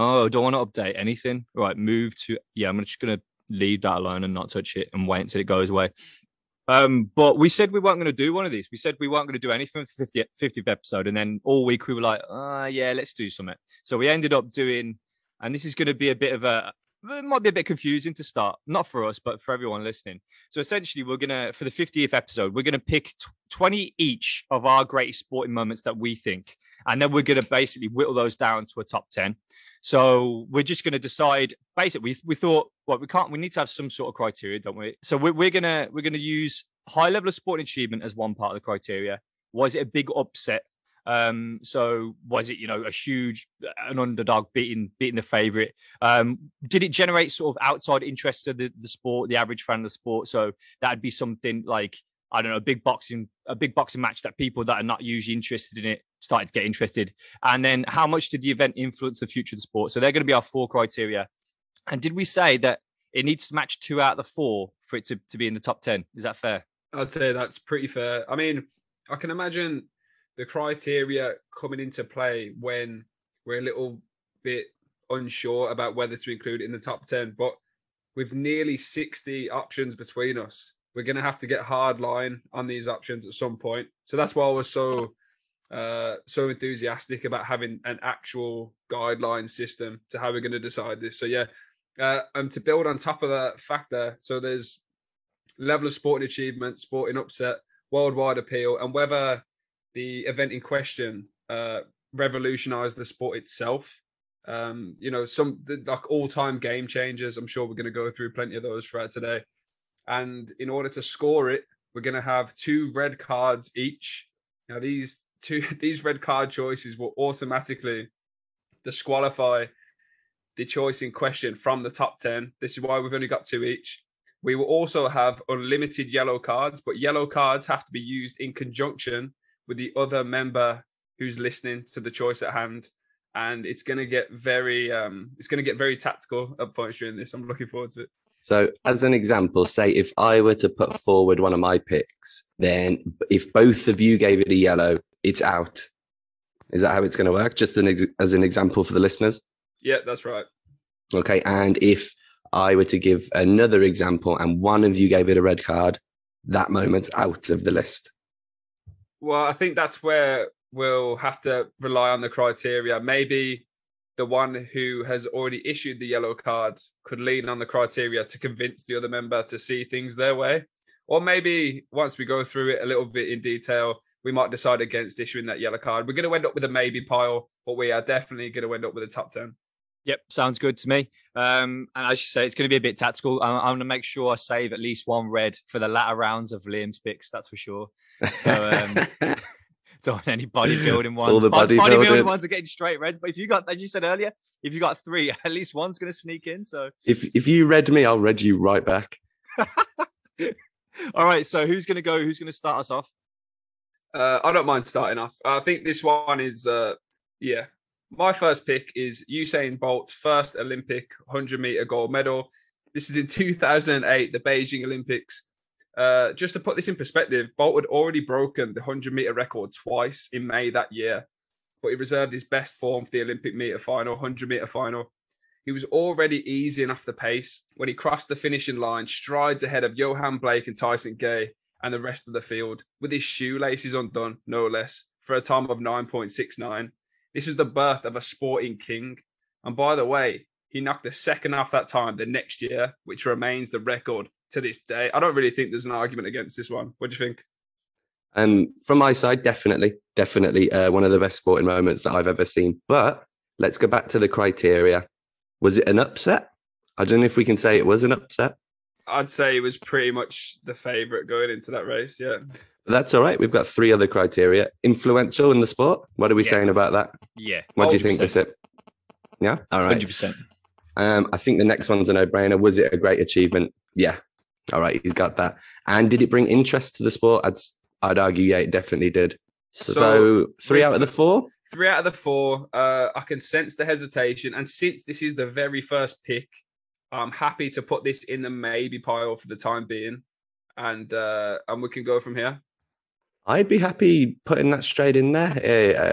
No, I don't want to update anything. Right, move to yeah. I'm just gonna leave that alone and not touch it and wait until it goes away. But we said we weren't going to do one of these. We said we weren't going to do anything for the 50th episode. And then all week we were like, yeah, let's do something. So we ended up doing, and this is going to be a bit of it might be a bit confusing to start, not for us, but for everyone listening. So essentially, we're going to, for the 50th episode, we're going to pick 20 each of our greatest sporting moments that we think. And then we're going to basically whittle those down to a top 10. So we're just going to decide. Basically, we thought, well, we need to have some sort of criteria, don't we? So we're gonna use high level of sporting achievement as one part of the criteria. Was it a big upset? So was it, a huge an underdog beating the favorite? Did it generate sort of outside interest of the sport, the average fan of the sport? So that'd be something like, I don't know, a big boxing match that people that are not usually interested in it started to get interested. And then how much did the event influence the future of the sport? So they're going to be our 4 criteria. And did we say that it needs to match 2 out of the 4 for it to be in the top 10? Is that fair? I'd say that's pretty fair. I mean, I can imagine the criteria coming into play when we're a little bit unsure about whether to include it in the top 10. But with nearly 60 options between us, we're going to have to get hard line on these options at some point. So that's why I was so enthusiastic about having an actual guideline system to how we're going to decide this. So yeah, and to build on top of that factor, so there's level of sporting achievement, sporting upset, worldwide appeal, and whether the event in question revolutionized the sport itself. Some like all-time game changers. I'm sure we're going to go through plenty of those throughout today. And in order to score it, we're going to have 2 red cards each. Now, these red card choices will automatically disqualify the choice in question from the top 10. This is why we've only got 2 each. We will also have unlimited yellow cards, but yellow cards have to be used in conjunction with the other member who's listening to the choice at hand. And it's going to get very tactical at points during this. I'm looking forward to it. So as an example, say if I were to put forward one of my picks, then if both of you gave it a yellow, it's out. Is that how it's going to work? Just as an example for the listeners? Yeah, that's right. Okay. And if I were to give another example and one of you gave it a red card, that moment's out of the list. Well, I think that's where we'll have to rely on the criteria. Maybe the one who has already issued the yellow card could lean on the criteria to convince the other member to see things their way. Or maybe once we go through it a little bit in detail, we might decide against issuing that yellow card. We're going to end up with a maybe pile, but we are definitely going to end up with a top 10. Yep, sounds good to me. And as you say, it's going to be a bit tactical. I'm going to make sure I save at least 1 red for the latter rounds of Liam's picks, that's for sure. So don't want any bodybuilding ones. All the bodybuilding ones are getting straight reds. But if you got, as you said earlier, if you got 3, at least one's going to sneak in. So if you read me, I'll read you right back. All right. So who's going to go? Who's going to start us off? I don't mind starting off. I think this one is, my first pick is Usain Bolt's first Olympic 100-meter gold medal. This is in 2008, the Beijing Olympics. Just to put this in perspective, Bolt had already broken the 100-meter record twice in May that year, but he reserved his best form for the Olympic meter final, 100-meter final. He was already easing off the pace when he crossed the finishing line, strides ahead of Johan Blake and Tyson Gay and the rest of the field, with his shoelaces undone, no less, for a time of 9.69. This was the birth of a sporting king. And by the way, he knocked the second off that time the next year, which remains the record to this day. I don't really think there's an argument against this one. What do you think? From my side, definitely one of the best sporting moments that I've ever seen. But let's go back to the criteria. Was it an upset? I don't know if we can say it was an upset. I'd say it was pretty much the favourite going into that race, yeah. But that's all right. We've got 3 other criteria. Influential in the sport. What are we saying about that? Yeah. What do you think, was it? Yeah? All right. 100%. I think the next one's a no-brainer. Was it a great achievement? Yeah. All right, he's got that. And did it bring interest to the sport? I'd argue, yeah, it definitely did. So 3 out of the 4? 3 out of the 4. I can sense the hesitation. And since this is the very first pick, I'm happy to put this in the maybe pile for the time being. And we can go from here. I'd be happy putting that straight in there.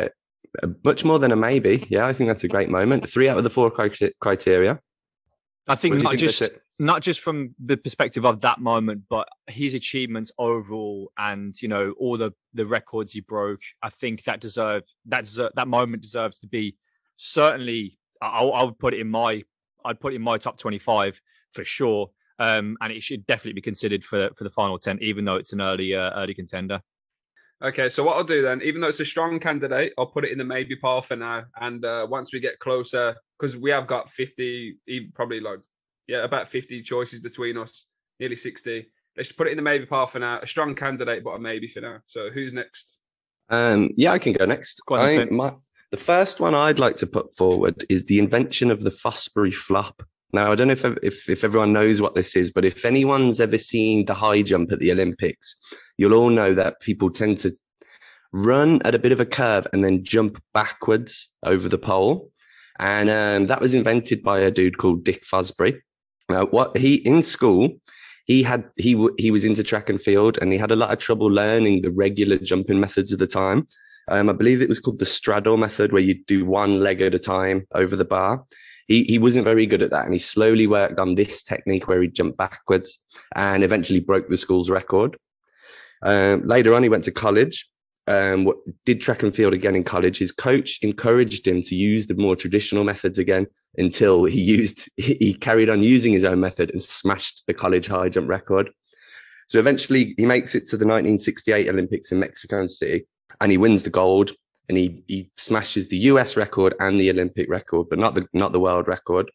Much more than a maybe. Yeah, I think that's a great moment. 3 out of the 4 criteria. I think What do you not think just that's it? not just from the perspective of that moment, but his achievements overall, and all the records he broke. I think that moment deserves to be certainly. I would put it in my top 25 for sure, and it should definitely be considered for the final 10, even though it's an early contender. Okay, so what I'll do then, even though it's a strong candidate, I'll put it in the maybe pile for now. And once we get closer, because we have got 50, probably about 50 choices between us, nearly 60. Let's put it in the maybe pile for now. A strong candidate, but a maybe for now. So who's next? Yeah, I can go next. Go on, then, The first one I'd like to put forward is the invention of the Fosbury flop. Now, I don't know if everyone knows what this is, but if anyone's ever seen the high jump at the Olympics, you'll all know that people tend to run at a bit of a curve and then jump backwards over the pole. And that was invented by a dude called Dick Fosbury. In school, he was into track and field, and he had a lot of trouble learning the regular jumping methods of the time. I believe it was called the straddle method, where you do one leg at a time over the bar. He wasn't very good at that, and he slowly worked on this technique where he jumped backwards and eventually broke the school's record. Later on, he went to college, did track and field again in college. His coach encouraged him to use the more traditional methods again until he carried on using his own method and smashed the college high jump record. So eventually, he makes it to the 1968 Olympics in Mexico City, and he wins the gold. And he smashes the US record and the Olympic record, but not the world record.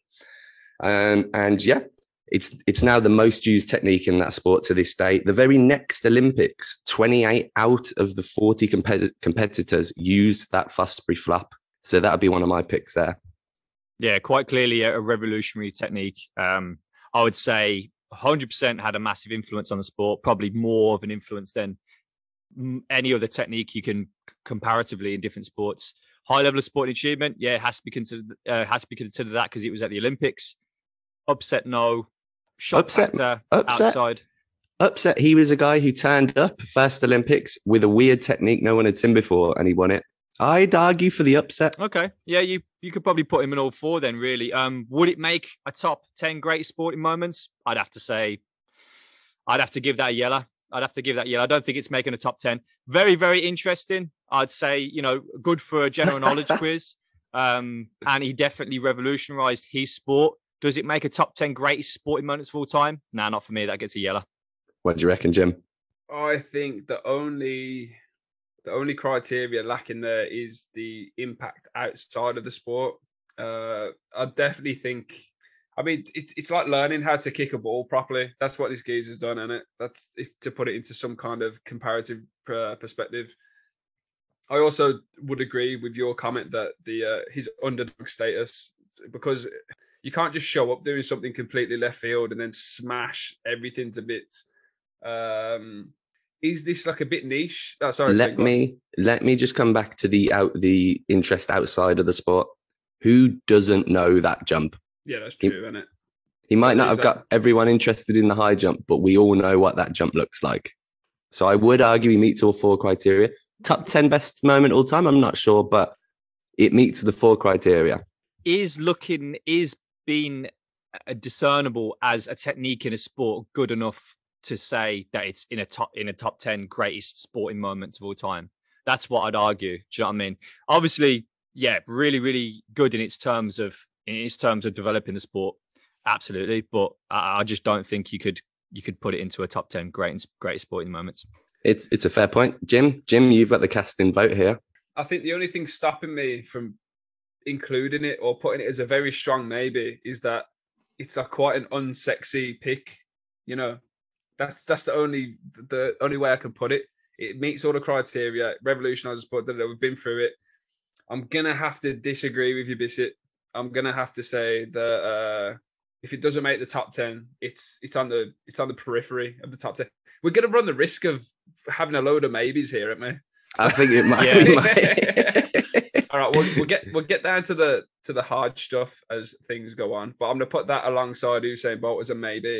And yeah, it's now the most used technique in that sport to this day. The very next Olympics, 28 out of the 40 competitors used that Fosbury flop. So that would be one of my picks there. Yeah, quite clearly a revolutionary technique. I would say 100% had a massive influence on the sport, probably more of an influence than any other technique you can comparatively in different sports. High level of sporting achievement, yeah, it has to be considered. That because it was at the Olympics. Upset, no. Shock factor, outside. Upset. He was a guy who turned up first Olympics with a weird technique no one had seen before, and he won it. I'd argue for the upset. Okay, yeah, you could probably put him in all 4 then. Really, would it make a top 10 great sporting moments? I'd have to give that a yellow. I don't think it's making a top 10. Very, very interesting. I'd say, good for a general knowledge quiz. And he definitely revolutionized his sport. Does it make a top 10 greatest sporting moments of all time? Nah, not for me. That gets a yellow. What do you reckon, Jim? I think the only criteria lacking there is the impact outside of the sport. I definitely think. I mean, it's like learning how to kick a ball properly. That's what this geezer's done, isn't it? That's to put it into some kind of comparative perspective. I also would agree with your comment that his underdog status, because you can't just show up doing something completely left field and then smash everything to bits. Is this like a bit niche? Oh, sorry. Let me just come back to the interest outside of the sport. Who doesn't know that jump? Yeah, that's true, isn't it? He might not have got everyone interested in the high jump, but we all know what that jump looks like. So I would argue he meets all 4 criteria. Top 10 best moment all time, I'm not sure, but it meets the 4 criteria. Is being discernible as a technique in a sport good enough to say that it's in a top 10 greatest sporting moments of all time? That's what I'd argue. Do you know what I mean? Obviously, yeah, really, really good in its terms of developing the sport, absolutely. But I just don't think you could put it into a top 10 greatest sporting moments. It's a fair point, Jim. You've got the casting vote here. I think the only thing stopping me from including it or putting it as a very strong maybe is that it's quite an unsexy pick. That's the only way I can put it. It meets all the criteria, revolutionizes sport. That we've been through it. I'm gonna have to disagree with you, Bissett. I'm gonna have to say that if it doesn't make the top 10, it's on the periphery of the top 10. We're gonna run the risk of having a load of maybes here, aren't we? I think it might. Yeah. All right, we'll get down to the hard stuff as things go on. But I'm gonna put that alongside Usain Bolt as a maybe,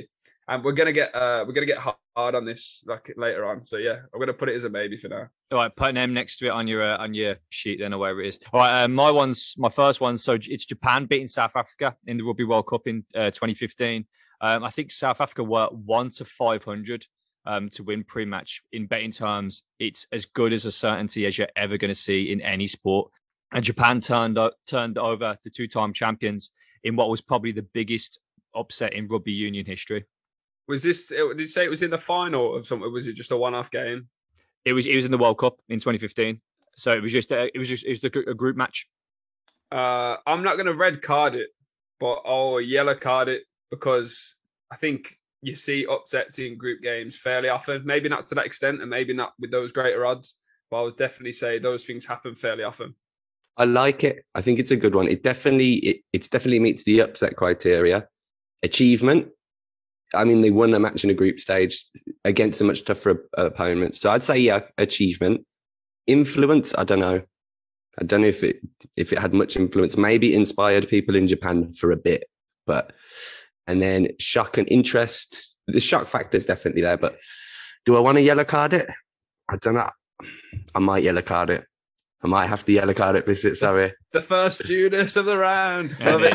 And we're gonna get hard on this like later on. So yeah, I'm gonna put it as a maybe for now. All right, put an M next to it on your sheet then, or wherever it is. All right, my first one. So it's Japan beating South Africa in the Rugby World Cup in 2015. I think South Africa were 1 to 500 to win pre-match. In betting terms, it's as good as a certainty as you're ever going to see in any sport. And Japan turned over the two-time champions in what was probably the biggest upset in rugby union history. Was this? Did you say it was in the final of something? Was it just a one-off game? It was in the World Cup in 2015. So it was a group match. I'm not going to red card it, but I'll yellow card it because I think you see upsets in group games fairly often. Maybe not to that extent, and maybe not with those greater odds. But I would definitely say those things happen fairly often. I like it. I think it's a good one. It definitely meets the upset criteria. Achievement. I mean, they won a match in a group stage against a much tougher opponent. So I'd say, yeah, achievement. Influence, I don't know. I don't know if it had much influence. Maybe it inspired people in Japan for a bit, and then shock and interest. The shock factor is definitely there, but do I want to yellow card it? I don't know. I might yellow card it. I might have to yellow card it, Visit, sorry. The first Judas of the round.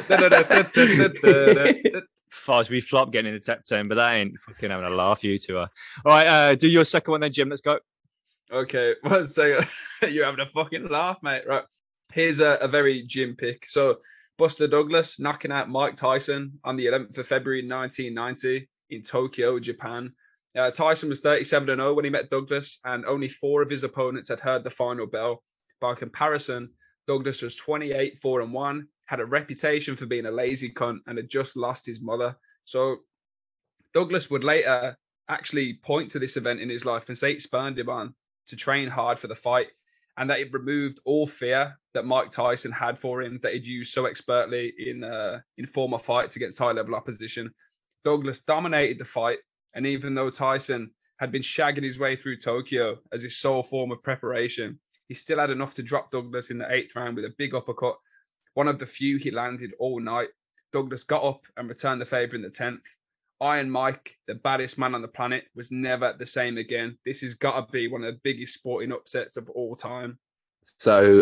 Fars we flop getting in the top 10, but that ain't fucking having a laugh, you two are. All right, do your second one then, Jim. Let's go. Okay, one second. You're having a fucking laugh, mate. Right. Here's a very Jim pick. So Buster Douglas knocking out Mike Tyson on the 11th of February 1990 in Tokyo, Japan. Tyson was 37-0 when he met Douglas, and only 4 of his opponents had heard the final bell. By comparison, Douglas was 28-4-1, had a reputation for being a lazy cunt, and had just lost his mother. So Douglas would later actually point to this event in his life and say it spurred him on to train hard for the fight, and that it removed all fear that Mike Tyson had for him that he'd used so expertly in former fights against high-level opposition. Douglas dominated the fight, and even though Tyson had been shagging his way through Tokyo as his sole form of preparation, he still had enough to drop Douglas in the 8th round with a big uppercut, one of the few he landed all night. Douglas got up and returned the favour in the 10th. Iron Mike, the baddest man on the planet, was never the same again. This has got to be one of the biggest sporting upsets of all time. So,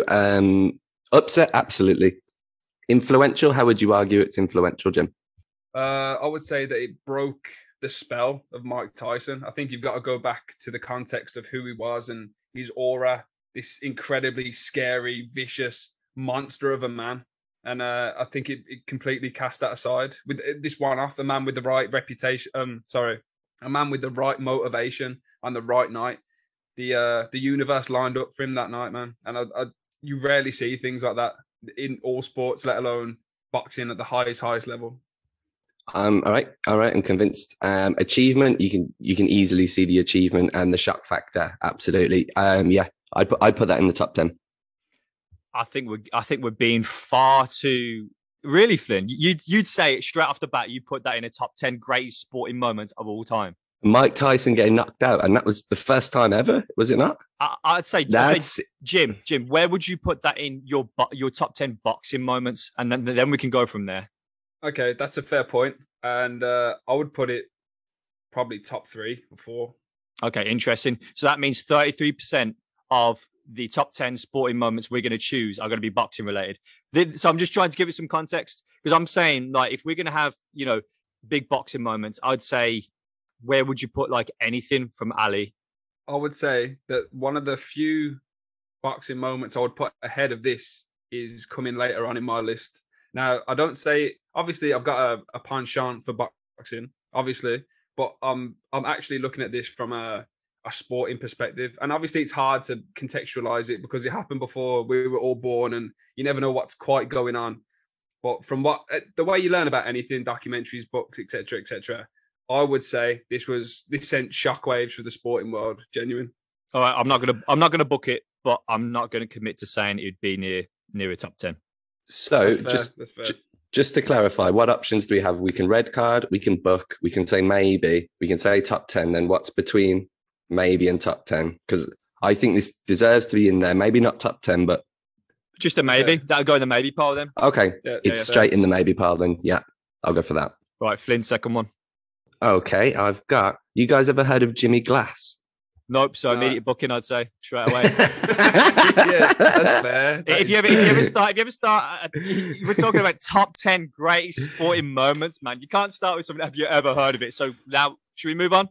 upset, absolutely. Influential, how would you argue it's influential, Jim? I would say that it broke the spell of Mike Tyson. I think you've got to go back to the context of who he was and his aura, this incredibly scary, vicious monster of a man. And I think it completely cast that aside with this one-off. A man with the right reputation. A man with the right motivation on the right night. The universe lined up for him that night, man. And you rarely see things like that in all sports, let alone boxing at the highest level. All right. I'm convinced. Achievement, you can easily see the achievement and the shock factor. Absolutely. Yeah, I'd put that in the top 10. I think we're being far too really, Flynn. You'd say it straight off the bat. You put that in a top 10 greatest sporting moments of all time. Mike Tyson getting knocked out, and that was the first time ever, was it not? I'd say Jim. Where would you put that in your top 10 boxing moments, and then we can go from there. Okay, that's a fair point, and I would put it probably top 3 or 4. Okay, interesting. So that means 33% of the top 10 sporting moments we're going to choose are going to be boxing related. So I'm just trying to give it some context, because I'm saying, like, if we're going to have, big boxing moments, I'd say, where would you put like anything from Ali? I would say that one of the few boxing moments I would put ahead of this is coming later on in my list. Now, I don't say, obviously I've got a penchant for boxing, obviously, but I'm actually looking at this from a sporting perspective. And obviously it's hard to contextualize it because it happened before we were all born and you never know what's quite going on. But from the way you learn about anything, documentaries, books, etc., I would say this sent shockwaves through the sporting world. Genuine. All right, I'm not gonna book it, but I'm not gonna commit to saying it'd be near a top 10. So just to clarify, what options do we have? We can red card, we can book, we can say maybe, we can say top 10. Then what's between maybe and top 10? Because I think this deserves to be in there. Maybe not top 10, but just a maybe. Yeah. That'll go in the maybe pile then. Okay, it's straight in the maybe pile then. Yeah, I'll go for that. Right, Flynn, second one. Okay, I've got. You guys ever heard of Jimmy Glass? Nope. So No. immediate booking, I'd say straight away. Yeah, that's fair. If you ever start, we're talking about top 10 great sporting moments, man. You can't start with something. Have you ever heard of it? So now, should we move on?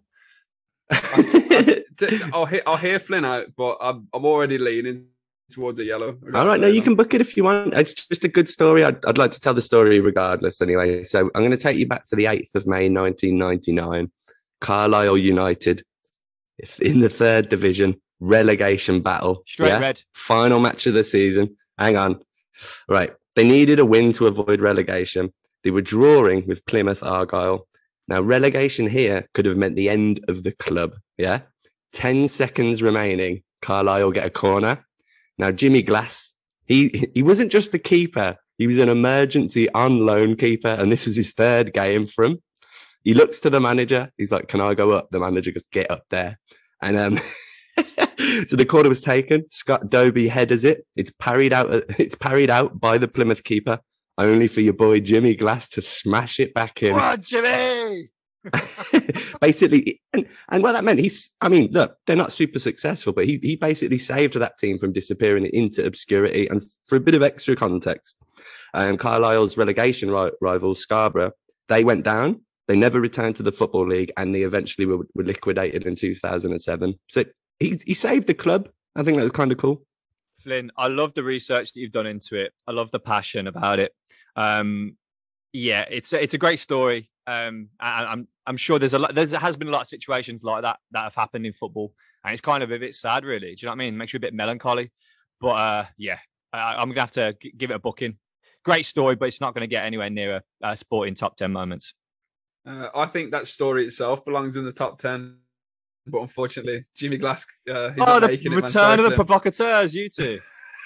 I'll hear Flynn out, but I'm already leaning towards a yellow. All right, no, you can book it if you want. It's just a good story. I'd like to tell the story regardless anyway. So I'm going to take you back to the 8th of May, 1999. Carlisle United in the 3rd division, relegation battle. Straight red. Final match of the season. Hang on. Right. They needed a win to avoid relegation. They were drawing with Plymouth Argyle. Now, relegation here could have meant the end of the club. Yeah. 10 seconds remaining. Carlisle get a corner. Now, Jimmy Glass, he wasn't just the keeper. He was an emergency on loan keeper. And this was his 3rd game for him. He looks to the manager. He's like, "Can I go up?" The manager goes, "Get up there." And so the corner was taken. Scott Dobie headers it. It's parried out by the Plymouth keeper, only for your boy Jimmy Glass to smash it back in. What, Jimmy? Basically, and what that meant, look, they're not super successful, but he basically saved that team from disappearing into obscurity. And for a bit of extra context, Carlisle's relegation rivals, Scarborough, they went down. They never returned to the Football League, and they eventually were liquidated in 2007. So he saved the club. I think that was kind of cool. Flynn, I love the research that you've done into it. I love the passion about it. Yeah, it's a great story. I'm sure there has been a lot of situations like that have happened in football, and it's kind of a bit sad, really. Do you know what I mean? Makes you a bit melancholy. But yeah, I'm gonna have to give it a booking. Great story, but it's not going to get anywhere near a sporting top 10 moments. I think that story itself belongs in the top 10, but unfortunately, Jimmy Glass. The return of the provocateurs, you two.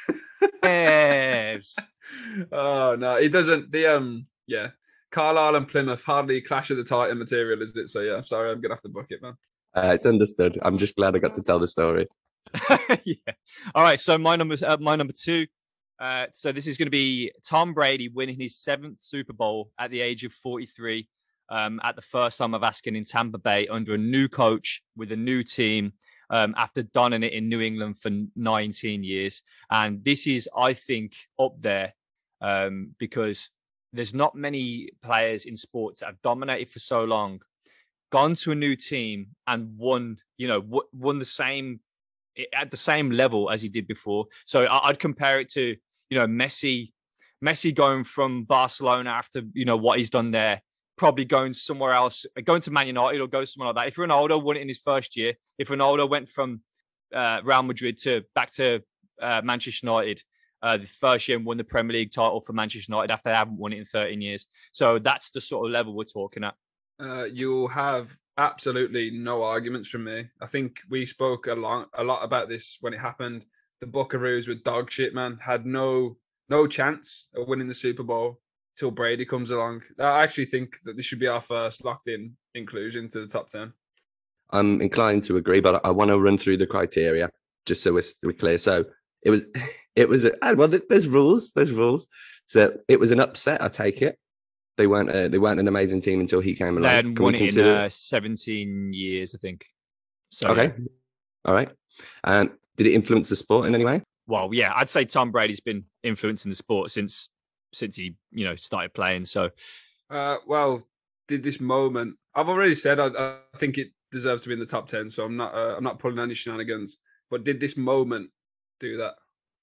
Yes. Oh no, it doesn't. Yeah, Carlisle and Plymouth hardly clash of the titan material, is it? So yeah, sorry, I'm gonna have to book it, man. It's understood. I'm just glad I got to tell the story. Yeah. All right. So my number 2. So this is going to be Tom Brady winning his 7th Super Bowl at the age of 43. At the first time of asking in Tampa Bay under a new coach with a new team after donning it in New England for 19 years. And this is, I think, up there because there's not many players in sports that have dominated for so long, gone to a new team and won the same at the same level as he did before. So I'd compare it to, Messi going from Barcelona after, what he's done there, probably going somewhere else, going to Man United or go somewhere like that. If Ronaldo won it in his first year, if Ronaldo went from Real Madrid back to Manchester United the first year and won the Premier League title for Manchester United after they haven't won it in 13 years. So that's the sort of level we're talking at. You'll have absolutely no arguments from me. I think we spoke a lot about this when it happened. The Buccaroos were dog shit, man. Had no chance of winning the Super Bowl till Brady comes along. I actually think that this should be our first locked-in inclusion to the top 10. I'm inclined to agree, but I want to run through the criteria just so we're clear. So it was there's rules. So it was an upset. I take it. They weren't an amazing team until he came along. They hadn't won it in 17 years, I think. So okay, yeah. All right. Did it influence the sport in any way? Well, yeah, I'd say Tom Brady's been influencing the sport since he started playing. So well, did this moment, I've already said I think it deserves to be in the top 10, so I'm not pulling any shenanigans, but did this moment do that,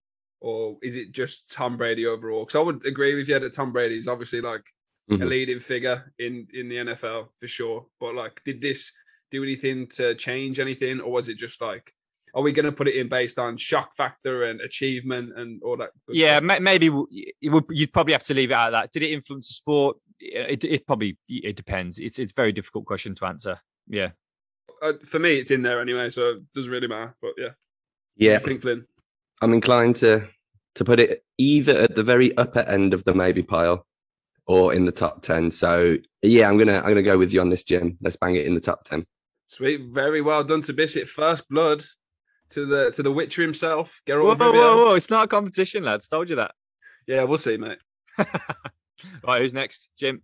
or is it just Tom Brady overall? Because I would agree with you that Tom Brady is obviously like a leading figure in the NFL for sure, but like, did this do anything to change anything, or was it just like, are we going to put it in based on shock factor and achievement and all that? Yeah, maybe you'd probably have to leave it out of that. Did it influence the sport? It probably depends. It's a very difficult question to answer. Yeah. For me, it's in there anyway, so it doesn't really matter. But yeah. Yeah. What do you think, Flynn? I'm inclined to put it either at the very upper end of the maybe pile or in the top 10. So yeah, I'm gonna go with you on this, Jim. Let's bang it in the top 10. Sweet, very well done to Bissett. First blood to the Witcher himself. Whoa! It's not a competition, lads. Told you that. Yeah, we'll see, mate. Right, who's next, Jim?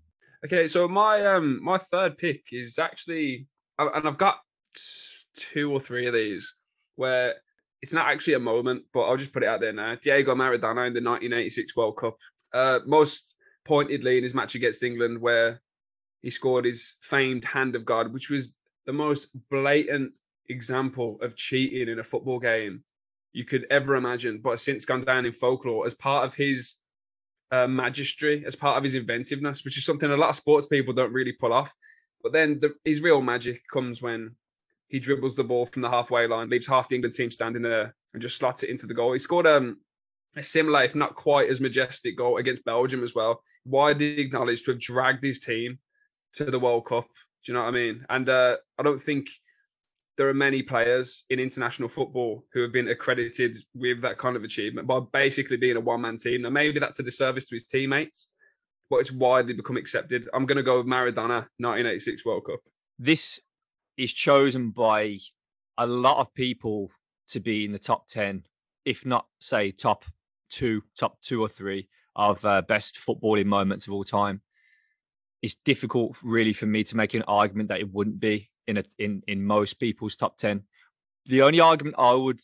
Okay, so my third pick is actually, and I've got two or three of these where it's not actually a moment, but I'll just put it out there now. Diego Maradona in the 1986 World Cup, most pointedly in his match against England, where he scored his famed hand of God, which was the most blatant example of cheating in a football game you could ever imagine, but has since gone down in folklore as part of his magistry, as part of his inventiveness, which is something a lot of sports people don't really pull off. But then his real magic comes when he dribbles the ball from the halfway line, leaves half the England team standing there, and just slots it into the goal. He scored a similar, if not quite as majestic goal against Belgium as well, widely acknowledged to have dragged his team to the World Cup. Do you know what I mean? And I don't think there are many players in international football who have been accredited with that kind of achievement by basically being a one-man team. Now, maybe that's a disservice to his teammates, but it's widely become accepted. I'm going to go with Maradona, 1986 World Cup. This is chosen by a lot of people to be in the top 10, if not, say, top two or three of best footballing moments of all time. It's difficult, really, for me to make an argument that it wouldn't be in most people's top 10. The only argument I would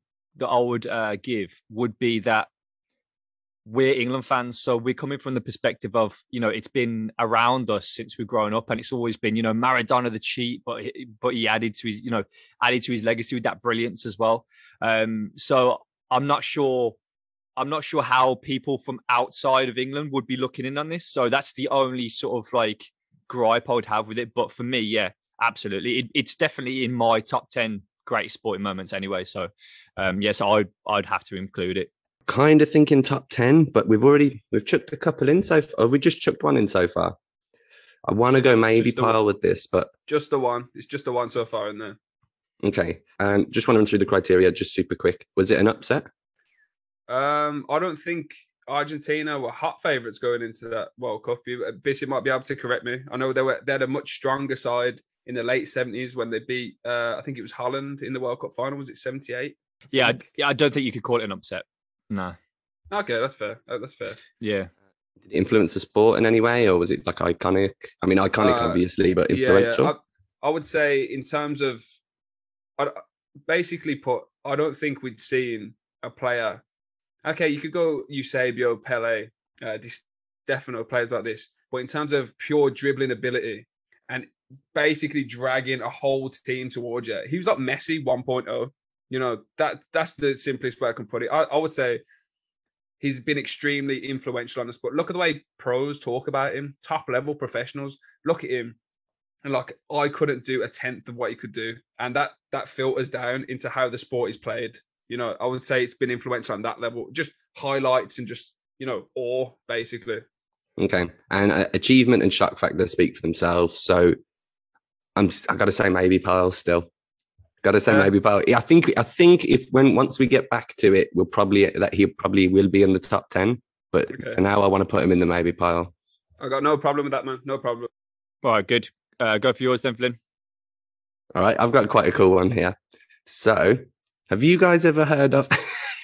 give would be that we're England fans, so we're coming from the perspective of, it's been around us since we've grown up, and it's always been, Maradona the cheat, but he added to his legacy with that brilliance as well. So I'm not sure how people from outside of England would be looking in on this. So that's the only sort of like gripe I would have with it. But for me, yeah, absolutely, it's definitely in my top 10 great sporting moments anyway. So yes, I'd have to include it. Kind of thinking top 10, but we've chucked a couple in so far. We just chucked one in so far. I want to go maybe pile with this, but just the one. It's just the one so far in there. Okay, and just want to run through the criteria just super quick. Was it an upset? I don't think Argentina were hot favourites going into that World Cup. Bissett might be able to correct me. I know they had a much stronger side in the late 70s when they beat, I think it was Holland in the World Cup final. Was it 78? Yeah, I don't think you could call it an upset. No. Okay, that's fair. That's fair. Yeah. Did it influence the sport in any way, or was it like iconic? I mean, iconic, obviously, but influential. Yeah. I would say in terms of, I don't think we'd seen a player. Okay, you could go Eusebio, Pele, Di Stefano, players like this. But in terms of pure dribbling ability and basically dragging a whole team towards you, he was like Messi 1.0. That's the simplest way I can put it. I would say he's been extremely influential on the sport. Look at the way pros talk about him, top level professionals. Look at him. And like, I couldn't do a tenth of what he could do. And that filters down into how the sport is played. I would say it's been influential on that level. Just highlights and just, awe, basically. Okay. And achievement and shock factor speak for themselves. So I got to say maybe Pyle still. Maybe Pyle. I think once we get back to it, he probably will be in the top 10. But For now, I want to put him in the maybe pile. I got no problem with that, man. No problem. All right, good. Go for yours then, Flynn. All right. I've got quite a cool one here. So, have you guys ever heard of...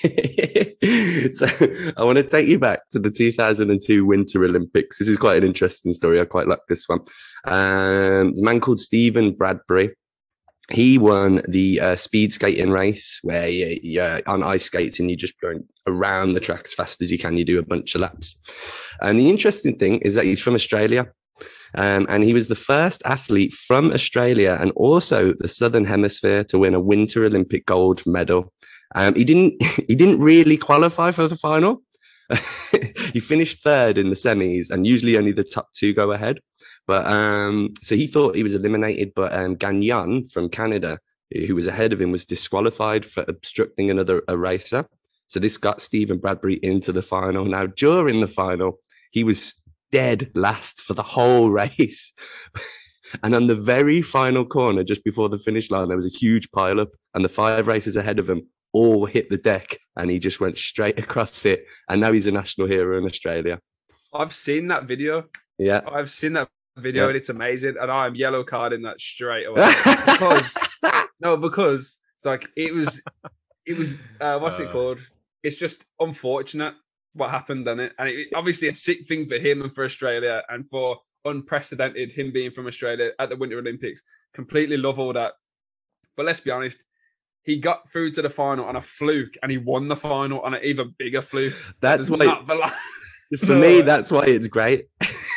So I want to take you back to the 2002 Winter Olympics. This is quite an interesting story. I quite like this one. There's a man called Stephen Bradbury. He won the speed skating race where you're on ice skates and you're just going around the track as fast as you can. You do a bunch of laps. And the interesting thing is that he's from Australia. And he was the first athlete from Australia and also the Southern Hemisphere to win a Winter Olympic gold medal. He didn't really qualify for the final. He finished third in the semis, and usually only the top two go ahead. But so he thought he was eliminated, but Gagnon from Canada, who was ahead of him, was disqualified for obstructing another racer. So this got Stephen Bradbury into the final. Now, during the final, he was dead last for the whole race. And on the very final corner, just before the finish line, there was a huge pile-up, and the 5 racers ahead of him all hit the deck, and he just went straight across it. And now he's a national hero in Australia. I've seen that video. Yeah. I've seen that video, and it's amazing. And I'm yellow carding that straight away. because it's like, it was what's it called? It's just unfortunate what happened, didn't it? And it obviously a sick thing for him and for Australia and for unprecedented, him being from Australia at the Winter Olympics. Completely love all that. But let's be honest, he got through to the final on a fluke and he won the final on an even bigger fluke. That's why, not for me, that's why it's great.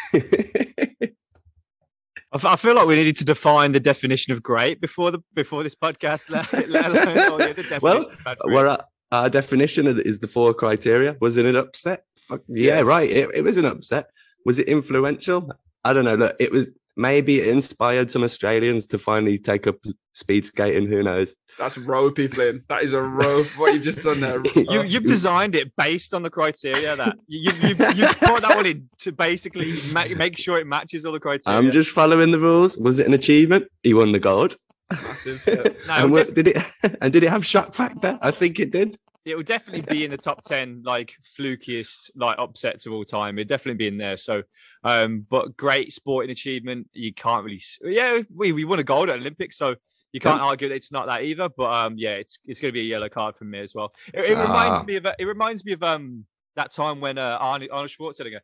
I feel like we needed to define the definition of great before this podcast. Let alone the definition well, our definition is the 4 criteria. Was it an upset? Yeah, right. It was an upset. Was it influential? I don't know. Look, it was. Maybe it inspired some Australians to finally take up speed skating. Who knows? That's ropey, Flynn. That is a rope. What you've just done there. You've designed it based on the criteria that you put that one in to basically make sure it matches all the criteria. I'm just following the rules. Was it an achievement? He won the gold. Massive. Yeah. No, did it have shock factor? I think it did. It will definitely be in the top 10 like flukiest like upsets of all time. It'd definitely be in there. So, but great sporting achievement. You can't really. Yeah, we won a gold at Olympics, so you can't argue that it's not that either. But yeah, it's going to be a yellow card from me as well. It reminds me of that time when Arnold Schwarzenegger.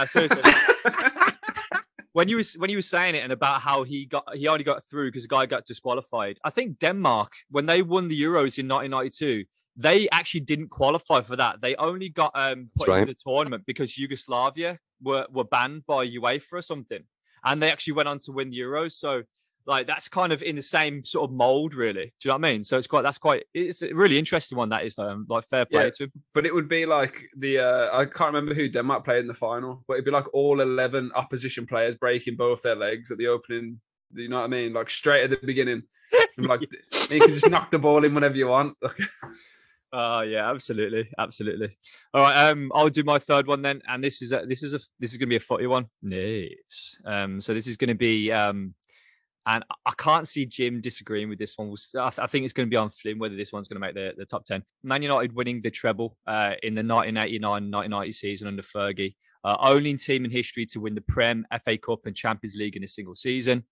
When you were saying it and about how he only got through because the guy got disqualified. I think Denmark, when they won the Euros in 1992, they actually didn't qualify for that. They only got put into the tournament because Yugoslavia were banned by UEFA or something, and they actually went on to win the Euros. So like that's kind of in the same sort of mold, really. Do you know what I mean? So it's a really interesting one. That is like fair play to him. But it would be like I can't remember who Denmark played in the final, but it'd be like all 11 opposition players breaking both their legs at the opening. You know what I mean? Like straight at the beginning. Like you can just knock the ball in whenever you want. Oh yeah, absolutely. All right, I'll do my third one then, and this is going to be a footy one. Nice. So this is going to be and I can't see Jim disagreeing with this one. I think it's going to be on Flynn whether this one's going to make the top 10. Man United winning the treble in the 1989-1990 season under Fergie. Only team in history to win the Prem, FA Cup and Champions League in a single season.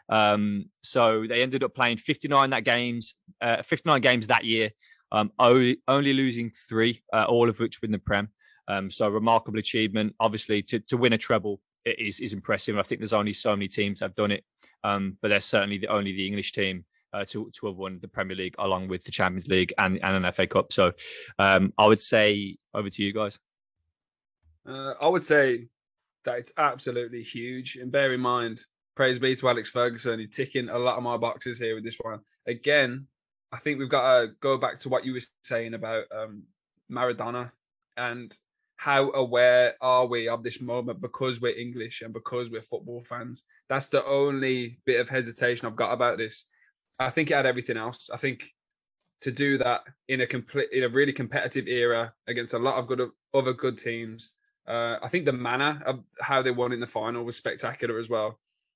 So they ended up playing 59 games that year. Only losing 3, all of which win the Prem. So remarkable achievement. Obviously, to win a treble is impressive. I think there's only so many teams that have done it, but they're certainly only the English team to have won the Premier League along with the Champions League and an FA Cup. So I would say over to you guys. I would say that it's absolutely huge. And bear in mind, praise be to Alex Ferguson. He's ticking a lot of my boxes here with this one. Again, I think we've got to go back to what you were saying about Maradona and how aware are we of this moment because we're English and because we're football fans. That's the only bit of hesitation I've got about this. I think it had everything else. I think to do that in a really competitive era against a lot of other good teams. I think the manner of how they won in the final was spectacular as well.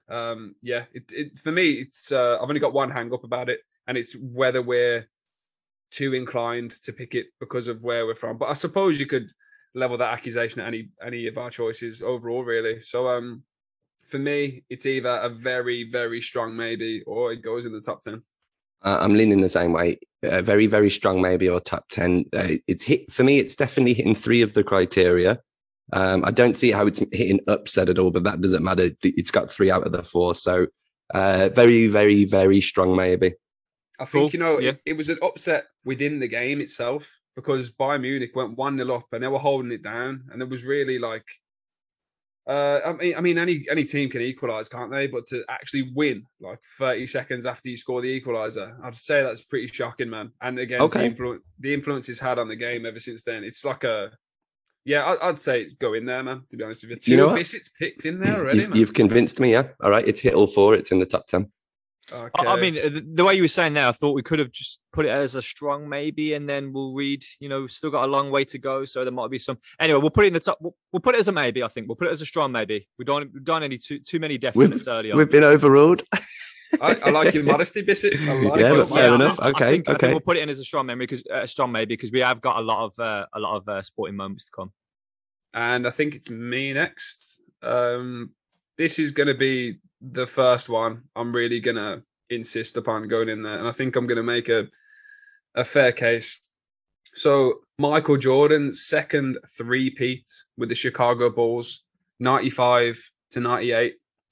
For me, it's I've only got one hang up about it. And it's whether we're too inclined to pick it because of where we're from. But I suppose you could level that accusation at any of our choices overall, really. So for me, it's either a very, very strong maybe or it goes in the top 10. I'm leaning the same way. A very, very strong maybe or top 10. For me, it's definitely hitting 3 of the criteria. I don't see how it's hitting upset at all, but that doesn't matter. It's got 3 out of the 4. So very, very, very strong maybe. I think, it was an upset within the game itself because Bayern Munich went 1-0 up and they were holding it down. And it was really like, any team can equalise, can't they? But to actually win like 30 seconds after you score the equaliser, I'd say that's pretty shocking, man. And again, the influence it's had on the game ever since then, it's like I'd say go in there, man, to be honest with you. 2 Bissett's picked in there already, man. You've convinced me, yeah. All right, it's hit all 4. It's in the top 10. Okay. I mean, the way you were saying there, I thought we could have just put it as a strong maybe, and then we'll read. We've still got a long way to go, so there might be some. Anyway, we'll put it in the top. We'll put it as a maybe. I think we'll put it as a strong maybe. We've done any too many definites earlier. We've been overruled. I like your modesty, Bissett. Fair enough. Okay, I think we'll put it in as a strong memory because we have got a lot of sporting moments to come. And I think it's me next. This is going to be the first one I'm really going to insist upon going in there. And I think I'm going to make a fair case. So Michael Jordan's second three-peat with the Chicago Bulls, 95 to 98.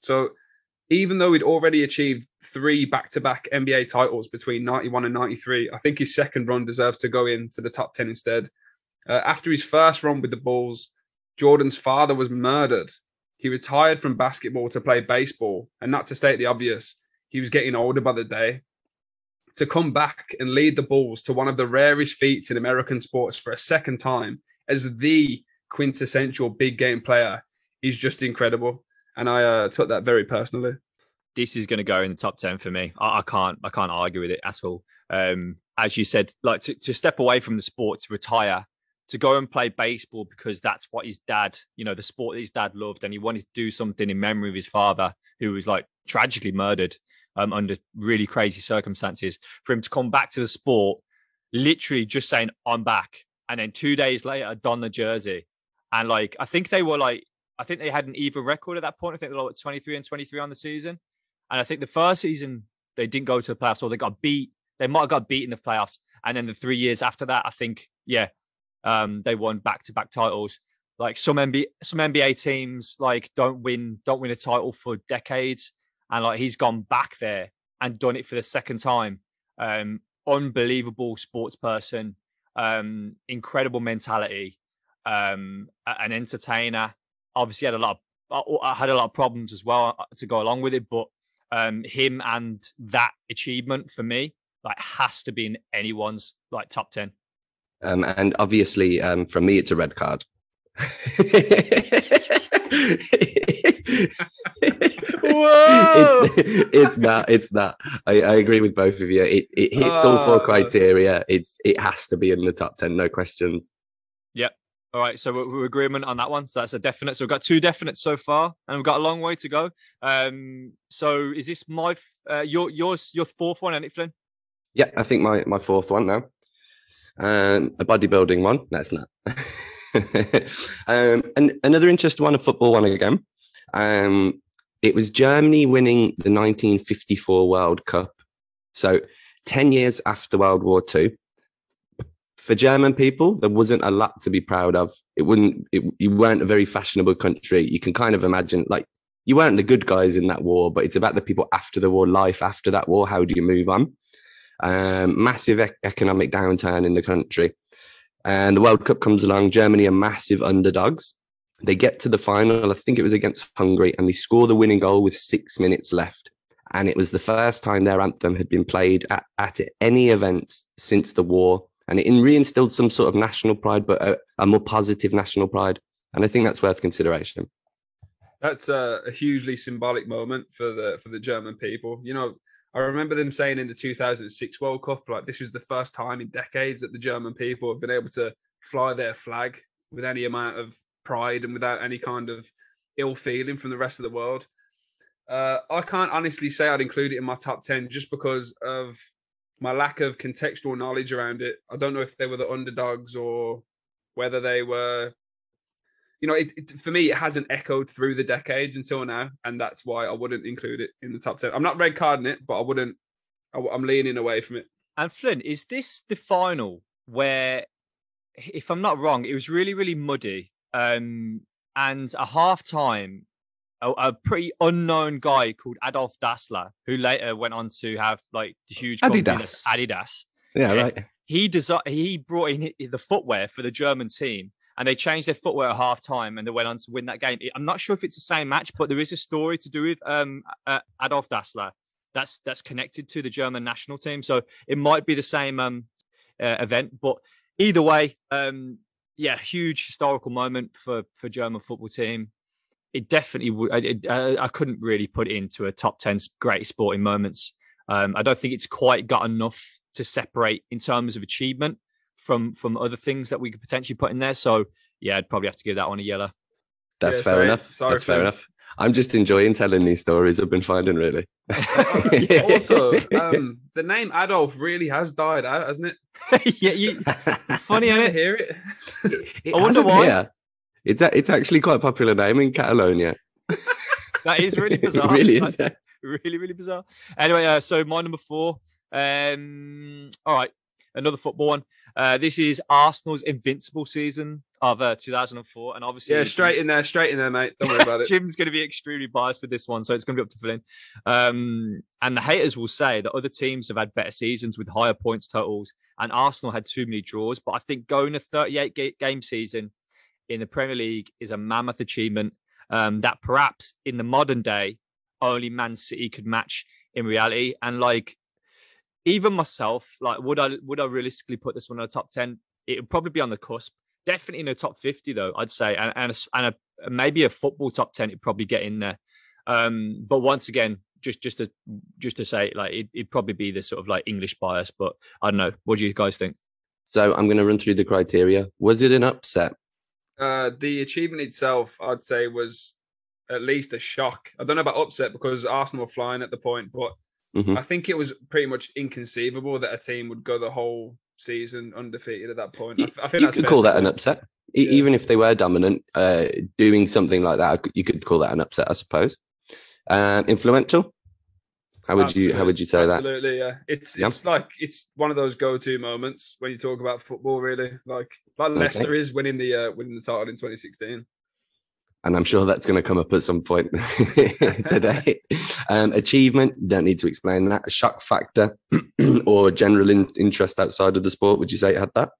So even though he'd already achieved 3 back-to-back NBA titles between 91 and 93, I think his second run deserves to go into the top 10 instead. After his first run with the Bulls, Jordan's father was murdered. He retired from basketball to play baseball, and not to state the obvious, he was getting older by the day. To come back and lead the Bulls to one of the rarest feats in American sports for a second time as the quintessential big game player is just incredible. And I took that very personally. This is going to go in the top 10 for me. I can't argue with it at all. As you said, like to step away from the sport, to retire, to go and play baseball because that's what his dad, the sport that his dad loved, and he wanted to do something in memory of his father, who was like tragically murdered under really crazy circumstances. For him to come back to the sport, literally just saying, I'm back. And then 2 days later, don the jersey. And like, I think they had an even record at that point. I think they were like 23 and 23 on the season. And I think the first season, they didn't go to the playoffs, or they got beat. They might have got beat in the playoffs. And then the 3 years after that, I think, they won back-to-back titles. Like some NBA teams, like don't win a title for decades. And like he's gone back there and done it for the second time. Unbelievable sports person, incredible mentality, an entertainer. Obviously had a lot of problems as well to go along with it, but him and that achievement for me like has to be in anyone's like top 10. And obviously, from me, it's a red card. Whoa! It's not. I agree with both of you. It hits all 4 criteria. It has to be in the top 10, no questions. Yep. All right, so we're agreement on that one. So that's a definite. So we've got 2 definites so far, and we've got a long way to go. So is this your 4th one, isn't it, Flynn? Yeah, I think my 4th one now. A bodybuilding one. No, it's not. And another interesting one, a football one again. It was Germany winning the 1954 World Cup. So 10 years after World War II. For German people, there wasn't a lot to be proud of. You weren't a very fashionable country. You can kind of imagine, like, you weren't the good guys in that war, but it's about the people after the war, life after that war. How do you move on? Massive economic downturn in the country. And the World Cup comes along. Germany are massive underdogs. They get to the final. I think it was against Hungary, and they score the winning goal with 6 minutes left. And it was the first time their anthem had been played at any event since the war. And it reinstilled some sort of national pride, but a more positive national pride. And I think that's worth consideration. That's a hugely symbolic moment for the German people. I remember them saying in the 2006 World Cup, like, this was the first time in decades that the German people have been able to fly their flag with any amount of pride and without any kind of ill feeling from the rest of the world. I can't honestly say I'd include it in my top 10 just because of my lack of contextual knowledge around it. I don't know if they were the underdogs or whether they were, for me, it hasn't echoed through the decades until now. And that's why I wouldn't include it in the top 10. I'm not red carding it, but I'm leaning away from it. And Flynn, is this the final where, if I'm not wrong, it was really, really muddy. And a half time, a pretty unknown guy called Adolf Dassler, who later went on to have like the huge Adidas. Yeah, right. He brought in the footwear for the German team, and they changed their footwear at half time, and they went on to win that game. I'm not sure if it's the same match, but there is a story to do with Adolf Dassler that's connected to the German national team. So it might be the same event, but either way, huge historical moment for German football team. It definitely would. I couldn't really put it into a top 10 great sporting moments. I don't think it's quite got enough to separate in terms of achievement from other things that we could potentially put in there. So yeah, I'd probably have to give that one a yellow. That's fair enough. That's fair enough. I'm just enjoying telling these stories I've been finding, really. Also, the name Adolf really has died out, hasn't it? Yeah, funny, isn't it? Hear it. I wonder why. Yeah. It's actually quite a popular name in Catalonia. That is really bizarre. It really is. Really, really bizarre. Anyway, so my number 4. All right. another football one. This is Arsenal's invincible season of 2004, and obviously, Yeah, straight in there, mate. Don't worry about it. Jim's going to be extremely biased with this one, so it's going to be up to Flynn. And the haters will say that other teams have had better seasons with higher points totals, and Arsenal had too many draws. But I think going a 38 game season in the Premier League is a mammoth achievement that perhaps in the modern day only Man City could match in reality. And like, even myself, like, would I realistically put this one in the top 10? It would probably be on the cusp. Definitely in the top 50, though, I'd say, and maybe a football top 10, it'd probably get in there. But once again, just to say, like, it'd probably be this sort of like English bias. But I don't know. What do you guys think? So I'm going to run through the criteria. Was it an upset? The achievement itself, I'd say, was at least a shock. I don't know about upset because Arsenal were flying at the point, but I think it was pretty much inconceivable that a team would go the whole season undefeated at that point. I think you could call that an upset, even if they were dominant. Doing something like that, you could call that an upset, I suppose. Influential. How would you say that? Absolutely, yeah. It's like it's one of those go-to moments when you talk about football. Really, like Leicester is winning the title in 2016. And I'm sure that's going to come up at some point today. Achievement, don't need to explain that. Shock factor or general interest outside of the sport, would you say it had that?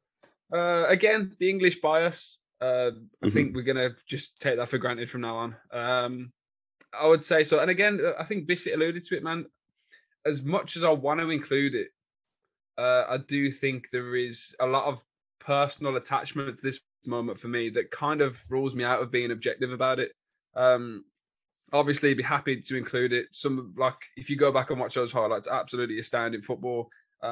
Again, the English bias. I think we're going to just take that for granted from now on. I would say so. And again, I think Bissett alluded to it, man. As much as I want to include it, I do think there is a lot of personal attachment to this moment for me that kind of rules me out of being objective about it. Obviously be happy to include it. Some, like, if you go back and watch those highlights, absolutely astounding football.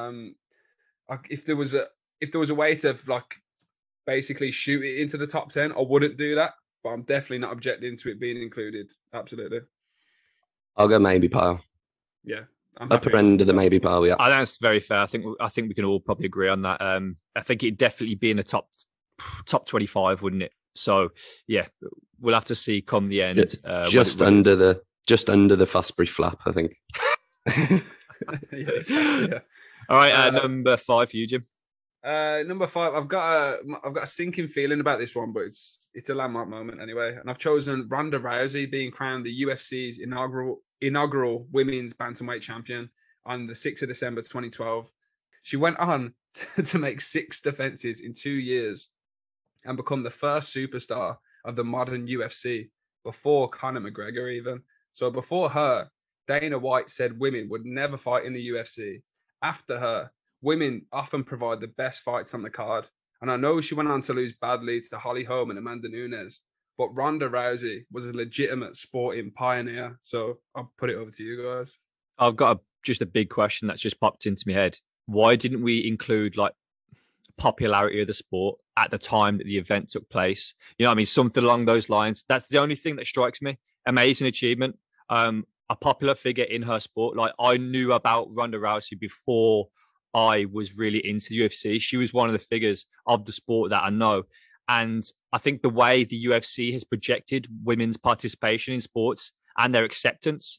If there was a way to like basically shoot it into the top 10, I wouldn't do that, but I'm definitely not objecting to it being included. Absolutely. I'll go maybe pile. Yeah. Upper end of the maybe pile, yeah. I think that's very fair. I think we can all probably agree on that. I think it'd definitely be in the top 25, wouldn't it? So yeah, we'll have to see come the end. Just under the Fosbury flap, I think. Yeah, exactly, yeah. All right, number 5 for you, Jim. Number 5, I've got a sinking feeling about this one, but it's a landmark moment anyway. And I've chosen Ronda Rousey being crowned the UFC's inaugural women's bantamweight champion on the 6th of December 2012. She went on to make 6 defenses in 2 years and become the first superstar of the modern UFC before Conor McGregor even. So before her, Dana White said women would never fight in the UFC. After her, women often provide the best fights on the card. And I know she went on to lose badly to Holly Holm and Amanda Nunes, but Ronda Rousey was a legitimate sporting pioneer. So I'll put it over to you guys. I've got just a big question that's just popped into my head. Why didn't we include like popularity of the sport at the time that the event took place? You know what I mean? Something along those lines. That's the only thing that strikes me. Amazing achievement. A popular figure in her sport. Like, I knew about Ronda Rousey before I was really into UFC. She was one of the figures of the sport that I know. And I think the way the UFC has projected women's participation in sports and their acceptance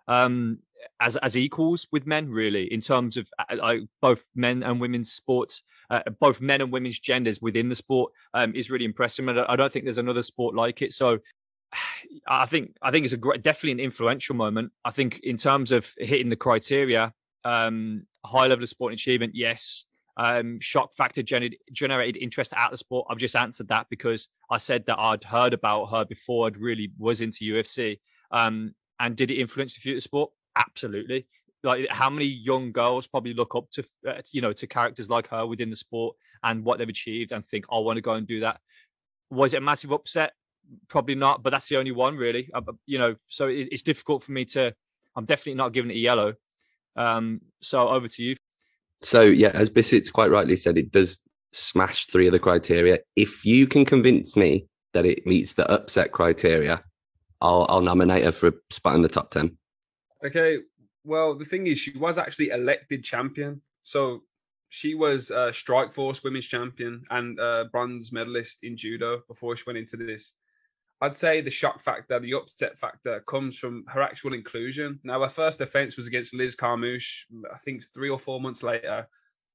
as equals with men, really, in terms of both men and women's sports, both men and women's genders within the sport, is really impressive. And I don't think there's another sport like it. So I think it's definitely an influential moment. I think in terms of hitting the criteria, high level of sporting achievement, yes. Shock factor generated interest out of the sport. I've just answered that because I said that I'd heard about her before I'd really was into UFC. And did it influence the future sport? Absolutely. Like, how many young girls probably look up to, to characters like her within the sport and what they've achieved and think, I want to go and do that. Was it a massive upset? Probably not, but that's the only one really. So it's difficult for me I'm definitely not giving it a yellow. So over to you. So yeah, as Bissett's quite rightly said, it does smash 3 of the criteria. If you can convince me that it meets the upset criteria, I'll nominate her for a spot in the top 10. Okay. Well, the thing is, she was actually elected champion. So she was Strikeforce women's champion and bronze medalist in judo before she went into this. I'd say the shock factor, the upset factor, comes from her actual inclusion. Now, her first defense was against Liz Carmouche, I think 3 or 4 months later.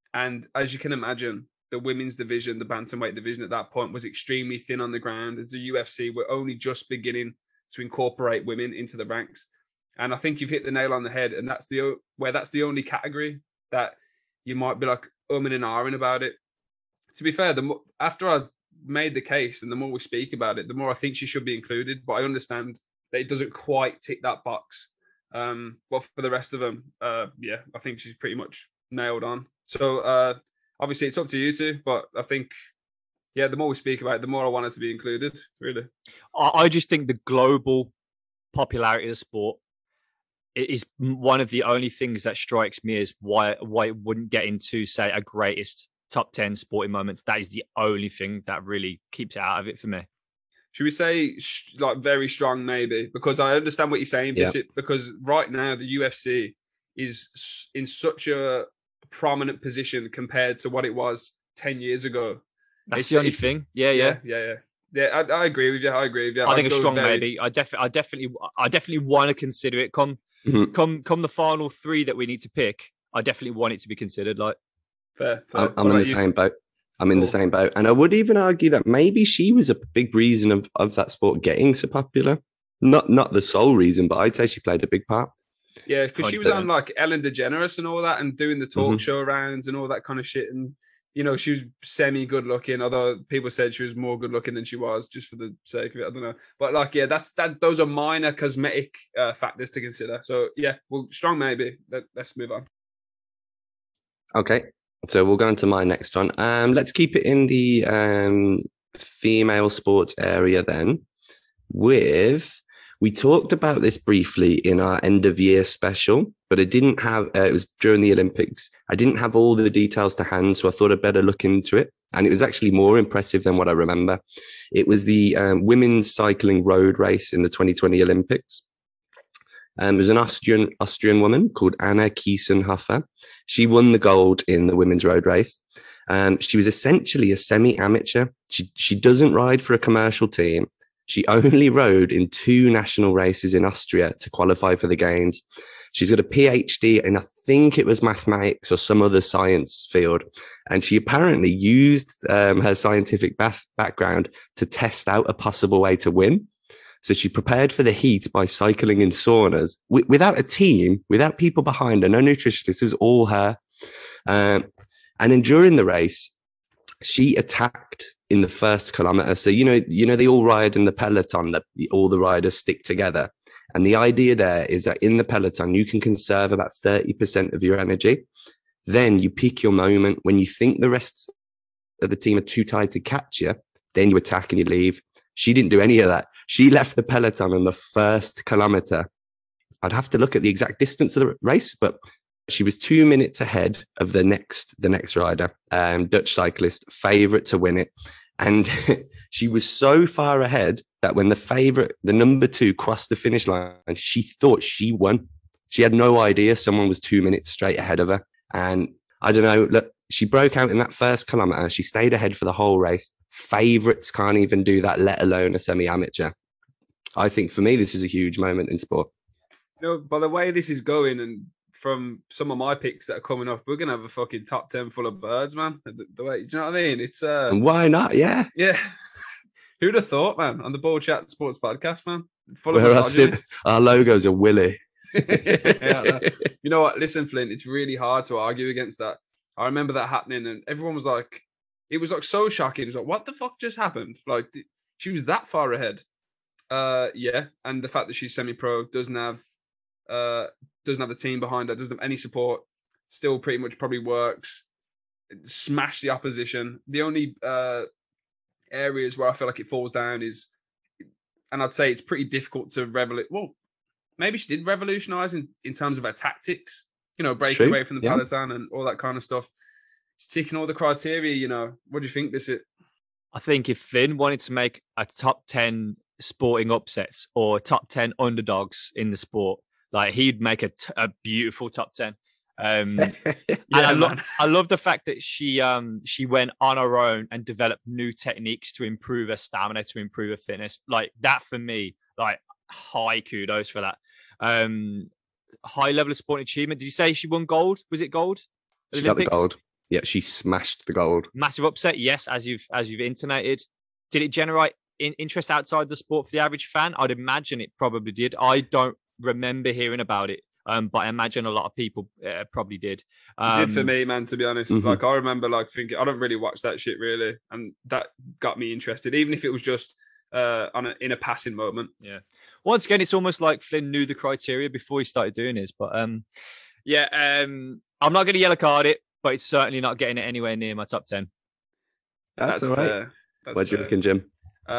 And as you can imagine, the women's division, the bantamweight division at that point was extremely thin on the ground, as the UFC were only just beginning to incorporate women into the ranks. And I think you've hit the nail on the head. And that's the only category that you might be like umming and ahhing about it. To be fair, after I made the case and the more we speak about it, the more I think she should be included. But I understand that it doesn't quite tick that box. But for the rest of them, yeah, I think she's pretty much nailed on. So obviously it's up to you two, but I think, yeah, the more we speak about it, the more I want it to be included, really. I just think the global popularity of the sport is one of the only things that strikes me as why it wouldn't get into, say, a greatest top 10 sporting moments. That is the only thing that really keeps it out of it for me. Should we say like very strong, maybe? Because I understand what you're saying, because right now the UFC is in such a prominent position compared to what it was 10 years ago. That's the only thing. Yeah. I agree with you. I think a strong maybe. I definitely want to consider it. Come the final three that we need to pick. I definitely want it to be considered. Like, fair. I'm in the same boat. In the same boat. And I would even argue that maybe she was a big reason of that sport getting so popular. Not the sole reason, but I'd say she played a big part. Yeah, because she was on like Ellen DeGeneres and all that and doing the talk show rounds and all that kind of shit. And, you know, she was semi good looking, although people said she was more good looking than she was, just for the sake of it. I don't know. But like, yeah, those are minor cosmetic factors to consider. So yeah, well, strong maybe. Let's move on. Okay. So we'll go into my next one. Let's keep it in the female sports area then. We talked about this briefly in our end of year special, but I didn't have, it was during the Olympics. I didn't have all the details to hand, so I thought I'd better look into it. And it was actually more impressive than what I remember. It was the women's cycling road race in the 2020 Olympics. It was an Austrian woman called Anna Kiesenhofer. She won the gold in the women's road race. She was essentially a semi-amateur. She doesn't ride for a commercial team. She only rode in 2 national races in Austria to qualify for the games. She's got a PhD in, I think it was mathematics or some other science field. And she apparently used her scientific background to test out a possible way to win. So she prepared for the heat by cycling in saunas without a team, without people behind her, no nutritionists. It was all her. And then during the race, she attacked in the first kilometer. So, you know, they all ride in the peloton, that all the riders stick together. And the idea there is that in the peloton, you can conserve about 30% of your energy. Then you pick your moment. When you think the rest of the team are too tired to catch you, then you attack and you leave. She didn't do any of that. She left the peloton on the first kilometer. I'd have to look at the exact distance of the race, but she was 2 minutes ahead of the next rider, Dutch cyclist, favorite to win it. And she was so far ahead that when the number 2 crossed the finish line, she thought she won. She had no idea someone was 2 minutes straight ahead of her. And I don't know, look, she broke out in that first kilometer. She stayed ahead for the whole race. Favorites can't even do that, let alone a semi-amateur. I think for me, this is a huge moment in sport. You know, by the way this is going, and from some of my picks that are coming up, we're gonna have a fucking top 10 full of birds, man. The way, do you know what I mean? It's and why not? Yeah. Who'd have thought, man? On the Ball Chat Sports podcast, man, full of misogynists. Our logos are Willy. Yeah, you know what? Listen, Flint, it's really hard to argue against that. I remember that happening, and everyone was like, it was like so shocking. It was like, what the fuck just happened? Like, she was that far ahead. Yeah, and the fact that she's semi-pro, doesn't have the team behind her, doesn't have any support, still pretty much probably works, smash the opposition. The only areas where I feel like it falls down is, and I'd say it's pretty difficult to well, maybe she did revolutionize in terms of her tactics, you know, breaking away from the peloton and all that kind of stuff. It's ticking all the criteria, you know. What do you think this is? I think if Finn wanted to make a top 10 sporting upsets or top 10 underdogs in the sport, like, he'd make a beautiful top 10. And I love the fact that she went on her own and developed new techniques to improve her stamina, to improve her fitness. Like, that for me, like, high kudos for that. High level of sporting achievement. Did you say she won gold? Was it gold? She got the gold. Yeah, she smashed the gold. Massive upset, yes, as you've intimated. Did it generate interest outside the sport for the average fan? I'd imagine it probably did. I don't remember hearing about it, but I imagine a lot of people probably did. It did for me, man, to be honest. Mhm. Like, I remember like thinking, I don't really watch that shit really, and that got me interested, even if it was just in a passing moment. Yeah. Once again, it's almost like Flynn knew the criteria before he started doing this. But I'm not going to yellow card it, but it's certainly not getting it anywhere near my top 10. That's all right. fair. What do you reckon, Jim?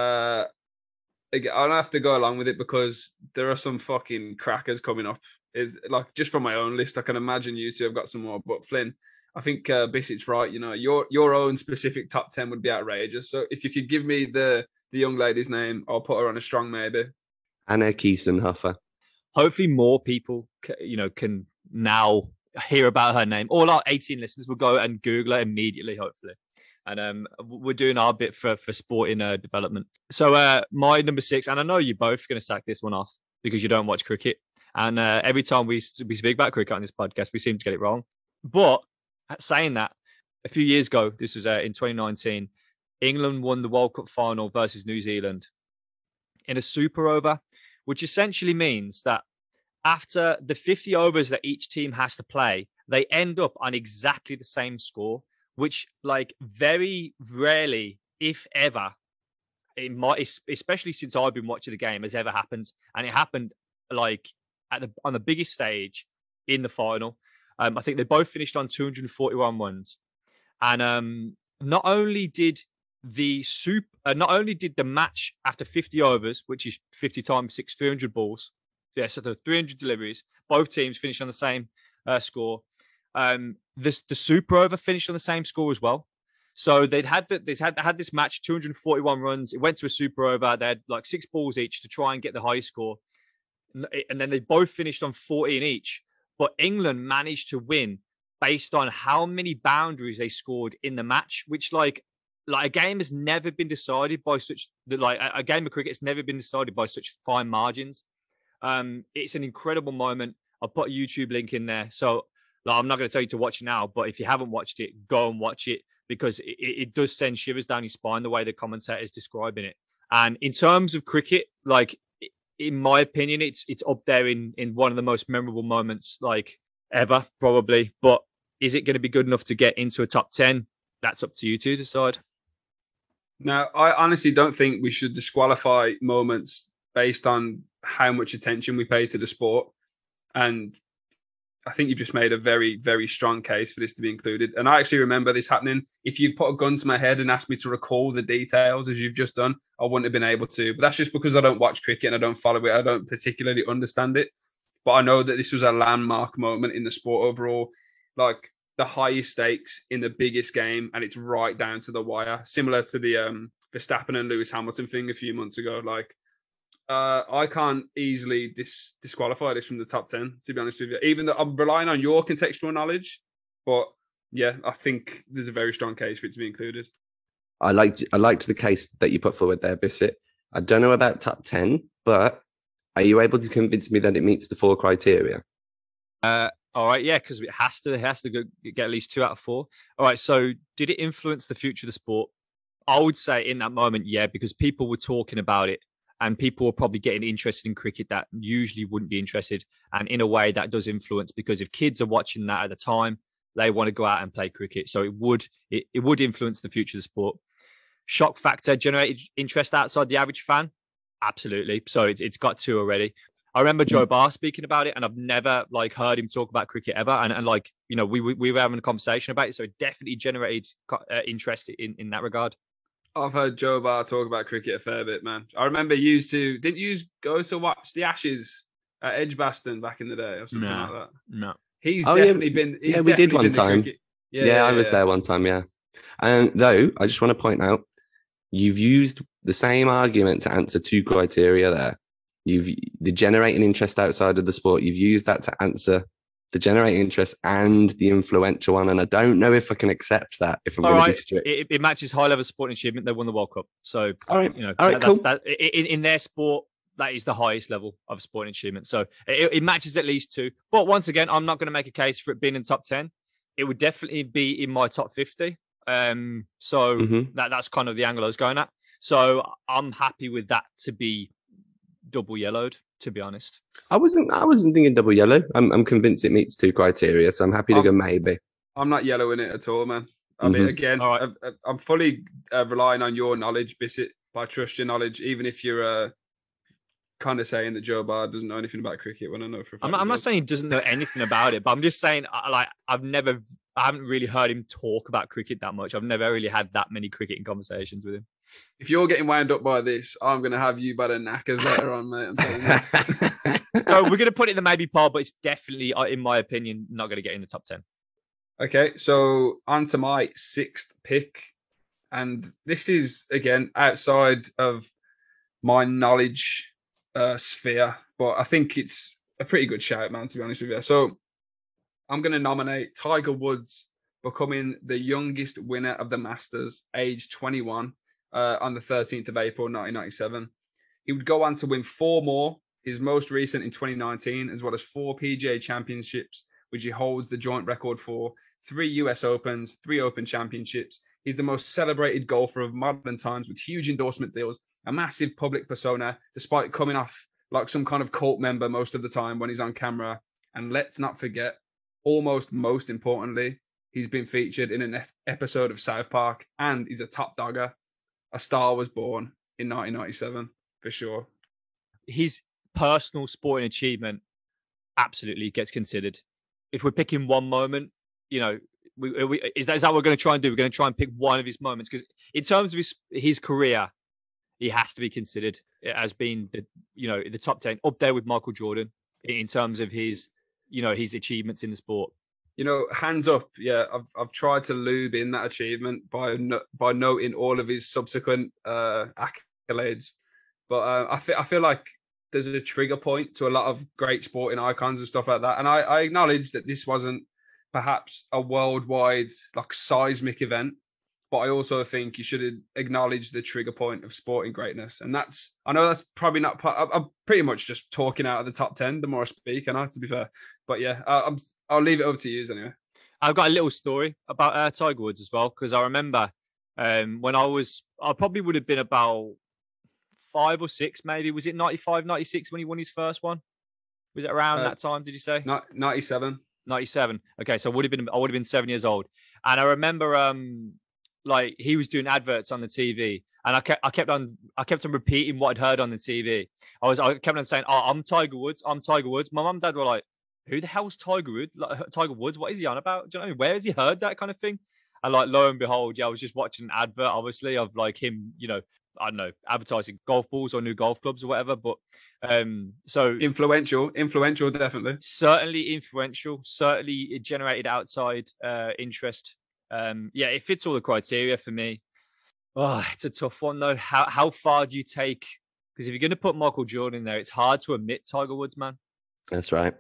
I'll have to go along with it because there are some fucking crackers coming up. Is like just from my own list, I can imagine you two have got some more. But Flynn, I think Bissett's right. You know, your own specific top 10 would be outrageous. So if you could give me the young lady's name, I'll put her on a strong maybe. Anna Kiesenhofer. Hopefully, more people can now hear about her name. All our 18 listeners will go and Google her immediately. Hopefully. And we're doing our bit for sporting development. So my number 6, and I know you're both going to sack this one off because you don't watch cricket. And every time we speak about cricket on this podcast, we seem to get it wrong. But saying that, a few years ago, this was in 2019, England won the World Cup final versus New Zealand in a super over, which essentially means that after the 50 overs that each team has to play, they end up on exactly the same score, which like very rarely, if ever, especially since I've been watching the game, has ever happened. And it happened like on the biggest stage in the final. I think they both finished on 241 runs. And not only did the match after 50 overs, which is 50 times 6, 300 balls. Yeah, so the 300 deliveries, both teams finished on the same score. The super over finished on the same score as well. So they had this match, 241 runs. It went to a super over. They had like 6 balls each to try and get the high score. And then they both finished on 14 each. But England managed to win based on how many boundaries they scored in the match, which like a game has never been decided by a game of cricket has never been decided by such fine margins. It's an incredible moment. I'll put a YouTube link in there. So I'm not going to tell you to watch it now, but if you haven't watched it, go and watch it because it does send shivers down your spine the way the commentator is describing it. And in terms of cricket, like in my opinion, it's up there in one of the most memorable moments like ever, probably. But is it going to be good enough to get into a top 10? That's up to you to decide. Now, I honestly don't think we should disqualify moments based on how much attention we pay to the sport. And I think you've just made a very, very strong case for this to be included. And I actually remember this happening. If you'd put a gun to my head and asked me to recall the details as you've just done, I wouldn't have been able to. But that's just because I don't watch cricket and I don't follow it. I don't particularly understand it. But I know that this was a landmark moment in the sport overall. Like the highest stakes in the biggest game, and it's right down to the wire. Similar to the Verstappen and Lewis Hamilton thing a few months ago. Like, I can't easily disqualify this from the top 10, to be honest with you, even though I'm relying on your contextual knowledge. But yeah, I think there's a very strong case for it to be included. I liked the case that you put forward there, Bissett. I don't know about top 10, but are you able to convince me that it meets the 4 criteria? All right, yeah, because it has to get at least 2 out of 4. All right, so did it influence the future of the sport? I would say in that moment, yeah, because people were talking about it. And people are probably getting interested in cricket that usually wouldn't be interested. And in a way that does influence because if kids are watching that at the time, they want to go out and play cricket. So it would influence the future of the sport. Shock factor generated interest outside the average fan. Absolutely. So it's got 2 already. I remember Joe Barr speaking about it and I've never heard him talk about cricket ever. And we were having a conversation about it. So it definitely generated interest in that regard. I've heard Joe Barr talk about cricket a fair bit, man. I remember didn't you go to watch the Ashes at Edgbaston back in the day or something like that? No. He's definitely been. Yeah, we did one time. Yeah, I was there one time, yeah. And though, I just want to point out, you've used the same argument to answer 2 criteria there. The generating interest outside of the sport, you've used that to answer the generating interest and the influential one. And I don't know if I can accept that if I'm going to be strict. It matches high-level sporting achievement. They won the World Cup. So, all right, cool. In their sport, that is the highest level of sporting achievement. So it matches at least 2. But once again, I'm not going to make a case for it being in the top 10. it would definitely be in my top 50. So that's kind of the angle I was going at. So I'm happy with that to be double yellowed, to be honest. I wasn't thinking double yellow. I'm convinced it meets 2 criteria, so I'm happy to go maybe. I'm not yellowing it at all, man. I mean, again, All right. I'm fully relying on your knowledge, Bissett. I trust your knowledge, even if you're kind of saying that Joe Bard doesn't know anything about cricket when I know for a fact. I'm not saying he doesn't know anything about it, but I'm just saying, I haven't really heard him talk about cricket that much. I've never really had that many cricketing conversations with him. If you're getting wound up by this, I'm going to have you by the knackers later on, mate. I'm telling you. So we're going to put it in the maybe pile, but it's definitely, in my opinion, not going to get in the top 10. Okay, so on to my 6th pick. And this is, again, outside of my knowledge sphere, but I think it's a pretty good shout, man, to be honest with you. So I'm going to nominate Tiger Woods becoming the youngest winner of the Masters, age 21, on the 13th of April, 1997. He would go on to win 4 more, his most recent in 2019, as well as 4 PGA championships, which he holds the joint record for, 3 US Opens, 3 Open Championships. He's the most celebrated golfer of modern times with huge endorsement deals, a massive public persona, despite coming off like some kind of cult member most of the time when he's on camera. And let's not forget, almost most importantly, he's been featured in an episode of South Park, and he's a top dogger. A star was born in 1997, for sure. His personal sporting achievement absolutely gets considered. If we're picking one moment, is that what we're going to try and do? We're going to try and pick one of his moments, because in terms of his career, he has to be considered as being the top 10, up there with Michael Jordan in terms of his achievements in the sport. Hands up. Yeah, I've tried to lube in that achievement by noting all of his subsequent accolades, but I feel like there's a trigger point to a lot of great sporting icons and stuff like that. And I acknowledge that this wasn't perhaps a worldwide like seismic event, but I also think you should acknowledge the trigger point of sporting greatness. And I know that's probably not, I'm pretty much just talking out of the top 10 the more I speak, and I have to be fair. But yeah, I'll leave it over to you anyway. I've got a little story about Tiger Woods as well, because I remember when I probably would have been about 5 or 6, maybe. Was it 95, 96 when he won his first one? Was it around that time, did you say? 97. 97. Okay, so I would have been 7 years old. And I remember like he was doing adverts on the TV, and I kept on repeating what I'd heard on the TV. I kept on saying, "Oh, I'm Tiger Woods. I'm Tiger Woods." My mum and dad were like, "Who the hell's Tiger Woods? Tiger Woods? What is he on about? Do you know what I mean? Where has he heard that kind of thing?" And like, lo and behold, yeah, I was just watching an advert, obviously, of like him, I don't know, advertising golf balls or new golf clubs or whatever. But so influential, definitely. Certainly influential. Certainly it generated outside interest. Yeah, it fits all the criteria for me. Oh, it's a tough one though. How far do you take? Because if you're going to put Michael Jordan in there, it's hard to omit Tiger Woods, man. That's right.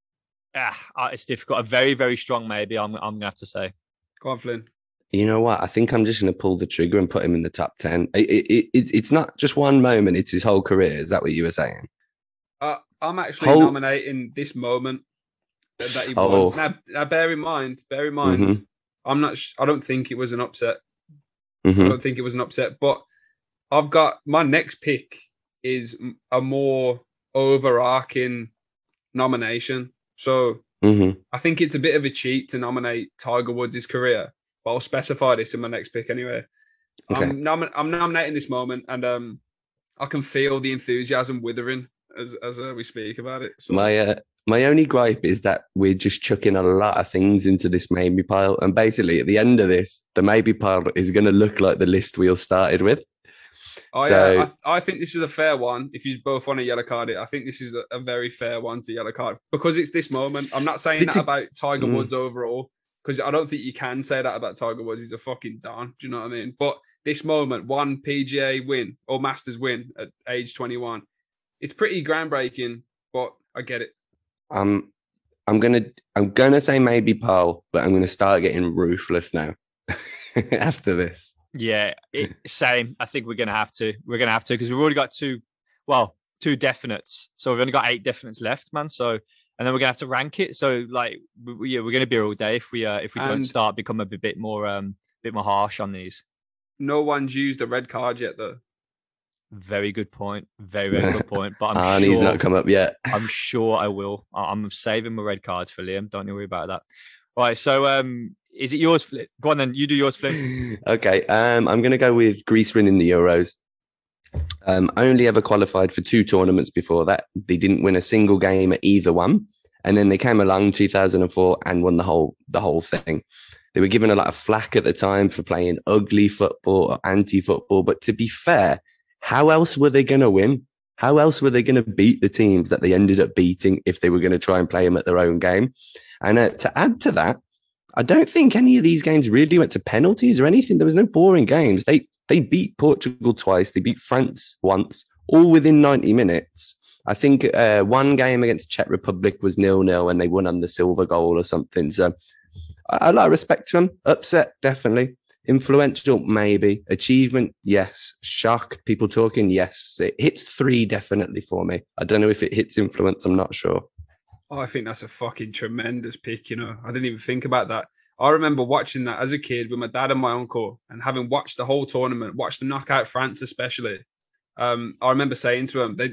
It's difficult. A very, very strong maybe. I'm gonna have to say. Go on, Flynn. You know what? I think I'm just going to pull the trigger and put him in the top 10. It's not just one moment; it's his whole career. Is that what you were saying? I'm actually nominating this moment that he won. Now, bear in mind. Mm-hmm. I'm not. I don't think it was an upset. Mm-hmm. I don't think it was an upset. But I've got my next pick is a more overarching nomination. So I think it's a bit of a cheat to nominate Tiger Woods' career. But I'll specify this in my next pick anyway. Okay. I'm nominating this moment, and I can feel the enthusiasm withering as we speak about it. So. My only gripe is that we're just chucking a lot of things into this maybe pile, and basically at the end of this, the maybe pile is going to look like the list we all started with. Yeah, I think this is a fair one. If you both want to yellow card it, I think this is a very fair one to yellow card because it's this moment. I'm not saying that about Tiger Woods overall, because I don't think you can say that about Tiger Woods. He's a fucking don. Do you know what I mean? But this moment, one PGA win or Masters win at age 21, it's pretty groundbreaking. But I get it. I'm gonna say maybe Paul, but I'm gonna start getting ruthless now after this. Yeah, same. I think we're gonna have to because we've already got two definites. So we've only got 8 definites left, man. So and then we're gonna have to rank it. So like, yeah, we're gonna be here all day if we don't And- start become a bit more harsh on these. No one's used a red card yet, though. Very good point. Very, very good point. But Arnie's not come up yet. I'm sure I will. I'm saving my red cards for Liam. Don't you worry about that. All right. So, is it yours, Flynn? Go on then. You do yours, Flynn. Okay. I'm going to go with Greece winning the Euros. Only ever qualified for 2 tournaments before that. They didn't win a single game at either one, and then they came along 2004 and won the whole thing. They were given a lot of flack at the time for playing ugly football or anti-football. But to be fair, how else were they going to win? How else were they going to beat the teams that they ended up beating if they were going to try and play them at their own game? And to add to that, I don't think any of these games really went to penalties or anything. There was no boring games. They beat Portugal twice. They beat France once, all within 90 minutes. I think one game against Czech Republic was 0-0 and they won on the silver goal or something. So I like respect to them. Upset, definitely. Influential, maybe. Achievement, yes. Shock, people talking, yes. It hits 3 definitely for me. I don't know if it hits influence. I'm not sure. Oh, I think that's a fucking tremendous pick, you know. I didn't even think about that. I remember watching that as a kid with my dad and my uncle, and having watched the whole tournament, watched them knock out France especially. I remember saying to them,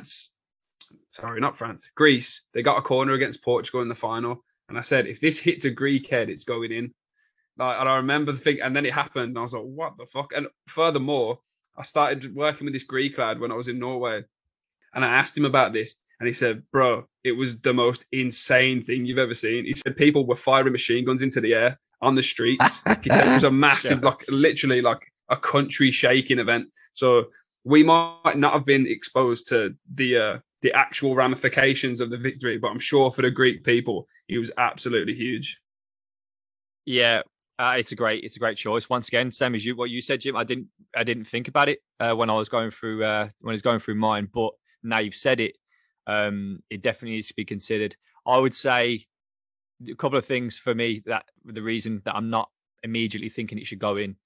Greece, they got a corner against Portugal in the final. And I said, if this hits a Greek head, it's going in. And I remember the thing, and then it happened. And I was like, what the fuck? And furthermore, I started working with this Greek lad when I was in Norway. And I asked him about this. And he said, bro, it was the most insane thing you've ever seen. He said people were firing machine guns into the air on the streets. He said it was a massive, literally like a country shaking event. So we might not have been exposed to the actual ramifications of the victory, but I'm sure for the Greek people, it was absolutely huge. Yeah, it's a great choice. Once again, same as what you said, Jim. I didn't think about it when I was going through mine, but now you've said it. It definitely needs to be considered. I would say a couple of things for me that the reason that I'm not immediately thinking it should go in.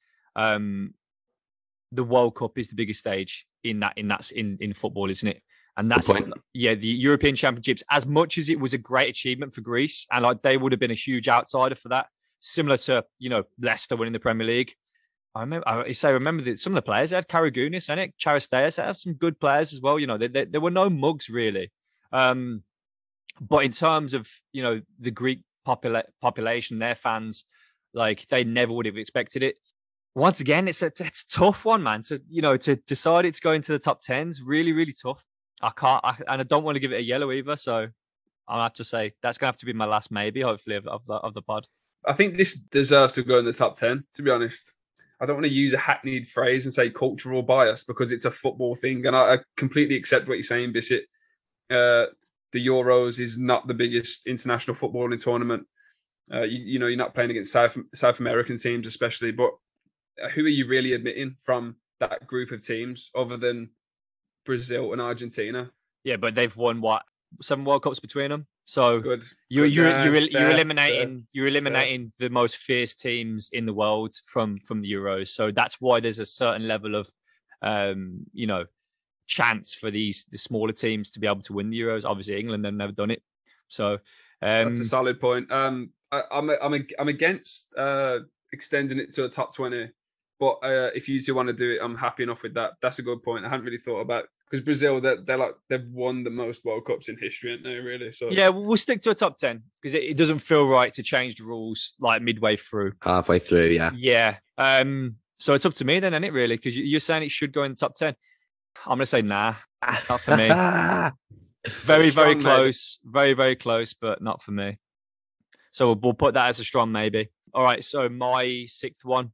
The World Cup is the biggest stage in football, isn't it? And that's the European Championships. As much as it was a great achievement for Greece, and like they would have been a huge outsider for that, similar to Leicester winning the Premier League. I remember that some of the players they had Karagounis and it, Charisteas. They have some good players as well. There were no mugs really. But in terms of the Greek population, their fans, like they never would have expected it. Once again, it's a tough one, man. To decide it to go into the top 10 is really, really tough. And I don't want to give it a yellow either. So I'll have to say that's gonna have to be my last maybe, hopefully, of the pod. I think this deserves to go in the top 10. To be honest, I don't want to use a hackneyed phrase and say cultural bias because it's a football thing, and I completely accept what you're saying, Bissett. The Euros is not the biggest international footballing tournament. You're not playing against South American teams, especially. But who are you really admitting from that group of teams other than Brazil and Argentina? Yeah, but they've won 7 World Cups between them. So good. You're eliminating the most fierce teams in the world from the Euros. So that's why there's a certain level of chance for the smaller teams to be able to win the Euros. Obviously, England have never done it. So that's a solid point. I'm against extending it to a top 20. But if you two want to do it, I'm happy enough with that. That's a good point. I hadn't really thought about because Brazil, they've won the most World Cups in history, haven't they? Really? So yeah, we'll stick to a top 10 because it doesn't feel right to change the rules like midway through. Halfway through, yeah. Yeah. So it's up to me then, isn't it? Really? Because you're saying it should go in the top 10. I'm gonna say nah, not for me. Very, very close. Very, very close, but not for me. So we'll put that as a strong maybe. All right. So my 6th one.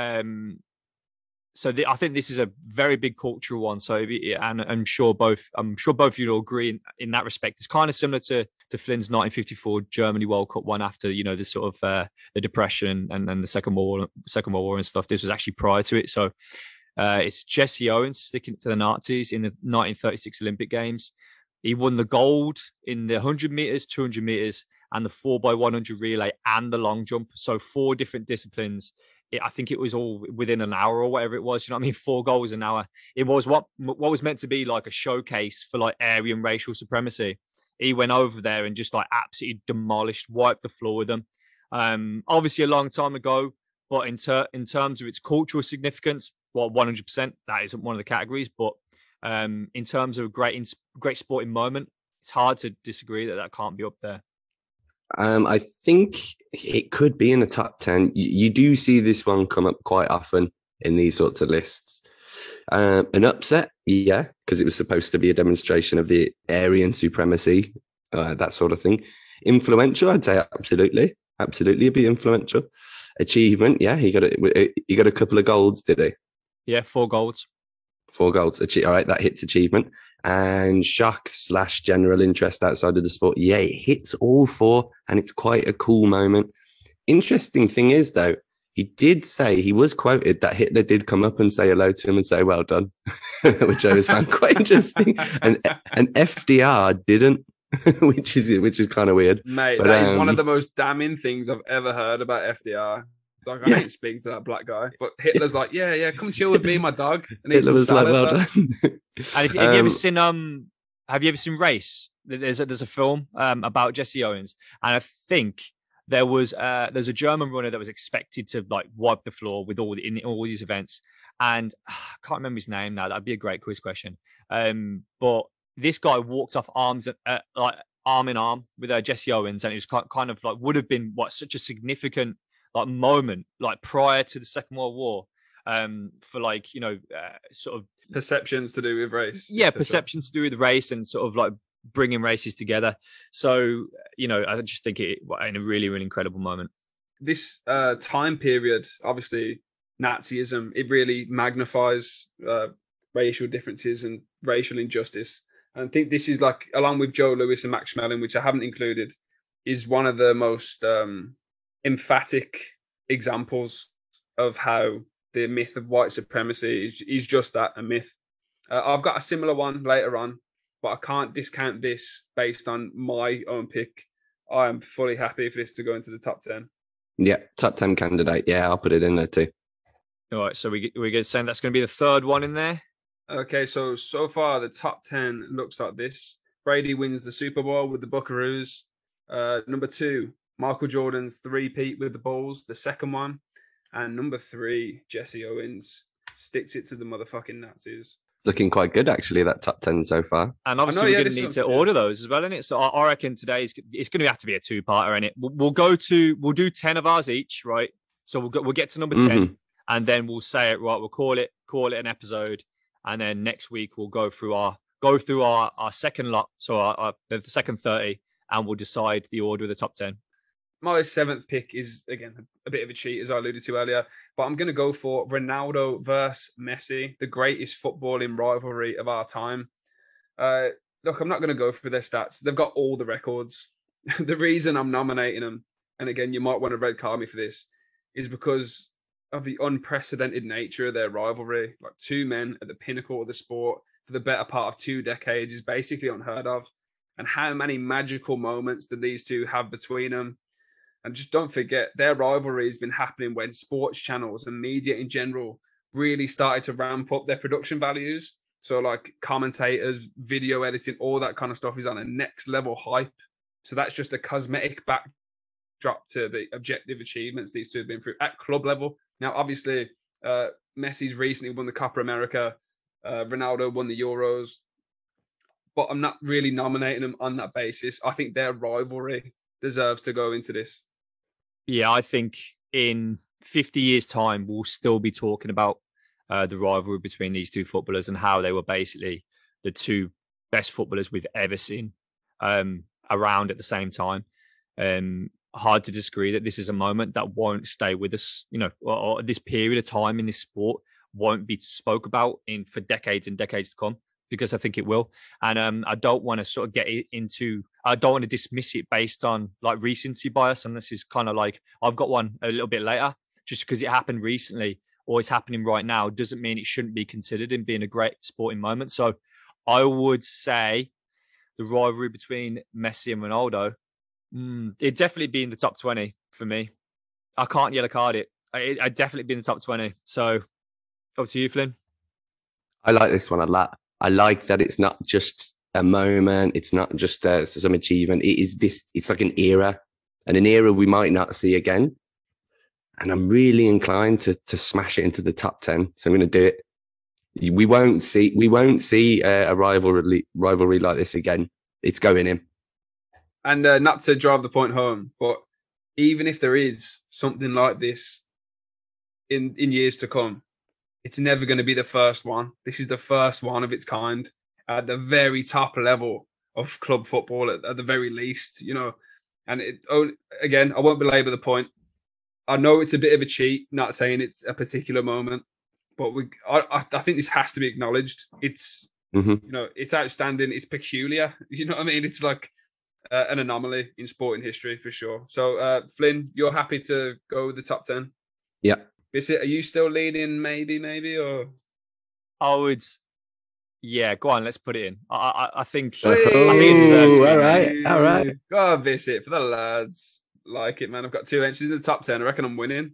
I think this is a very big cultural one. So, and I'm sure both of you will agree in that respect. It's kind of similar to Flynn's 1954 Germany World Cup one after the sort of the Depression and the Second World War and stuff. This was actually prior to it. So it's Jesse Owens sticking to the Nazis in the 1936 Olympic Games. He won the gold in the 100 meters, 200 meters, and the 4x100 relay and the long jump. So 4 different disciplines. I think it was all within an hour or whatever it was. You know what I mean? 4 goals an hour. It was what was meant to be like a showcase for like Aryan racial supremacy. he went over there and just like absolutely demolished, wiped the floor with them. Obviously a long time ago, but in terms of its cultural significance, well, 100%, that isn't one of the categories. But in terms of great sporting moment, it's hard to disagree that can't be up there. I think it could be in the top 10. You do see this one come up quite often in these sorts of lists. An upset, yeah, because it was supposed to be a demonstration of the Aryan supremacy, that sort of thing. Influential, I'd say absolutely it'd be influential. Achievement, yeah, he got a couple of golds, did he? Yeah, 4 golds. 4 golds. All right, that hits achievement. And shock / general interest outside of the sport. Yeah, it hits all 4, and it's quite a cool moment. Interesting thing is, though, he did say, he was quoted that Hitler did come up and say hello to him and say, well done, which I always found quite interesting. And FDR didn't, which is kind of weird. Mate, but, that is one of the most damning things I've ever heard about FDR. Like, I hate speaking to that black guy, but Hitler's like, yeah, come chill with me, my dog. And Hitler was like, well done. And have you ever seen Race? There's a film about Jesse Owens, and I think there's a German runner that was expected to like wipe the floor with all these events, and I can't remember his name now. That'd be a great quiz question. But this guy walked off arm in arm with Jesse Owens, and it was kind of like would have been such a significant like moment like prior to the Second World War, for like sort of perceptions to do with race. Yeah, perceptions to do with race and sort of like bringing races together. So I just think it in a really, really incredible moment. This time period, obviously Nazism, it really magnifies racial differences and racial injustice. And I think this is like, along with Joe Louis and Max Schmeling, which I haven't included, is one of the most emphatic examples of how the myth of white supremacy is just that, a myth. I've got a similar one later on, but I can't discount this based on my own pick. I am fully happy for this to go into the top 10. Yeah, top 10 candidate. Yeah, I'll put it in there too. All right, so we're going to say that's going to be the third one in there. Okay, so far the top 10 looks like this. Brady wins the Super Bowl with the Buckaroos. Number 2, Michael Jordan's 3-peat with the Bulls, the second one. And number 3, Jesse Owens sticks it to the motherfucking Nazis. Looking quite good, actually, that top 10 so far. And obviously, we're going to need to order those as well, isn't it? So I reckon today it's going to have to be a 2-parter, isn't it? We'll do 10 of ours each, right? So we'll get to number 10, and then we'll say it right. We'll call it an episode, and then next week we'll go through our second lot, so the second 30, and we'll decide the order of the top 10. My 7th pick is, again, a bit of a cheat, as I alluded to earlier, but I'm going to go for Ronaldo versus Messi, the greatest footballing rivalry of our time. Look, I'm not going to go through their stats. They've got all the records. The reason I'm nominating them, and again, you might want to red card me for this, is because of the unprecedented nature of their rivalry. Like, 2 men at the pinnacle of the sport for the better part of 2 decades is basically unheard of. And how many magical moments did these two have between them? And just don't forget, their rivalry has been happening when sports channels and media in general really started to ramp up their production values. So like commentators, video editing, all that kind of stuff is on a next level hype. So that's just a cosmetic backdrop to the objective achievements these two have been through at club level. Now, obviously, Messi's recently won the Copa America. Ronaldo won the Euros. But I'm not really nominating them on that basis. I think their rivalry deserves to go into this. Yeah, I think in 50 years' time, we'll still be talking about the rivalry between these two footballers and how they were basically the 2 best footballers we've ever seen around at the same time. Hard to disagree that this is a moment that won't stay with us, or this period of time in this sport won't be spoke about for decades and decades to come, because I think it will. And I don't want to sort of I don't want to dismiss it based on like recency bias. And this is kind of like, I've got one a little bit later, just because it happened recently or it's happening right now doesn't mean it shouldn't be considered in being a great sporting moment. So I would say the rivalry between Messi and Ronaldo, it'd definitely be in the top 20 for me. I can't yellow card it. I'd definitely be in the top 20. So up to you, Flynn. I like this one a lot. I like that it's not just a moment. It's not just some achievement. It is this. It's like an era, and an era we might not see again. And I'm really inclined to smash it into the top 10. So I'm going to do it. We won't see a rivalry like this again. It's going in. And not to drive the point home, but even if there is something like this in years to come, it's never going to be the first one. This is the first one of its kind at the very top level of club football, at the very least, you know. And again, I won't belabor the point. I know it's a bit of a cheat, not saying it's a particular moment, but I think this has to be acknowledged. It's you know, it's outstanding. It's peculiar. You know what I mean? It's like an anomaly in sporting history for sure. So Flynn, you're happy to go with the top 10? Yeah. Bissett, are you still leaning maybe or? I would. Yeah, go on. Let's put it in. I think. Oh, I think it deserves to be all right. Go on, Bissett, for the lads. Like it, man. I've got 2 entries in the top 10. I reckon I'm winning.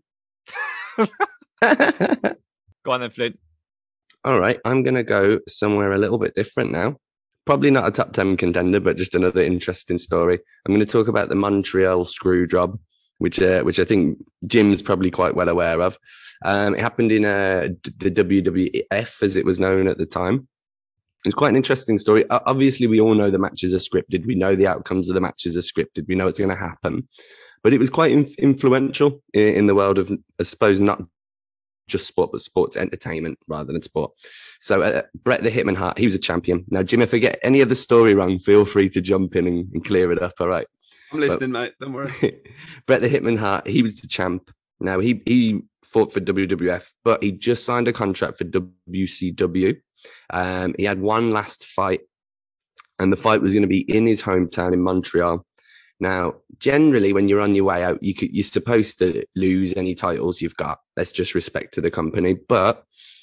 Go on then, Flint. All right, I'm going to go somewhere a little bit different now. Probably not a top 10 contender, but just another interesting story. I'm going to talk about the Montreal screw job, which I think Jim's probably quite well aware of. It happened in the WWF, as it was known at the time. It's quite an interesting story. Obviously, we all know the matches are scripted. We know the outcomes of the matches are scripted. We know what's going to happen. But it was quite influential in the world of, I suppose, not just sport, but sports entertainment rather than sport. So Bret the Hitman Hart, he was a champion. Now, Jim, if I get any of the story wrong, feel free to jump in and clear it up, all right? I'm listening, mate. Don't worry. Bret the Hitman Hart, he was the champ. Now, he fought for WWF, but he just signed a contract for WCW. He had one last fight, and the fight was going to be in his hometown in Montreal. Now, generally, when you're on your way out, you're supposed to lose any titles you've got. That's just respect to the company. But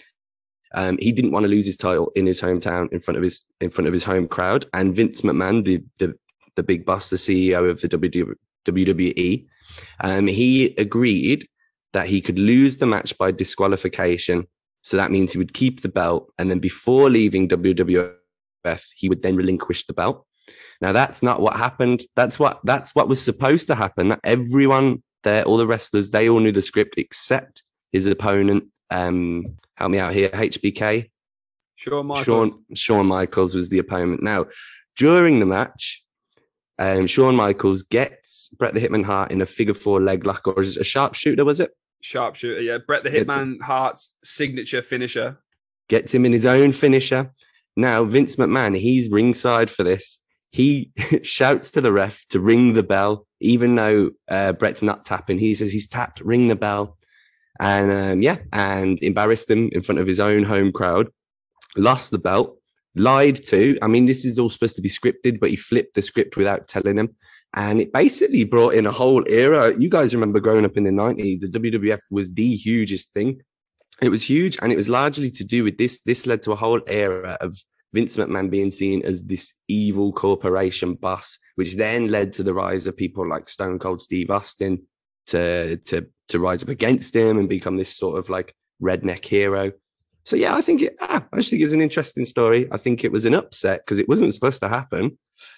he didn't want to lose his title in his hometown in front of his home crowd. And Vince McMahon, the big boss, the CEO of the WWE, he agreed that he could lose the match by disqualification. So that means he would keep the belt, and then before leaving WWF, he would then relinquish the belt. Now, that's not what happened. That's what was supposed to happen. Everyone there, all the wrestlers, they all knew the script except his opponent. Help me out here, HBK. Shawn Michaels. Shawn Michaels was the opponent. Now, during the match, Shawn Michaels gets Bret the Hitman Hart in a figure 4 leg lock, or is it a sharpshooter, was it? Sharpshooter, yeah. Bret the Hitman Hart's signature finisher. Gets him in his own finisher. Now, Vince McMahon, he's ringside for this. He shouts to the ref to ring the bell, even though Bret's not tapping. He says he's tapped, ring the bell. And and embarrassed him in front of his own home crowd. Lost the belt, lied to. I mean, this is all supposed to be scripted, but he flipped the script without telling him. And it basically brought in a whole era. You guys remember growing up in the 90s, the WWF was the hugest thing. It was huge, and it was largely to do with this. This led to a whole era of Vince McMahon being seen as this evil corporation boss, which then led to the rise of people like Stone Cold Steve Austin to rise up against him and become this sort of like redneck hero. So yeah, I think I just think it's an interesting story. I think it was an upset because it wasn't supposed to happen.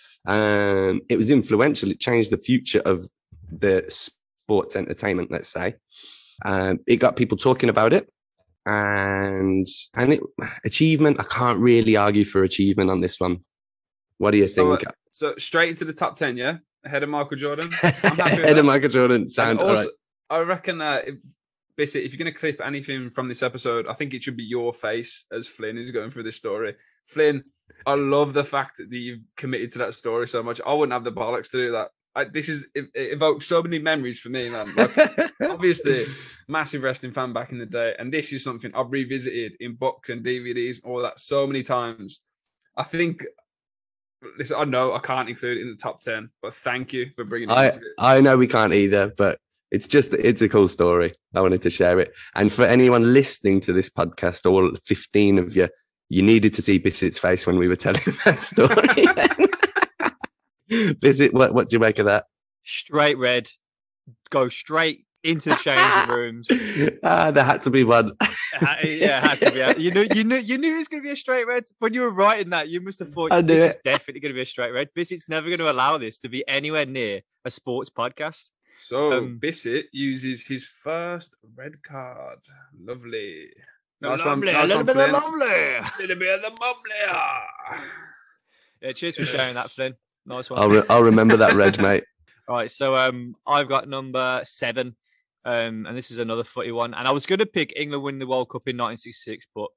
It was influential. It changed the future of the sports entertainment, let's say. It got people talking about it. And achievement, I can't really argue for achievement on this one. What do you think? So straight into the top 10, yeah? Ahead of Michael Jordan? I'm happy with Ahead of Michael Jordan. Sound also, right. I reckon Bissett, if you're going to clip anything from this episode, I think it should be your face as Flynn is going through this story. Flynn, I love the fact that you've committed to that story so much. I wouldn't have the bollocks to do that. It evokes so many memories for me, man. Like, obviously, massive wrestling fan back in the day, and this is something I've revisited in books and DVDs, all that so many times. I think, listen, I know I can't include it in the top 10, but thank you for bringing it into it. I know we can't either, but it's a cool story. I wanted to share it. And for anyone listening to this podcast, all 15 of you, you needed to see Bissett's face when we were telling that story. Bissett, what do you make of that? Straight red, go straight into the changing rooms. There had to be one. Yeah, it had to be. You knew it was going to be a straight red when you were writing that. You must have thought I knew this is it. definitely going to be a straight red. Bissett's never going to allow this to be anywhere near a sports podcast. So Bissett uses his first red card. Lovely. Nice lovely. one, A little bit Flynn. of lovely. A little bit of the bubbly. Yeah, cheers for sharing that, Flynn. Nice one. I'll remember that red, mate. All right, so I've got number 7, and this is another footy one. And I was going to pick England winning the World Cup in 1966, but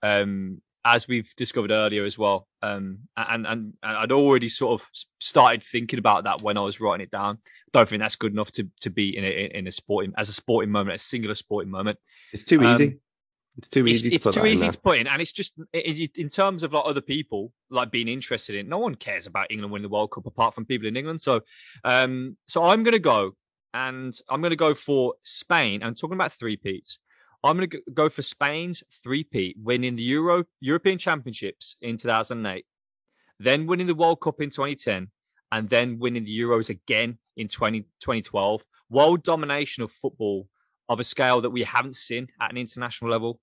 as we've discovered earlier as well, and I'd already sort of started thinking about that when I was writing it down. Don't think that's good enough to be in a sporting moment, a singular sporting moment. It's too easy. It's too easy. It's too easy to put in, and it's just in terms of like other people like being interested in. No one cares about England winning the World Cup apart from people in England. So, so I'm going to go, and I'm going to go for Spain. I'm talking about three-peats. I'm going to go for Spain's three-peat, winning the European Championships in 2008, then winning the World Cup in 2010, and then winning the Euros again in 2012. World domination of football of a scale that we haven't seen at an international level.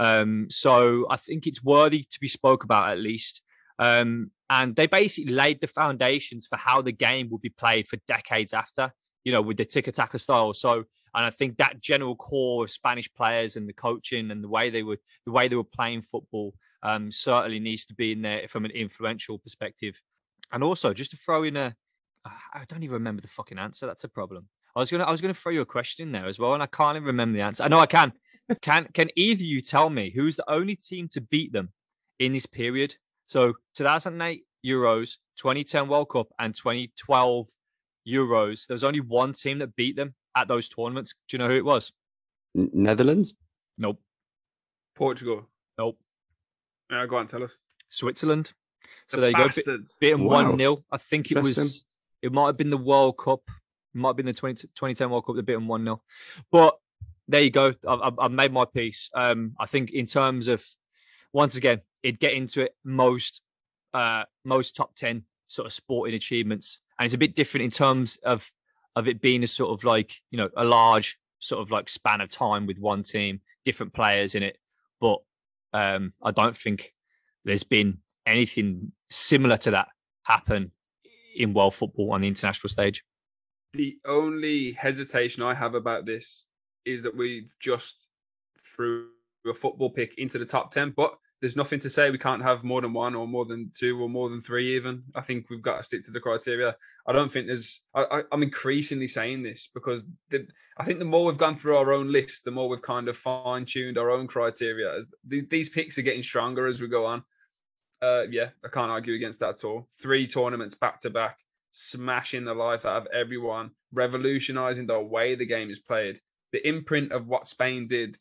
So I think it's worthy to be spoke about at least. And they basically laid the foundations for how the game will be played for decades after, with the tiki-taka style. So, and I think that general core of Spanish players and the coaching and the way they were playing football certainly needs to be in there from an influential perspective. And also just to throw in I don't even remember the fucking answer. That's a problem. I was gonna throw you a question there as well, and I can't even remember the answer. I know I can. Can either of you tell me who's the only team to beat them in this period? So 2008 Euros, 2010 World Cup, and 2012 Euros. There was only one team that beat them at those tournaments. Do you know who it was? Netherlands? Nope. Portugal? Nope. Go on, tell us. Switzerland. So The there you bastards. go. Beaten Wow. 1-0. I think it was. It might have been the World Cup. It might have been the 2010 World Cup. They beat them 1-0. But there you go. I've made my piece. I think in terms of, once again, it'd get into it most top 10 sort of sporting achievements. And it's a bit different in terms of it being a sort of like, a large sort of like span of time with one team, different players in it. But I don't think there's been anything similar to that happen in world football on the international stage. The only hesitation I have about this is that we've just threw a football pick into the top 10, but there's nothing to say we can't have more than one or more than two or more than three even. I think we've got to stick to the criteria. I don't think there's... I'm increasingly saying this because I think the more we've gone through our own list, the more we've kind of fine-tuned our own criteria. As these picks are getting stronger as we go on. Yeah, I can't argue against that at all. 3 tournaments back-to-back, smashing the life out of everyone, revolutionising the way the game is played. The imprint of what Spain did,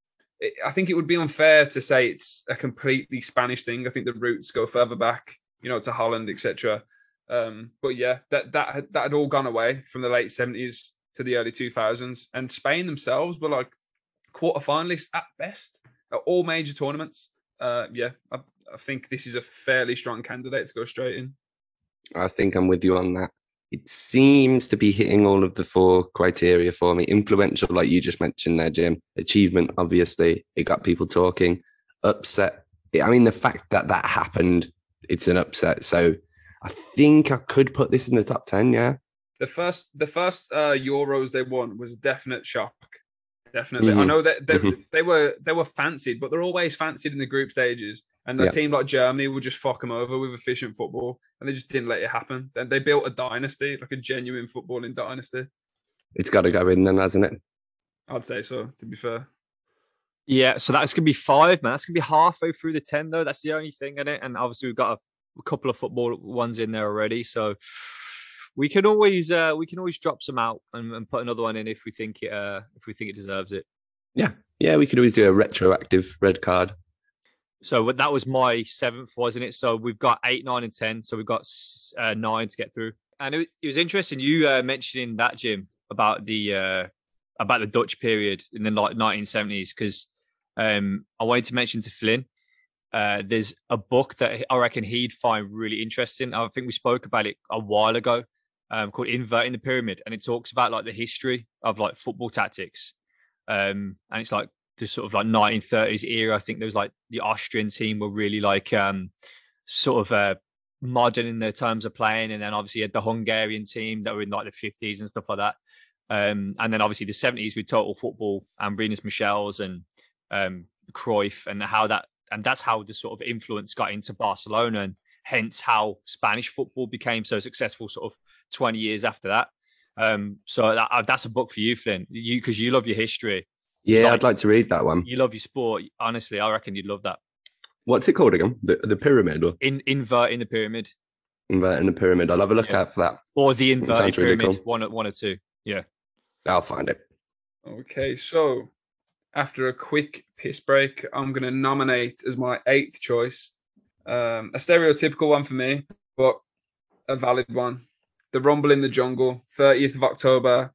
I think it would be unfair to say it's a completely Spanish thing. I think the roots go further back, to Holland, etc. But yeah, that had all gone away from the late 70s to the early 2000s. And Spain themselves were like quarterfinalists at best at all major tournaments. Yeah, I think this is a fairly strong candidate to go straight in. I think I'm with you on that. It seems to be hitting all of the 4 criteria for me. Influential, like you just mentioned there, Jim. Achievement, obviously. It got people talking. Upset. I mean, the fact that happened, it's an upset. So I think I could put this in the top 10, yeah. The first Euros they won was a definite shock. Definitely. Mm-hmm. I know that they were fancied, but they're always fancied in the group stages. And a team like Germany would just fuck them over with efficient football. And they just didn't let it happen. Then they built a dynasty, like a genuine footballing dynasty. It's got to go in then, hasn't it? I'd say so, to be fair. Yeah, so that's going to be 5, man. That's going to be halfway through the 10, though. That's the only thing in it. And obviously we've got a couple of football ones in there already. So we can always drop some out and put another one in if we think it deserves it. Yeah, we could always do a retroactive red card. So that was my 7th, wasn't it? So we've got 8, 9, and 10. So we've got 9 to get through. And it was interesting you mentioning that, Jim, about the Dutch period in the 1970s, because I wanted to mention to Flynn. There's a book that I reckon he'd find really interesting. I think we spoke about it a while ago, called Inverting the Pyramid, and it talks about like the history of like football tactics. And it's like the sort of like 1930s era. I think there was like the Austrian team were really like sort of modern in their terms of playing, and then obviously you had the Hungarian team that were in like the 50s and stuff like that. And then obviously the 70s with Total Football and Rinus Michels and Cruyff, and that's how the sort of influence got into Barcelona, and hence how Spanish football became so successful sort of 20 years after that. So that's a book for you, Flynn, because you love your history. Yeah, I'd like to read that one. You love your sport. Honestly, I reckon you'd love that. What's it called again? The pyramid? Or? Inverting the Pyramid. Inverting the Pyramid. I'll have a look out for that. Or the Inverted Pyramid, really cool. one or two. Yeah. I'll find it. Okay, so after a quick piss break, I'm going to nominate as my 8th choice a stereotypical one for me, but a valid one. The Rumble in the Jungle, 30th of October,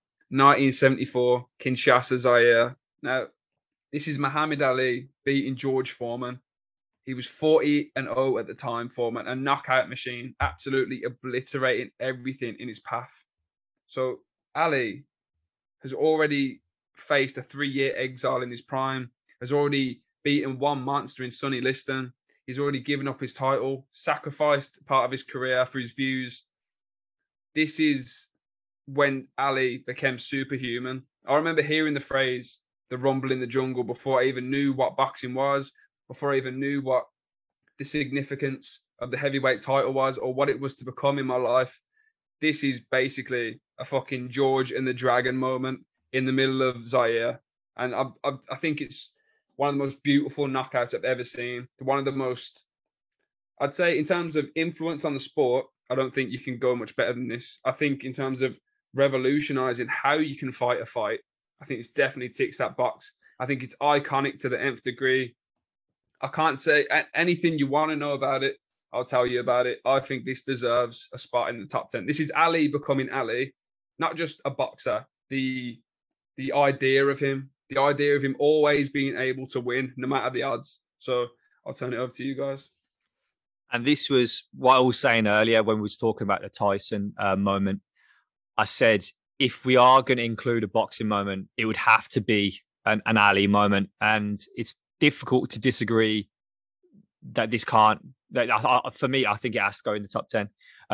1974, Kinshasa, Zaire. Now, this is Muhammad Ali beating George Foreman. He was 40-0 at the time, Foreman, a knockout machine, absolutely obliterating everything in his path. So Ali has already faced a 3-year exile in his prime, has already beaten one monster in Sonny Liston. He's already given up his title, sacrificed part of his career for his views. This is when Ali became superhuman. I remember hearing the phrase, the Rumble in the Jungle, before I even knew what boxing was, before I even knew what the significance of the heavyweight title was or what it was to become in my life. This is basically a fucking George and the Dragon moment in the middle of Zaire. And I think it's one of the most beautiful knockouts I've ever seen. One of the most, I'd say, in terms of influence on the sport, I don't think you can go much better than this. I think in terms of revolutionizing how you can fight a fight, I think it's definitely ticks that box. I think it's iconic to the nth degree. I can't say anything you want to know about it. I'll tell you about it. I think this deserves a spot in the top 10. This is Ali becoming Ali, not just a boxer. The idea of him always being able to win no matter the odds. So I'll turn it over to you guys. And this was what I was saying earlier when we was talking about the Tyson moment. I said, if we are going to include a boxing moment, it would have to be an Ali moment. And it's difficult to disagree that this can't. For me, I think it has to go in the top 10.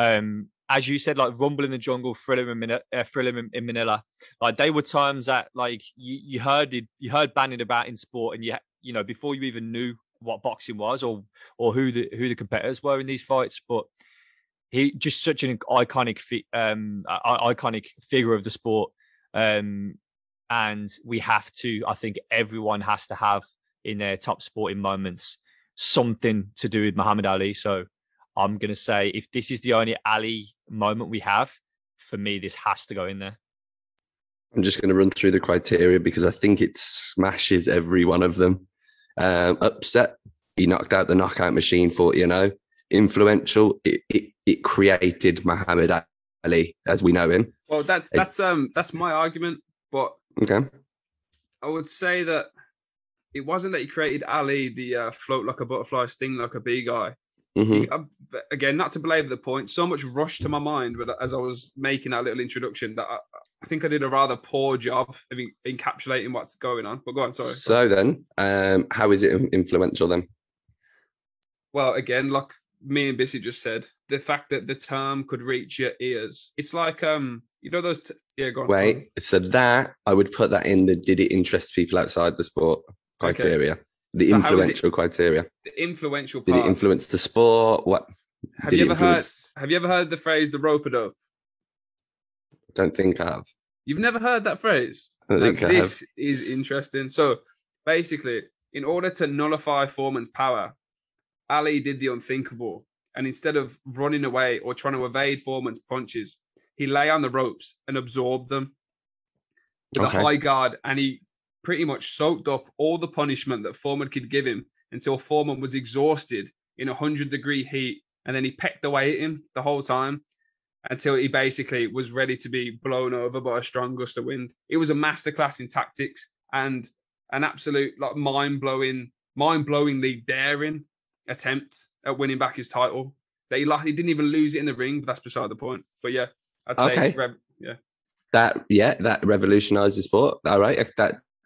As you said, like Rumble in the Jungle, Thriller in Manila, like they were terms that like you heard bandied about in sport, and you know before you even knew what boxing was or who the competitors were in these fights. But he just such an iconic figure of the sport, and we have to. I think everyone has to have in their top sporting moments something to do with Muhammad Ali. So I'm going to say if this is the only Ali moment we have, for me, this has to go in there. I'm just going to run through the criteria because I think it smashes every one of them. Upset, he knocked out the knockout machine 40-0. Influential, it created Muhammad Ali as we know him. Well, that's my argument, but okay, I would say that it wasn't that he created Ali, the float like a butterfly, sting like a bee guy. Mm-hmm. Again, not to belabor the point, so much rushed to my mind as I was making that little introduction that I think I did a rather poor job of encapsulating what's going on. But go on, sorry. So then, how is it influential then? Well, again, like me and Bissy just said, the fact that the term could reach your ears. It's like, you know those... yeah, go on. Wait, so that, I would put that in the did it interest people outside the sport criteria. Okay. The influential criteria. The influential part. Did it influence the sport? What? Have you ever heard the phrase the rope-a-dope? I don't think I have. You've never heard that phrase? I don't think I have. This is interesting. So basically, in order to nullify Foreman's power, Ali did the unthinkable. And instead of running away or trying to evade Foreman's punches, he lay on the ropes and absorbed them with a high guard. And he pretty much soaked up all the punishment that Foreman could give him until Foreman was exhausted in 100-degree heat. And then he pecked away at him the whole time until he basically was ready to be blown over by a strong gust of wind. It was a masterclass in tactics and an absolute like mind-blowingly daring attempt at winning back his title. That he didn't even lose it in the ring, but that's beside the point. But yeah, I'd say it's that revolutionized the sport. All right,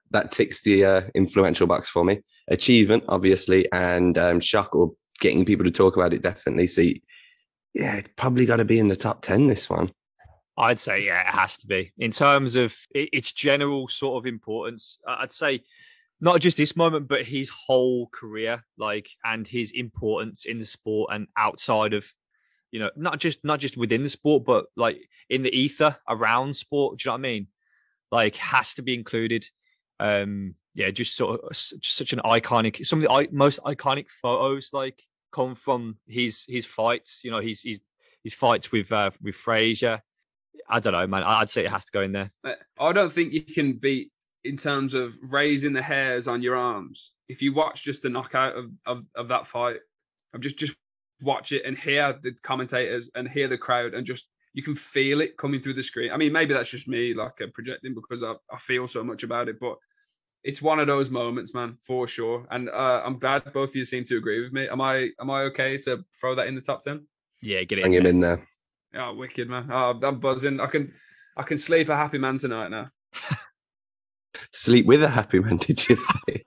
that ticks the influential box for me. Achievement, obviously, and shock or getting people to talk about it, definitely. So, yeah, it's probably got to be in the top 10, this one. I'd say, yeah, it has to be. In terms of its general sort of importance, I'd say not just this moment, but his whole career, like, and his importance in the sport and outside of, you know, not just within the sport, but like in the ether around sport. Do you know what I mean? Like, has to be included. Yeah, just sort of just such an iconic. Some of the most iconic photos like come from his fights. You know, his fights with Frazier. I don't know, man. I'd say it has to go in there. I don't think you can beat in terms of raising the hairs on your arms. If you watch just the knockout of that fight, of just watch it and hear the commentators and hear the crowd, and just you can feel it coming through the screen. I mean, maybe that's just me like projecting because I feel so much about it, but it's one of those moments, man, for sure. And I'm glad both of you seem to agree with me. Am I okay to throw that in the top 10? Yeah, get it. Bring him in there. Oh, wicked, man. Oh, I'm buzzing. I can sleep a happy man tonight now. Sleep with a happy man, did you say?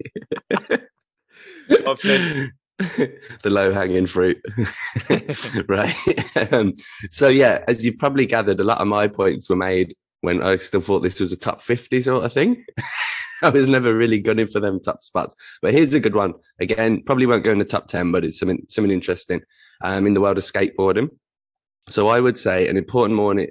The low-hanging fruit. Right. So, yeah, as you've probably gathered, a lot of my points were made when I still thought this was a top 50 sort of thing. I was never really gunning for them top spots. But here's a good one. Again, probably won't go in the top 10, but it's something interesting in the world of skateboarding. So I would say an important moment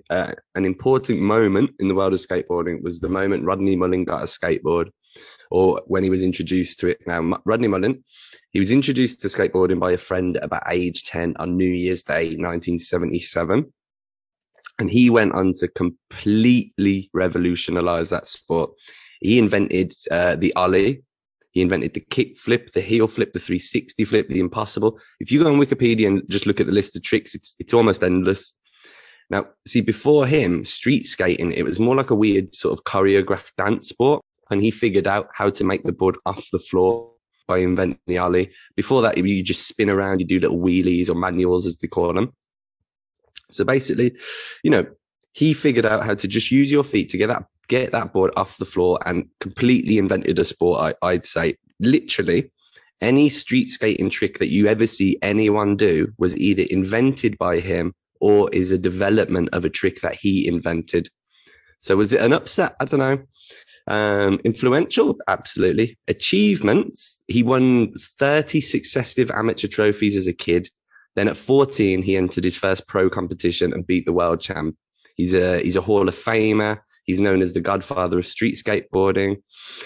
in the world of skateboarding was the moment Rodney Mullen got a skateboard, or when he was introduced to it. Now, Rodney Mullen, he was introduced to skateboarding by a friend at about age 10 on New Year's Day, 1977. And he went on to completely revolutionize that sport. He invented the ollie. He invented the kick flip, the heel flip, the 360 flip, the impossible. If you go on Wikipedia and just look at the list of tricks, it's almost endless. Now, see, before him, street skating, it was more like a weird sort of choreographed dance sport. And he figured out how to make the board off the floor by inventing the ollie. Before that, you just spin around, you do little wheelies or manuals, as they call them. So basically, you know, he figured out how to just use your feet to get that board off the floor, and completely invented a sport. I'd say literally any street skating trick that you ever see anyone do was either invented by him or is a development of a trick that he invented. So was it an upset? I don't know. Influential? Absolutely. Achievements? He won 30 successive amateur trophies as a kid. Then at 14, he entered his first pro competition and beat the world champ. He's a Hall of Famer. He's known as the godfather of street skateboarding.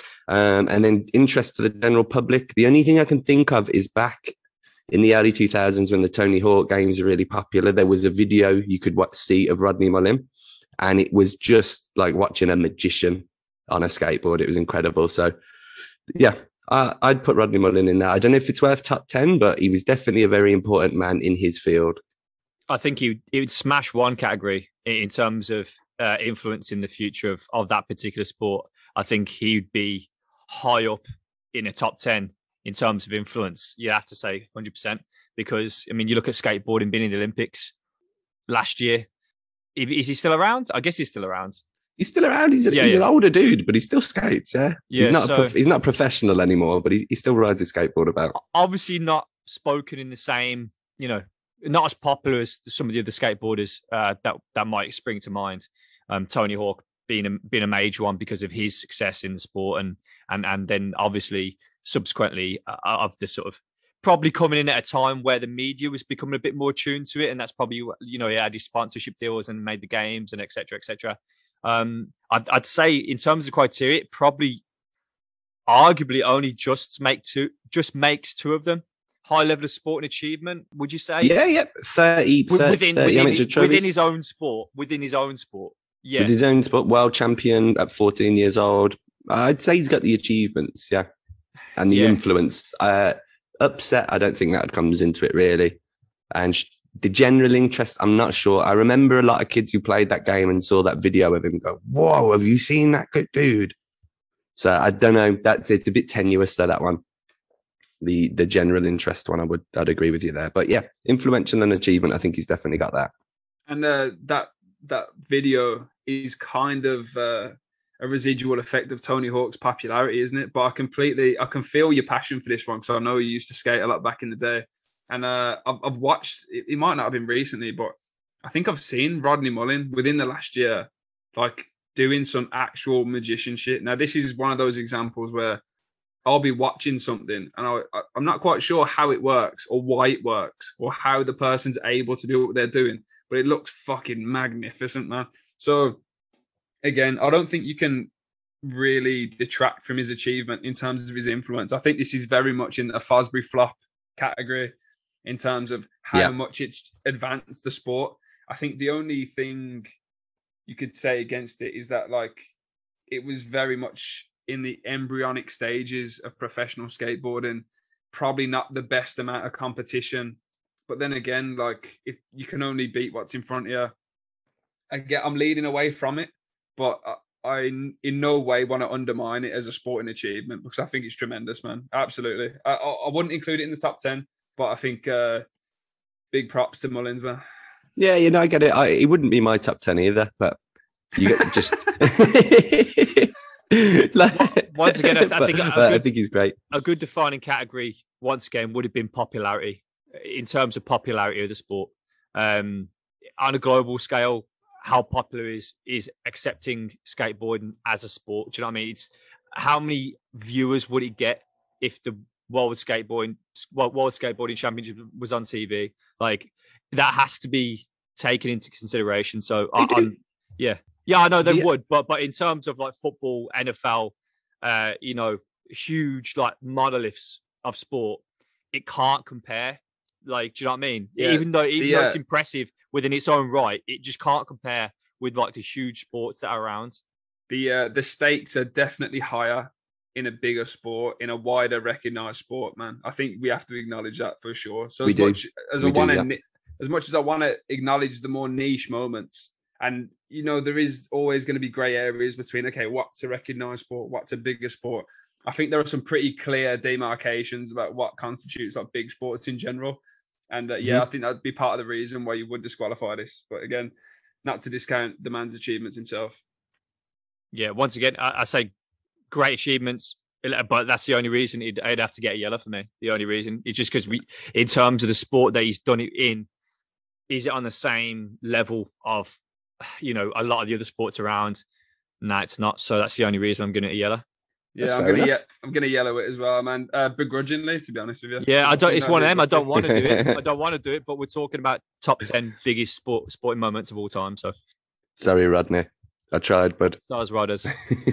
And then interest to the general public. The only thing I can think of is back in the early 2000s when the Tony Hawk games were really popular. There was a video you could see of Rodney Mullen, and it was just like watching a magician on a skateboard. It was incredible. So, yeah, I'd put Rodney Mullen in there. I don't know if it's worth top 10, but he was definitely a very important man in his field. I think he would smash one category in terms of influence in the future of that particular sport. I think he'd be high up in a top 10 in terms of influence. You have to say 100%, because, I mean, you look at skateboarding being in the Olympics last year. Is he still around? I guess he's still around. He's still around. He's an older dude, but he still skates. Yeah, he's not a professional anymore, but he still rides a skateboard about. Obviously, not spoken in the same, you know, not as popular as some of the other skateboarders that might spring to mind. Tony Hawk being a major one because of his success in the sport, and then obviously subsequently of the sort of probably coming in at a time where the media was becoming a bit more attuned to it, and that's probably, you know, he had his sponsorship deals and made the games and etc. etc. I'd say in terms of criteria, it probably arguably only just makes two of them high level of sport and achievement. Would you say? Yeah, 30 within his own sport. Yeah, with his own sport, world champion at 14 years old. I'd say he's got the achievements, yeah, and the influence. Upset, I don't think that comes into it really, and the general interest, I'm not sure. I remember a lot of kids who played that game and saw that video of him go, "Whoa, have you seen that good dude?" So I don't know. It's a bit tenuous though, that one. The general interest one, I'd agree with you there. But yeah, influential and achievement, I think he's definitely got that. And that video is kind of a residual effect of Tony Hawk's popularity, isn't it? But I can feel your passion for this one because I know you used to skate a lot back in the day. And I've watched, it might not have been recently, but I think I've seen Rodney Mullen within the last year, like doing some actual magician shit. Now, this is one of those examples where I'll be watching something and I'm not quite sure how it works or why it works or how the person's able to do what they're doing, but it looks fucking magnificent, man. So again, I don't think you can really detract from his achievement in terms of his influence. I think this is very much in the Fosbury flop category in terms of how much it's advanced the sport. I think the only thing you could say against it is that like it was very much in the embryonic stages of professional skateboarding, probably not the best amount of competition. But then again, like if you can only beat what's in front of you, I'm leading away from it, but I in no way want to undermine it as a sporting achievement because I think it's tremendous, man. Absolutely. I wouldn't include it in the top 10, but I think big props to Mullins, man. Yeah, I get it. It wouldn't be my top 10 either, but you get just... Once again, I think he's great. A good defining category, once again, would have been popularity in terms of popularity of the sport. On a global scale, how popular is accepting skateboarding as a sport? Do you know what I mean? It's how many viewers would it get if the World Skateboarding Championship was on TV? Like that has to be taken into consideration. So I know they would, but in terms of like football, NFL, huge like monoliths of sport, it can't compare. Like, do you know what I mean? Yeah. Even though it's impressive within its own right, it just can't compare with like the huge sports that are around. The stakes are definitely higher in a bigger sport, in a wider recognized sport, man. I think we have to acknowledge that for sure. So as much as I want to acknowledge the more niche moments, and there is always going to be grey areas between, okay, what's a recognized sport, what's a bigger sport? I think there are some pretty clear demarcations about what constitutes like big sports in general. And I think that'd be part of the reason why you would disqualify this. But again, not to discount the man's achievements himself. Yeah, once again, I say great achievements, but that's the only reason I'd have to get a yellow for me. The only reason it's just because in terms of the sport that he's done it in, is it on the same level of, a lot of the other sports around? No, it's not. So that's the only reason I'm going to yellow. Yeah, I'm gonna yellow it as well, man. Begrudgingly, to be honest with you. Yeah, it's one of them. I don't want to do it. I don't want to do it, but we're talking about top 10 biggest sporting moments of all time. So, sorry, Rodney. I tried, but that was Rodders.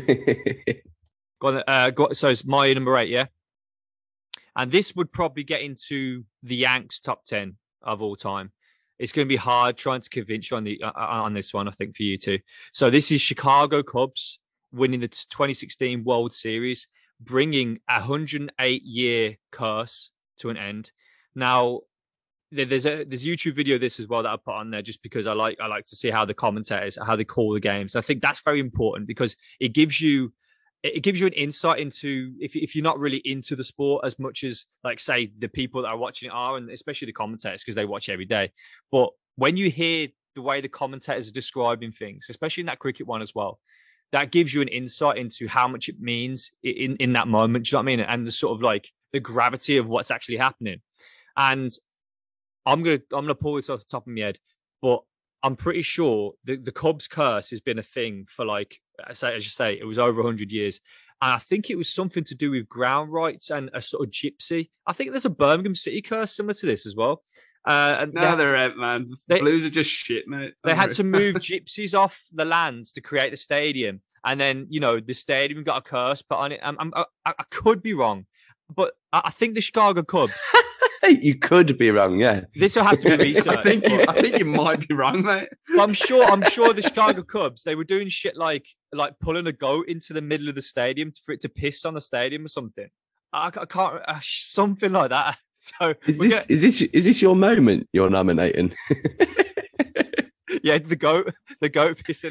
So it's my number 8, yeah. And this would probably get into the Yanks top 10 of all time. It's going to be hard trying to convince you on this one, I think, for you too. So this is Chicago Cubs winning the 2016 World Series, bringing a 108-year curse to an end. Now, there's a YouTube video of this as well that I put on there just because I like to see how the commentators, how they call the games. I think that's very important because it gives you an insight into if you're not really into the sport as much as, like, say, the people that are watching it are, and especially the commentators because they watch it every day. But when you hear the way the commentators are describing things, especially in that cricket one as well, that gives you an insight into how much it means in that moment. Do you know what I mean? And the sort of like the gravity of what's actually happening. And I'm gonna pull this off the top of my head, but I'm pretty sure the Cubs curse has been a thing for, like, as you say, it was over 100 years. And I think it was something to do with ground rights and a sort of gypsy. I think there's a Birmingham City curse similar to this as well. They're out, man. The Blues are just shit, mate. They had to move gypsies off the lands to create the stadium. And then, the stadium got a curse put on it. I could be wrong, but I think the Chicago Cubs... You could be wrong, yeah. This will have to be researched. I think you might be wrong, mate. I'm sure the Chicago Cubs, they were doing shit like pulling a goat into the middle of the stadium for it to piss on the stadium or something. I can't something like that. So is this your moment you're nominating? Yeah, the goat pissing.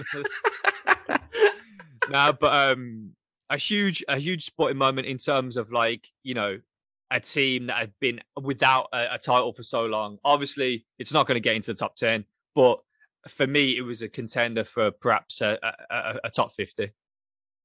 No, but a huge sporting moment in terms of, like, a team that had been without a title for so long. Obviously, it's not going to get into the top 10, but for me, it was a contender for perhaps a top 50.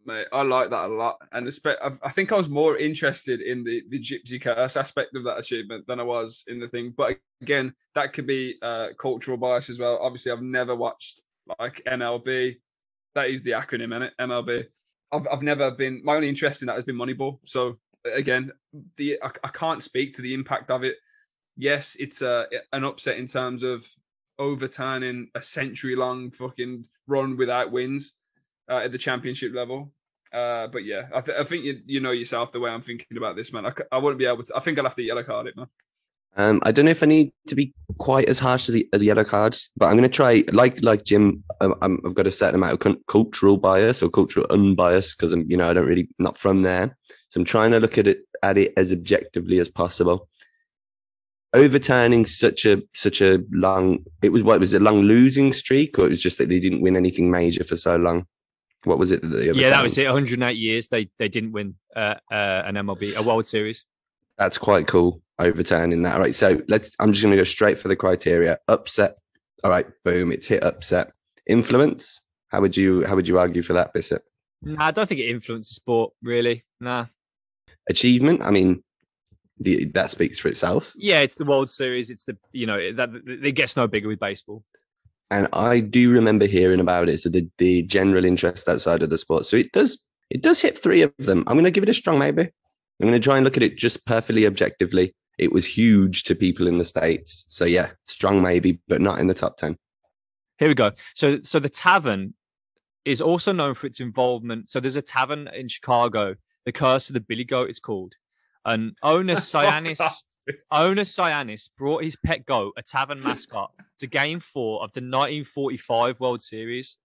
Mate, I like that a lot, and I think I was more interested in the Gypsy Curse aspect of that achievement than I was in the thing. But again, that could be cultural bias as well. Obviously, I've never watched like MLB. That is the acronym, isn't it? MLB. I've never been. My only interest in that has been Moneyball. So again, I can't speak to the impact of it. Yes, it's an upset in terms of overturning a century-long fucking run without wins at the championship level. But yeah, I think you know yourself the way I'm thinking about this, man. I wouldn't be able to. I think I'll have to yellow card it, man. I don't know if I need to be quite as harsh as a yellow card, but I'm going to try. Like Jim, I've got a certain amount of cultural bias or cultural unbias because I'm I don't really not from there, so I'm trying to look at it as objectively as possible. Overturning such a long, what was it, long losing streak, or it was just that they didn't win anything major for so long? What was it that they overturned? Yeah, that was it. 108 years they didn't win an MLB, a World Series. That's quite cool, overturning that. All right, so I'm just going to go straight for the criteria. Upset. All right, boom, it's hit upset. Influence. How would you argue for that, Bissett? Nah, I don't think it influences sport really. Nah. Achievement. I mean, that speaks for itself. Yeah, it's the World Series. It's that it gets no bigger with baseball. And I do remember hearing about it. So the general interest outside of the sport. So it does hit three of them. I'm going to give it a strong maybe. I'm going to try and look at it just perfectly objectively. It was huge to people in the States. So yeah, strong maybe, but not in the top 10. Here we go. So the Tavern is also known for its involvement. So there's a tavern in Chicago, the Curse of the Billy Goat, it's called. And owner Cyanis brought his pet goat, a tavern mascot, to Game 4 of the 1945 World Series,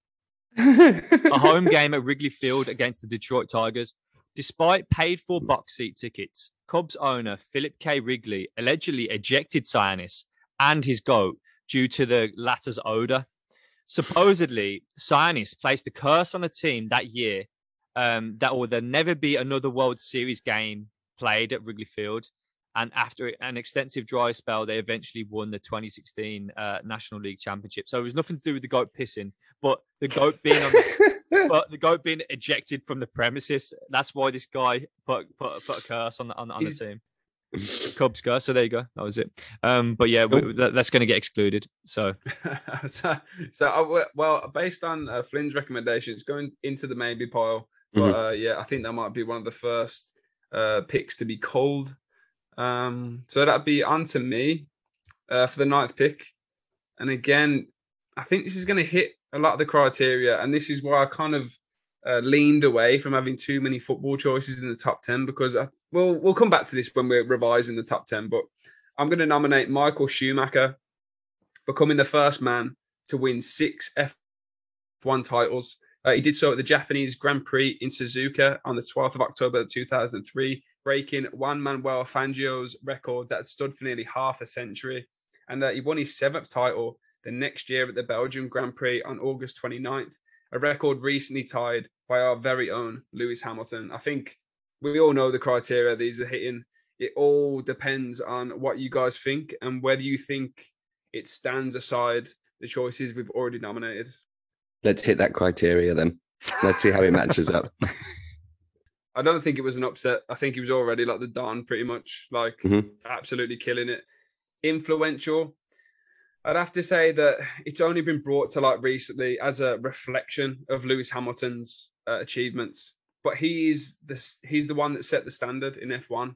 a home game at Wrigley Field against the Detroit Tigers. Despite paid-for box seat tickets, Cubs owner Philip K. Wrigley allegedly ejected Cyanis and his goat due to the latter's odor. Supposedly, Cyanis placed a curse on the team that year that will there never be another World Series game played at Wrigley Field. And after an extensive dry spell, they eventually won the 2016 National League Championship. So it was nothing to do with the goat pissing, but the goat being being ejected from the premises. That's why this guy put a curse on the team. Cubs curse. So there you go. That was it. But yeah, that's going to get excluded. So, well, based on Flynn's recommendations, going into the maybe pile. But yeah, I think that might be one of the first picks to be culled. So that'd be on to me for the 9th pick. And again, I think this is going to hit a lot of the criteria, and this is why I kind of leaned away from having too many football choices in the top 10 because we'll come back to this when we're revising the top 10. But I'm going to nominate Michael Schumacher, becoming the first man to win 6 F1 titles. He did so at the Japanese Grand Prix in Suzuka on the 12th of October 2003, breaking Juan Manuel Fangio's record that stood for nearly half a century. And he won his 7th title the next year at the Belgian Grand Prix on August 29th, a record recently tied by our very own Lewis Hamilton. I think we all know the criteria these are hitting. It all depends on what you guys think and whether you think it stands aside the choices we've already nominated. Let's hit that criteria then. Let's see how it matches up. I don't think it was an upset. I think he was already like the Don, pretty much, absolutely killing it. Influential. I'd have to say that it's only been brought to light recently as a reflection of Lewis Hamilton's achievements. But he's the one that set the standard in F1.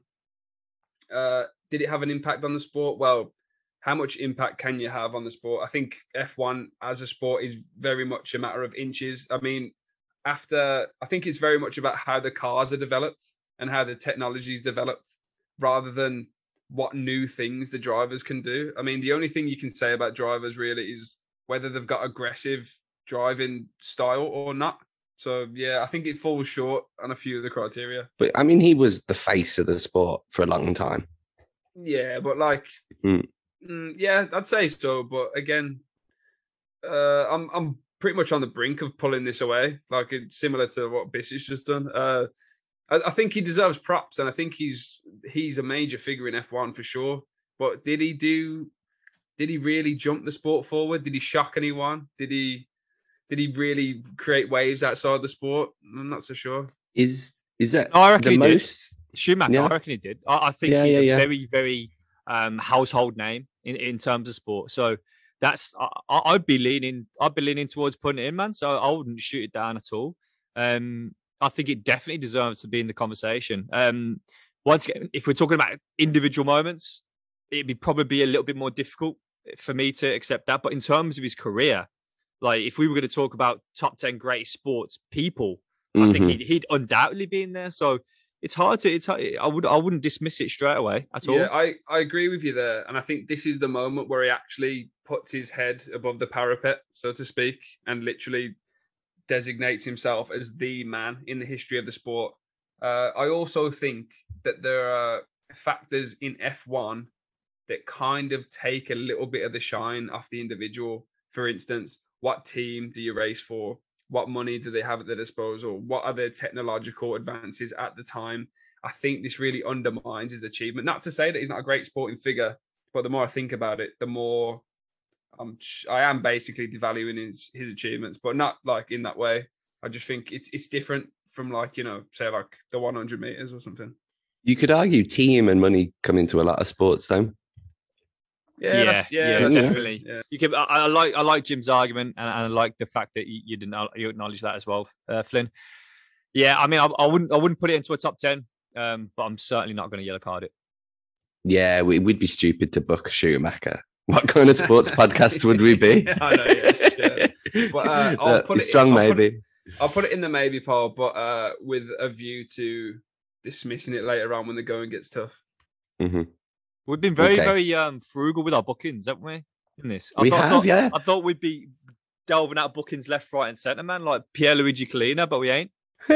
Did it have an impact on the sport? Well, how much impact can you have on the sport? I think F1 as a sport is very much a matter of inches. I mean, I think it's very much about how the cars are developed and how the technology is developed rather than what new things the drivers can do. I mean, the only thing you can say about drivers really is whether they've got aggressive driving style or not. So, yeah, I think it falls short on a few of the criteria. But, I mean, he was the face of the sport for a long time. Yeah, but yeah, I'd say so. But again, I'm pretty much on the brink of pulling this away. Like it's similar to what Bissett's just done. I think he deserves props, and I think he's a major figure in F1 for sure. But did he really jump the sport forward? Did he shock anyone? Did he did he really create waves outside the sport? I'm not so sure. Is that I reckon the he did. most? Schumacher, Yeah. I reckon he did. I think Yeah, he's yeah. a very, very household name in terms of sport. So that's I'd be leaning towards putting it in, man. So I wouldn't shoot it down at all. I think it definitely deserves to be in the conversation. Once again, if we're talking about individual moments, it'd be probably a little bit more difficult for me to accept that. But in terms of his career, like if we were going to talk about top 10 greatest sports people, I think he'd undoubtedly be in there. So it's hard to. I wouldn't dismiss it straight away at all. Yeah, I agree with you there, and I think this is the moment where he actually puts his head above the parapet, so to speak, and literally designates himself as the man in the history of the sport. I also think that there are factors in F1 that kind of take a little bit of the shine off the individual. For instance, what team do you race for? What money do they have at their disposal? What are their technological advances at the time? I think this really undermines his achievement. Not to say that he's not a great sporting figure, but the more I think about it, the more I am basically devaluing his achievements, but not like in that way. I just think it's different from like, you know, say like the 100 meters or something. You could argue team and money come into a lot of sports, though. Yeah, that's definitely. Yeah. You can. I like Jim's argument, and I like the fact that you acknowledge that as well, Flynn. Yeah, I mean, I wouldn't put it into a top 10, but I'm certainly not going to yellow card it. Yeah, we'd be stupid to book Schumacher. What kind of sports podcast would we be? I know, yeah. But I'll put it strong, maybe. I'll put it in the maybe pile, but with a view to dismissing it later on when the going gets tough. Mm-hmm. We've been very frugal with our bookings, haven't we? In this, yeah. I thought we'd be delving out bookings left, right, and centre, man, like Pierluigi Collina, but we ain't.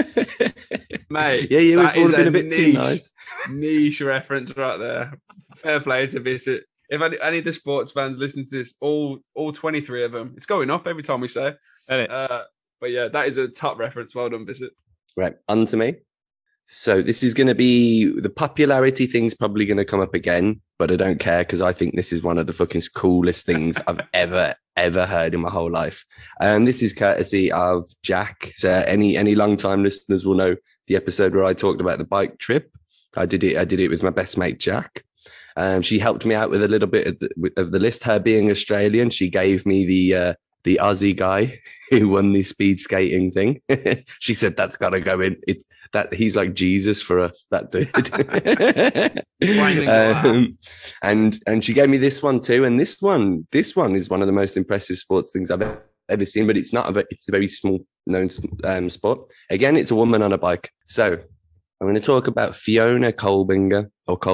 Mate, yeah, that we've is been a bit too nice. Niche reference right there. Fair play to Visit. If any of the sports fans listen to this, all 23 of them, it's going up every time we say. But yeah, that is a top reference. Well done, Visit. Right, on to me. So this is going to be, the popularity thing's probably going to come up again, but I don't care because I think this is one of the fucking coolest things I've ever heard in my whole life. This is courtesy of Jack. So any long-time listeners will know the episode where I talked about the bike trip. I did it with my best mate, Jack. She helped me out with a little bit of the list. Her being Australian, she gave me the Aussie guy who won the speed skating thing. She said that's got to go in. It's that he's like Jesus for us, that dude. And she gave me this one too. And this one is one of the most impressive sports things I've ever seen. But it's it's a very small known sport. Again, it's a woman on a bike. So I'm going to talk about Fiona Kolbinger.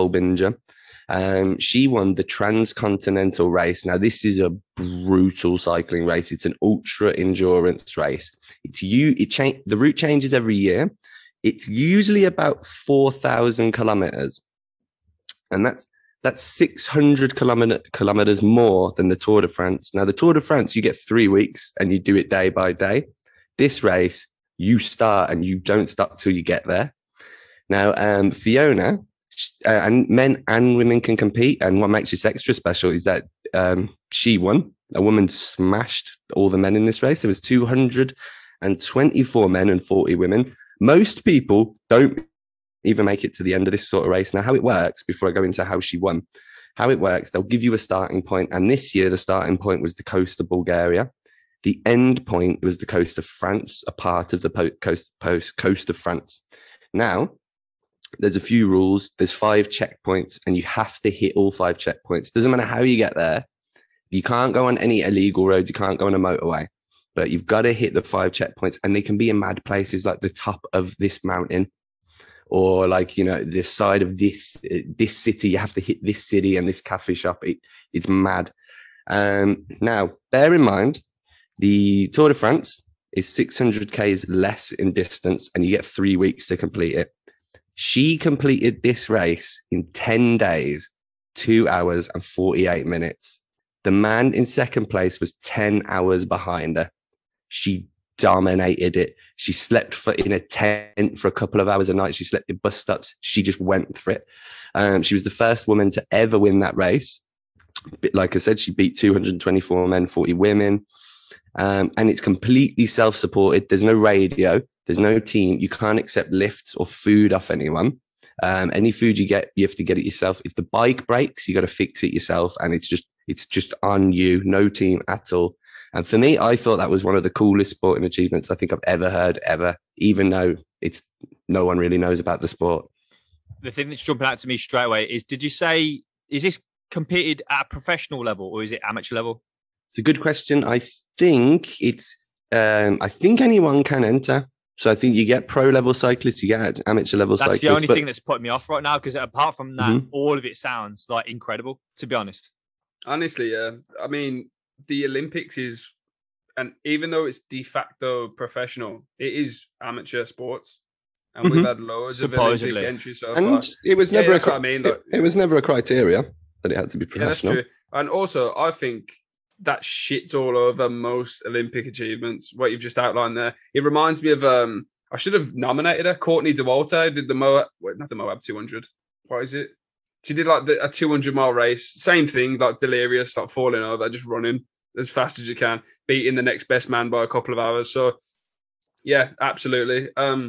She won the Transcontinental Race. Now, this is a brutal cycling race. It's an ultra endurance race. The route changes every year. It's usually about 4,000 kilometers, and that's 600 kilometers more than the Tour de France. Now, the Tour de France, you get 3 weeks and you do it day by day. This race, you start and you don't stop till you get there. Now, Fiona. And men and women can compete. And what makes this extra special is that she won. A woman smashed all the men in this race. There was 224 men and 40 women. Most people don't even make it to the end of this sort of race. Now, how it works, before I go into how she won, how it works, they'll give you a starting point. And this year, the starting point was the coast of Bulgaria. The end point was the coast of France, a part of the coast of France. Now, there's a few rules. There's 5 checkpoints and you have to hit all 5 checkpoints. Doesn't matter how you get there. You can't go on any illegal roads. You can't go on a motorway, but you've got to hit the 5 checkpoints, and they can be in mad places like the top of this mountain or like, you know, the side of this city. You have to hit this city and this cafe shop. It's mad. Now, bear in mind, the Tour de France is 600 Ks less in distance and you get 3 weeks to complete it. She completed this race in 10 days, 2 hours and 48 minutes. The man in second place was 10 hours behind her. She dominated it. She slept in a tent for a couple of hours a night. She slept in bus stops. She just went for it. She was the first woman to ever win that race. Like I said, she beat 224 men, 40 women. and it's completely self-supported. There's no radio, there's no team. You can't accept lifts or food off anyone. Any food you get, you have to get it yourself. If the bike breaks, you got to fix it yourself, and it's just on you. No team at all. And for me, I thought that was one of the coolest sporting achievements I think I've ever heard, ever. Even though it's no one really knows about the sport. The thing that's jumping out to me straight away is: did you say is this competed at a professional level or is it amateur level? It's a good question. I think it's. I think anyone can enter. So I think you get pro level cyclists, you get amateur level cyclists. That's the only thing that's putting me off right now, because apart from that, all of it sounds like incredible, to be honest. Honestly, yeah. I mean, the Olympics is, and even though it's de facto professional, it is amateur sports. And we've had loads of Olympic entries so far. And it was never what I mean. It was never a criteria that it had to be professional. Yeah, that's true. And also, I think that shits all over most Olympic achievements, what you've just outlined there. It reminds me of, I should have nominated her, Courtney Dauwalter, did the Moab, not the Moab 200. What is it? She did like a 200-mile race. Same thing, like delirious, like falling over, just running as fast as you can, beating the next best man by a couple of hours. So, yeah, absolutely.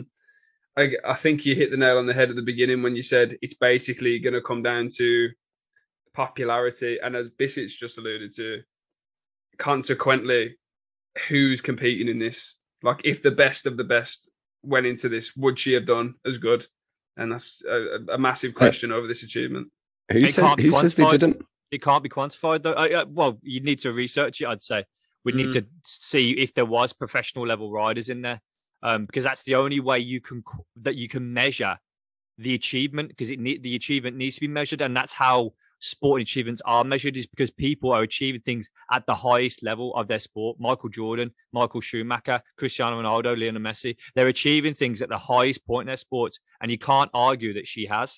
I think you hit the nail on the head at the beginning when you said it's basically going to come down to popularity. And as Bissett's just alluded to, consequently, who's competing in this? Like, if the best of the best went into this, would she have done as good? And that's a massive question over this achievement. Who says they didn't? It can't be quantified, though. Well, you'd need to research it, I'd say. We'd need to see if there was professional level riders in there, because that's the only way you can measure the achievement, because the achievement needs to be measured, and that's how sporting achievements are measured, is because people are achieving things at the highest level of their sport. Michael Jordan, Michael Schumacher, Cristiano Ronaldo, Lionel Messi, they're achieving things at the highest point in their sports, and you can't argue that she has.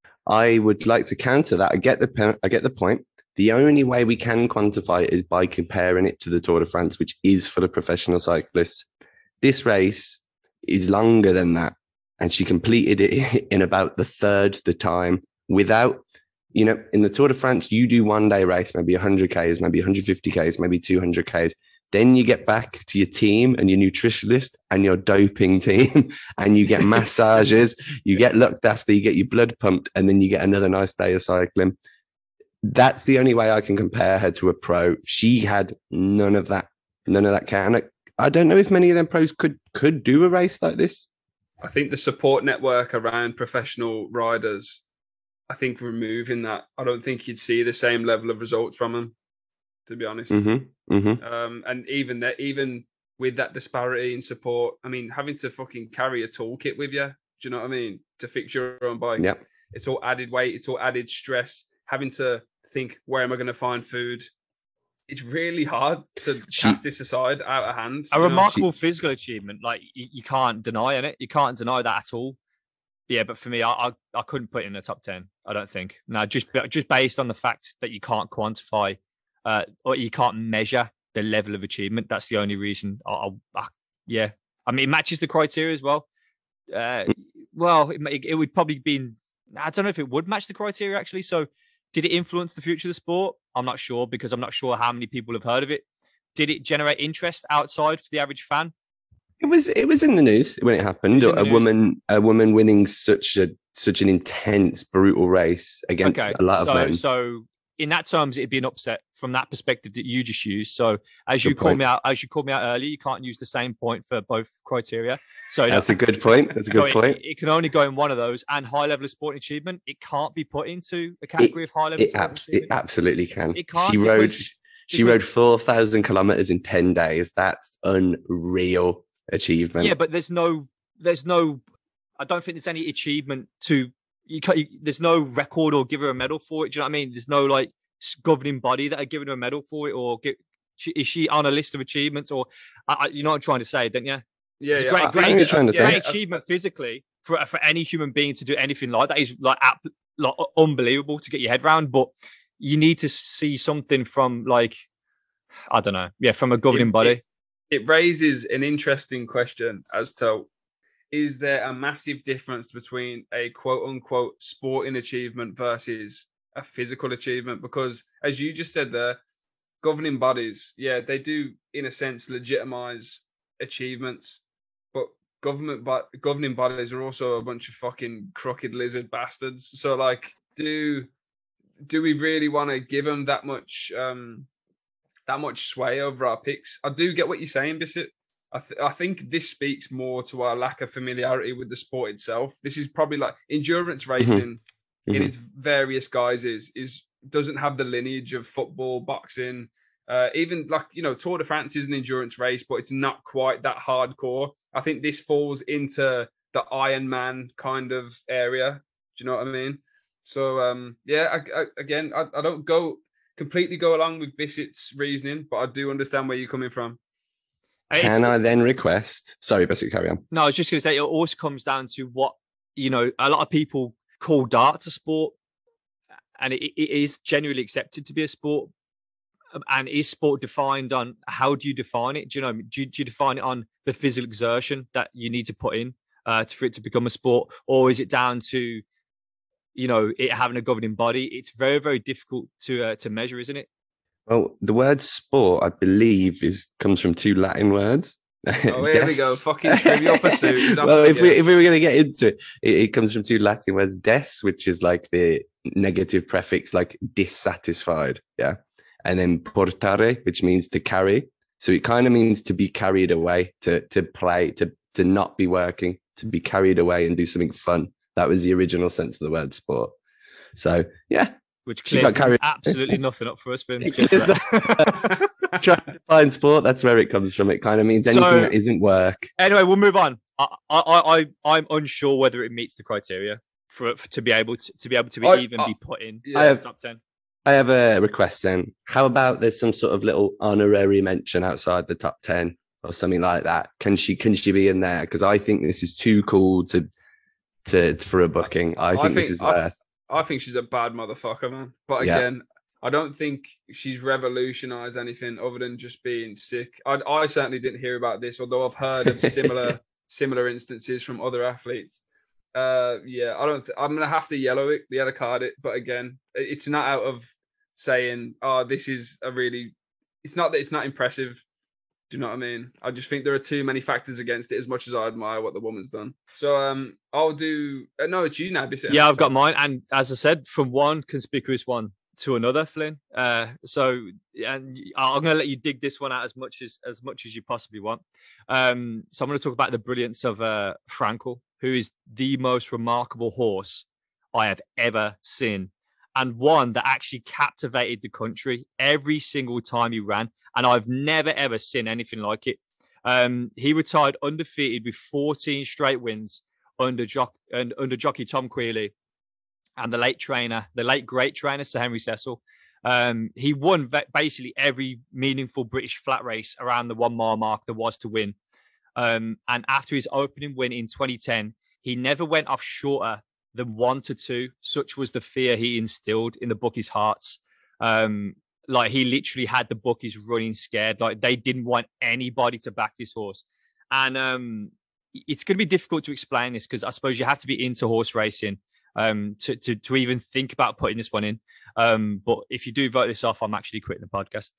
I would like to counter that. I get the point. The only way we can quantify it is by comparing it to the Tour de France, which is for the professional cyclists. This race is longer than that, and she completed it in about the third the time without, in the Tour de France, you do one day race, maybe 100 Ks, maybe 150 Ks, maybe 200 Ks. Then you get back to your team and your nutritionist and your doping team, and you get massages, you get looked after, you get your blood pumped, and then you get another nice day of cycling. That's the only way I can compare her to a pro. She had none of that care. And I don't know if many of them pros could do a race like this. I think the support network around professional riders, I think removing that, I don't think you'd see the same level of results from them, to be honest. And even with that disparity in support, I mean, having to fucking carry a toolkit with you, do you know what I mean? To fix your own bike. Yep. It's all added weight. It's all added stress. Having to think, where am I going to find food? It's really hard to cast this aside out of hand. A remarkable physical achievement. Like, you can't deny it. You can't deny that at all. Yeah, but for me, I couldn't put it in the top 10. I don't think. No, just based on the fact that you can't quantify or you can't measure the level of achievement. That's the only reason. Yeah, I mean, it matches the criteria as well. Well, it would probably be. I don't know if it would match the criteria actually. So, did it influence the future of the sport? I'm not sure, because I'm not sure how many people have heard of it. Did it generate interest outside for the average fan? It was in the news when it happened. A woman winning such an intense, brutal race against a lot of men. So in that terms, it'd be an upset from that perspective that you just used. So as you called me out earlier, you can't use the same point for both criteria. So that's a good point. That's a good point. It can only go in one of those, and high level of sporting achievement, it can't be put into a category of high level. It absolutely can. It can't. She rode 4,000 kilometers in 10 days. That's unreal achievement. Yeah, but there's no. I don't think there's any achievement to. There's no record or give her a medal for it. Do you know what I mean? There's no like governing body that are giving her a medal for it, or is she on a list of achievements? Or you know what I'm trying to say, don't you? Yeah, it's great achievement physically for any human being to do anything like that is like unbelievable to get your head around. But you need to see something from like, I don't know, from a governing body. It raises an interesting question as to, is there a massive difference between a quote unquote sporting achievement versus a physical achievement? Because as you just said there, governing bodies, yeah, they do in a sense legitimize achievements, but governing bodies are also a bunch of fucking crooked lizard bastards. So like, do we really want to give them that much sway over our picks? I do get what you're saying, Bissett. I think this speaks more to our lack of familiarity with the sport itself. This is probably like endurance racing in its various guises doesn't have the lineage of football, boxing, even like, you know, Tour de France is an endurance race, but it's not quite that hardcore. I think this falls into the Ironman kind of area. Do you know what I mean? So yeah, I don't completely go along with Bissett's reasoning, but I do understand where you're coming from. Can I then request? Sorry, Bissett, carry on. No, I was just going to say it also comes down to what, you know, a lot of people call darts a sport, and it is generally accepted to be a sport. And is sport defined on how do you define it? Do you know? Do you define it on the physical exertion that you need to put in for it to become a sport, or is it down to, you know, it having a governing body? It's very, very difficult to measure, isn't it? Well, the word sport, I believe, comes from two Latin words. Oh, here we go. Fucking Trivial Pursuit. Well, if we were going to get into it, it comes from two Latin words, des, which is like the negative prefix, like dissatisfied. Yeah. And then portare, which means to carry. So it kind of means to be carried away, to play, to not be working, to be carried away and do something fun. That was the original sense of the word sport. So, yeah. Which clears absolutely nothing up for us. Trying to find sport, that's where it comes from. It kind of means anything that isn't work. Anyway, we'll move on. I'm unsure whether it meets the criteria for to be able to be put in the top 10. I have a request then. How about there's some sort of little honorary mention outside the top 10 or something like that? Can she be in there? Because I think this is too cool for a booking. I think this is worth. I think she's a bad motherfucker, man. But again, I don't think she's revolutionized anything other than just being sick. I certainly didn't hear about this, although I've heard of similar instances from other athletes. Yeah, I'm gonna have to yellow card it. But again, it's not out of saying, oh, this is it's not that it's not impressive. Do you know what I mean? I just think there are too many factors against it, as much as I admire what the woman's done. So I'll do. No, it's you now. Yeah, I've got mine, and as I said, from one conspicuous one to another, Flynn. So, and I'm going to let you dig this one out as much as you possibly want. So I'm going to talk about the brilliance of Frankel, who is the most remarkable horse I have ever seen, and one that actually captivated the country every single time he ran. And I've never, ever seen anything like it. He retired undefeated with 14 straight wins under jockey Tom Queally and the late great trainer, Sir Henry Cecil. He won basically every meaningful British flat race around the 1 mile mark there was to win. And after his opening win in 2010, he never went off shorter than 1 to 2. Such was the fear he instilled in the bookies' hearts. Like, he literally had the bookies running scared. Like, they didn't want anybody to back this horse. And it's going to be difficult to explain this, because I suppose you have to be into horse racing to even think about putting this one in. But if you do vote this off, I'm actually quitting the podcast.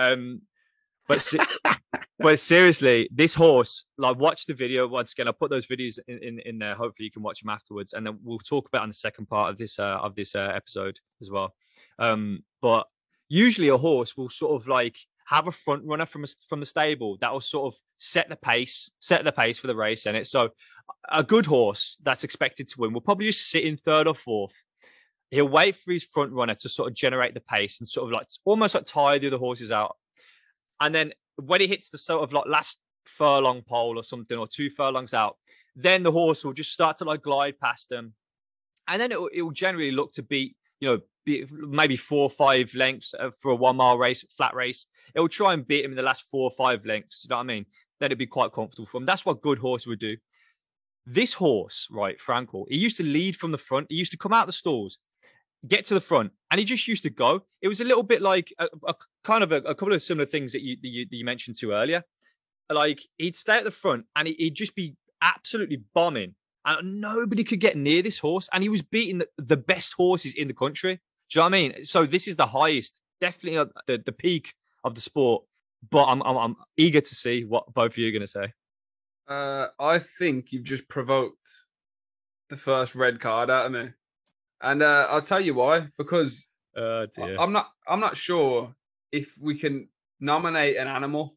But seriously, this horse, like, watch the video once again. I'll put those videos in there. Hopefully you can watch them afterwards. And then we'll talk about it on the second part of this episode as well. But usually a horse will sort of like have a front runner from the stable that will sort of set the pace for the race in it. So a good horse that's expected to win will probably just sit in third or fourth. He'll wait for his front runner to sort of generate the pace and sort of like almost like tire the other horses out. And then when he hits the sort of like last furlong pole or something, or 2 furlongs out, then the horse will just start to like glide past them. And then it will generally look to beat, maybe 4 or 5 lengths for a 1 mile race, flat race. It will try and beat him in the last 4 or 5 lengths. You know what I mean? Then it'd be quite comfortable for him. That's what good horse would do. This horse, right, Frankel, he used to lead from the front. He used to come out of the stalls, get to the front, and he just used to go. It was a little bit like a couple of similar things that you mentioned to earlier. Like, he'd stay at the front and he'd just be absolutely bombing, and nobody could get near this horse. And he was beating the best horses in the country. Do you know what I mean? So this is the highest, definitely the peak of the sport. But I'm eager to see what both of you are going to say. I think you've just provoked the first red card out of me, and I'll tell you why. Because Dear. I'm not sure if we can nominate an animal.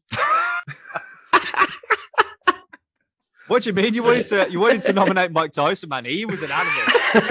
What do you mean? You wanted to nominate Mike Tyson, man? He was an animal.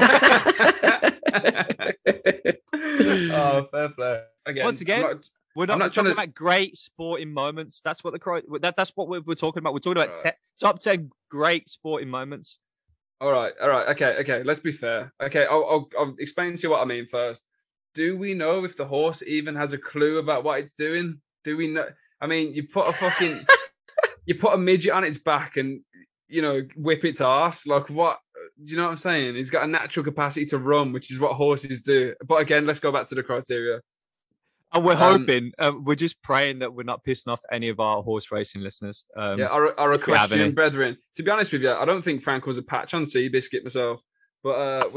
Oh, fair play. Again, Once again, we're not talking about great sporting moments. That's what that's what we're talking about. We're talking about top 10 great sporting moments. All right. Okay. Let's be fair. Okay, I'll explain to you what I mean first. Do we know if the horse even has a clue about what it's doing? Do we know? I mean, you put a midget on its back and whip its ass. Like what? Do you know what I'm saying? He's got a natural capacity to run, which is what horses do. But again, let's go back to the criteria. And we're hoping, we're just praying that we're not pissing off any of our horse racing listeners. Our equestrian brethren. To be honest with you, I don't think Frank was a patch on Seabiscuit myself. But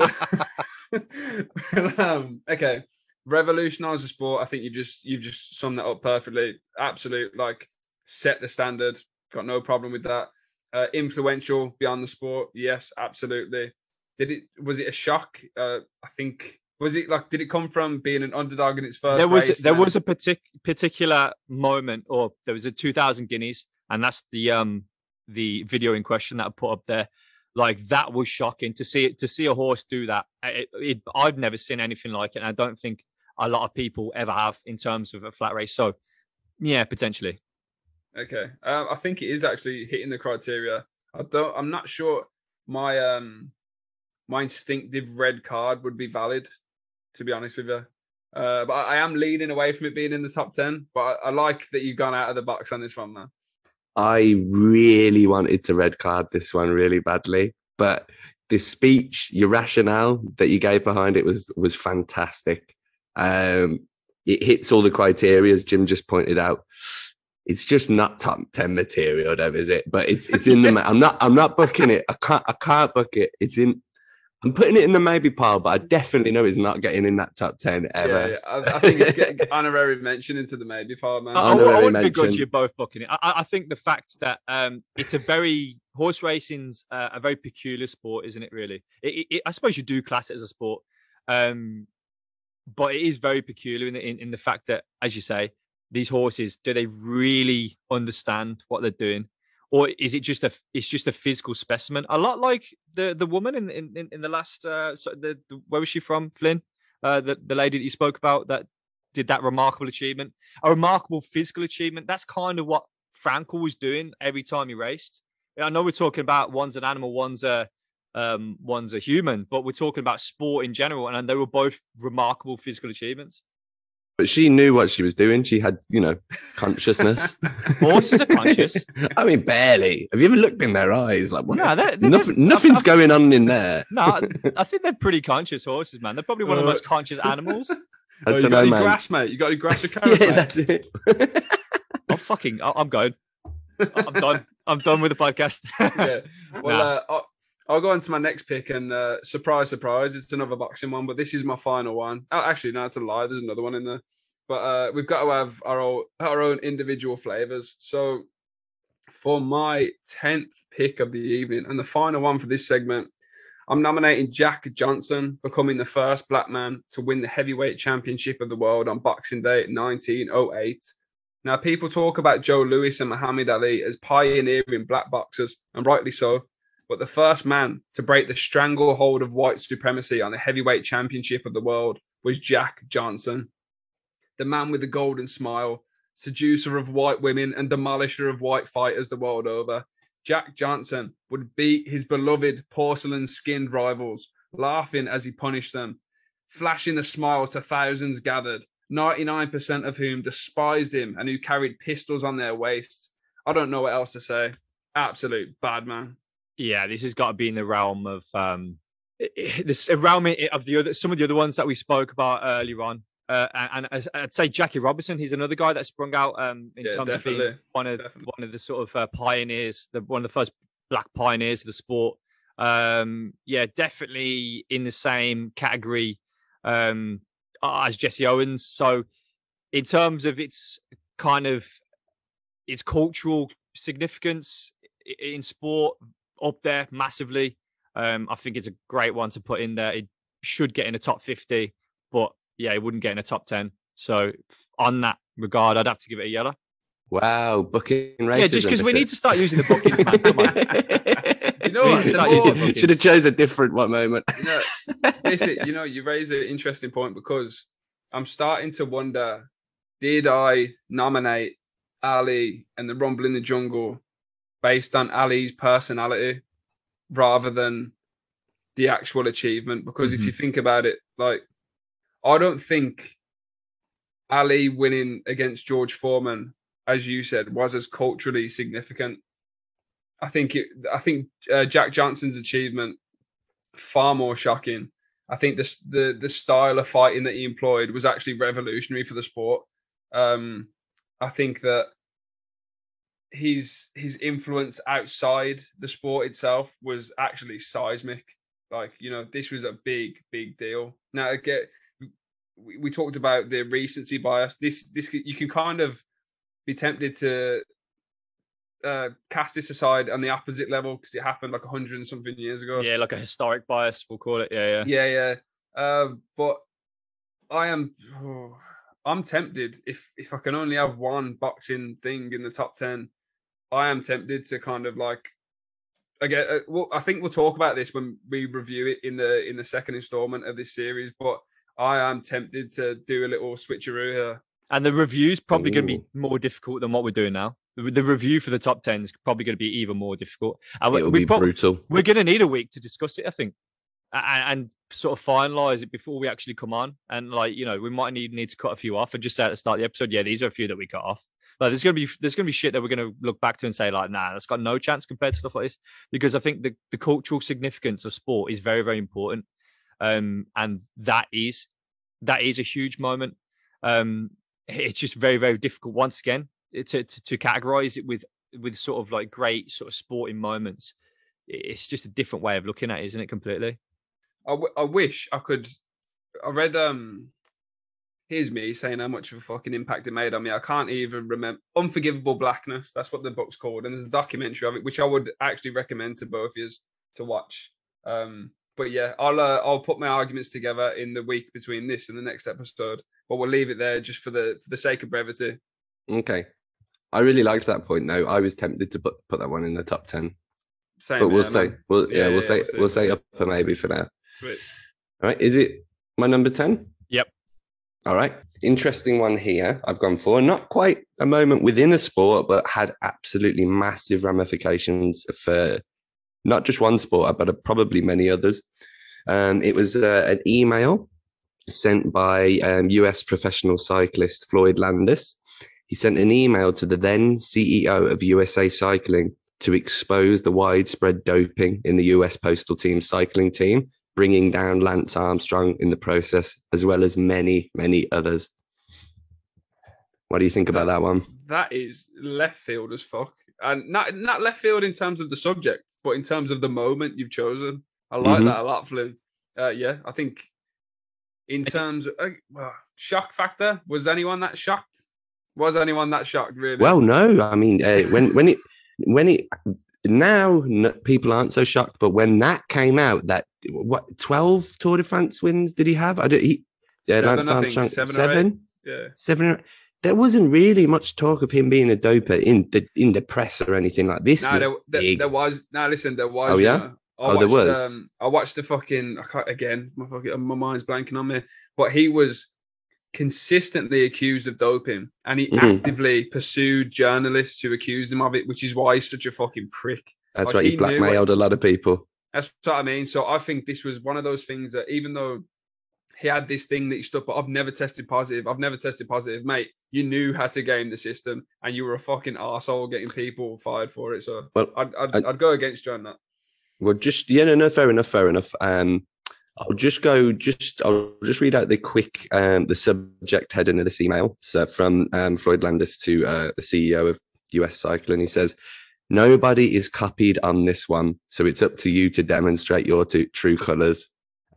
okay, revolutionise the sport. I think you just summed that up perfectly. Absolute, set the standard. Got no problem with that. Influential beyond the sport. Yes, absolutely. Was it a shock? I think. Was it did it come from being an underdog in its first race? There was a particular moment, or there was a 2,000 guineas, and that's the video in question that I put up there. That was shocking to see a horse do that. I've never seen anything like it, and I don't think a lot of people ever have in terms of a flat race. So, yeah, potentially. Okay, I think it is actually hitting the criteria. I'm not sure my instinctive red card would be valid, to be honest with you. But I am leaning away from it being in the top 10. But I like that you've gone out of the box on this one, man. I really wanted to red card this one really badly, but the speech, your rationale that you gave behind it was fantastic. It hits all the criteria, as Jim just pointed out. It's just not top 10 material, though, is it? But it's in the. I'm not booking it. I can't book it. I'm putting it in the maybe pile, but I definitely know it's not getting in that top 10 ever. Yeah. I think it's getting honorary mention into the maybe pile, man. I wouldn't begrudge you both booking it. I think the fact that it's horse racing's a very peculiar sport, isn't it? Really, I suppose you do class it as a sport, but it is very peculiar in the fact that, as you say, these horses, do they really understand what they're doing? Or is it just a physical specimen? A lot like the woman in the last where was she from, Flynn? The lady that you spoke about that did that remarkable achievement, a remarkable physical achievement. That's kind of what Frankel was doing every time he raced. I know we're talking about one's an animal, one's a human, but we're talking about sport in general, and they were both remarkable physical achievements. But she knew what she was doing. She had, consciousness. Horses are conscious. I mean, barely. Have you ever looked in their eyes? Like, what? No, nothing's going on in there. No, I think they're pretty conscious horses, man. They're probably one of the most conscious animals. You got any grass, mate? You got any grass or carrots? Yeah, that's it. I'm going. I'm done with the podcast. Yeah. Well, I'll go on to my next pick, and surprise, it's another boxing one, but this is my final one. Oh, actually, no, it's a lie. There's another one in there. But we've got to have our own individual flavors. So for my 10th pick of the evening, and the final one for this segment, I'm nominating Jack Johnson, becoming the first black man to win the heavyweight championship of the world on Boxing Day 1908. Now, people talk about Joe Louis and Muhammad Ali as pioneering black boxers, and rightly so. But the first man to break the stranglehold of white supremacy on the heavyweight championship of the world was Jack Johnson. The man with the golden smile, seducer of white women and demolisher of white fighters the world over. Jack Johnson would beat his beloved porcelain-skinned rivals, laughing as he punished them, flashing a smile to thousands gathered, 99% of whom despised him and who carried pistols on their waists. I don't know what else to say. Absolute bad man. Yeah, this has got to be in the realm of some of the other ones that we spoke about earlier on. And I'd say Jackie Robinson. He's another guy that sprung out in terms of being one of the sort of pioneers, one of the first black pioneers of the sport. Definitely in the same category as Jesse Owens. So in terms of its kind of its cultural significance in sport up there massively. I think it's a great one to put in there. It should get in the top 50, but yeah, it wouldn't get in the top 10. So on that regard, I'd have to give it a yellow. Wow, booking racism. Yeah, just because we need to start using the bookings, man. Come on. You know what? Should have chose a different one moment. You raise an interesting point, because I'm starting to wonder, did I nominate Ali and the Rumble in the Jungle based on Ali's personality rather than the actual achievement? Because if you think about it, like, I don't think Ali winning against George Foreman, as you said, was as culturally significant. I think Jack Johnson's achievement far more shocking. I think the style of fighting that he employed was actually revolutionary for the sport. I think that his influence outside the sport itself was actually seismic. Like, this was a big deal. Now, again, we talked about the recency bias. This you can kind of be tempted to cast this aside on the opposite level because it happened like 100 and something years ago. Yeah, like a historic bias, we'll call it. Yeah. But I'm tempted if I can only have one boxing thing in the top 10. I am tempted to kind of like, again, I think we'll talk about this when we review it in the second installment of this series. But I am tempted to do a little switcheroo here. And the review's probably going to be more difficult than what we're doing now. The review for the top 10 is probably going to be even more difficult. It'll be brutal. We're going to need a week to discuss it, I think, and sort of finalize it before we actually come on. And we might need to cut a few off and just say at the start of the episode, yeah, these are a few that we cut off. Like there's going to be shit that we're going to look back to and say like, nah, that's got no chance compared to stuff like this. Because I think the cultural significance of sport is very, very important. And that is a huge moment. It's just very, very difficult once again to categorize it with sort of like great sort of sporting moments. It's just a different way of looking at it, isn't it? Completely. I wish I could. I read here's me saying how much of a fucking impact it made on me. I can't even remember. Unforgivable Blackness, that's what the book's called, and there's a documentary of it which I would actually recommend to both of you to watch. But yeah, I'll put my arguments together in the week between this and the next episode, but we'll leave it there just for the sake of brevity. Okay, I really liked that point though. I was tempted to put that one in the top 10. Same, but we'll say upper maybe for now. Right. All right, is it my number 10? Yep. All right, interesting one here. I've gone for not quite a moment within a sport, but had absolutely massive ramifications for not just one sport, but probably many others. It was an email sent by US professional cyclist Floyd Landis. He sent an email to the then CEO of USA Cycling to expose the widespread doping in the US Postal Team cycling team, bringing down Lance Armstrong in the process, as well as many, many others. What do you think about that one? That is left field as fuck. And not left field in terms of the subject, but in terms of the moment you've chosen. I like that a lot, Flynn. Yeah, I think in terms of shock factor, was anyone that shocked? Was anyone that shocked, really? Well, no. I mean, when it now people aren't so shocked, but when that came out, that 12 Tour de France wins did he have? Seven, I think. Seven. Yeah, 7 or 8. There wasn't really much talk of him being a doper in the press or anything like this. No, there was. No, listen, there was. Oh yeah. There was. I watched the fucking. I can't again. My mind's blanking on me. But he was consistently accused of doping, and he actively pursued journalists who accused him of it, which is why he's such a fucking prick. That's right. He blackmailed a lot of people. That's what I mean. So I think this was one of those things that even though he had this thing that he stuck, but I've never tested positive, mate. You knew how to game the system, and you were a fucking arsehole getting people fired for it. So I'd go against you on that. Well, fair enough. I'll just read out the quick the subject heading of this email. So from Floyd Landis to the CEO of US Cycling, he says, "Nobody is copied on this one, so it's up to you to demonstrate your true colours."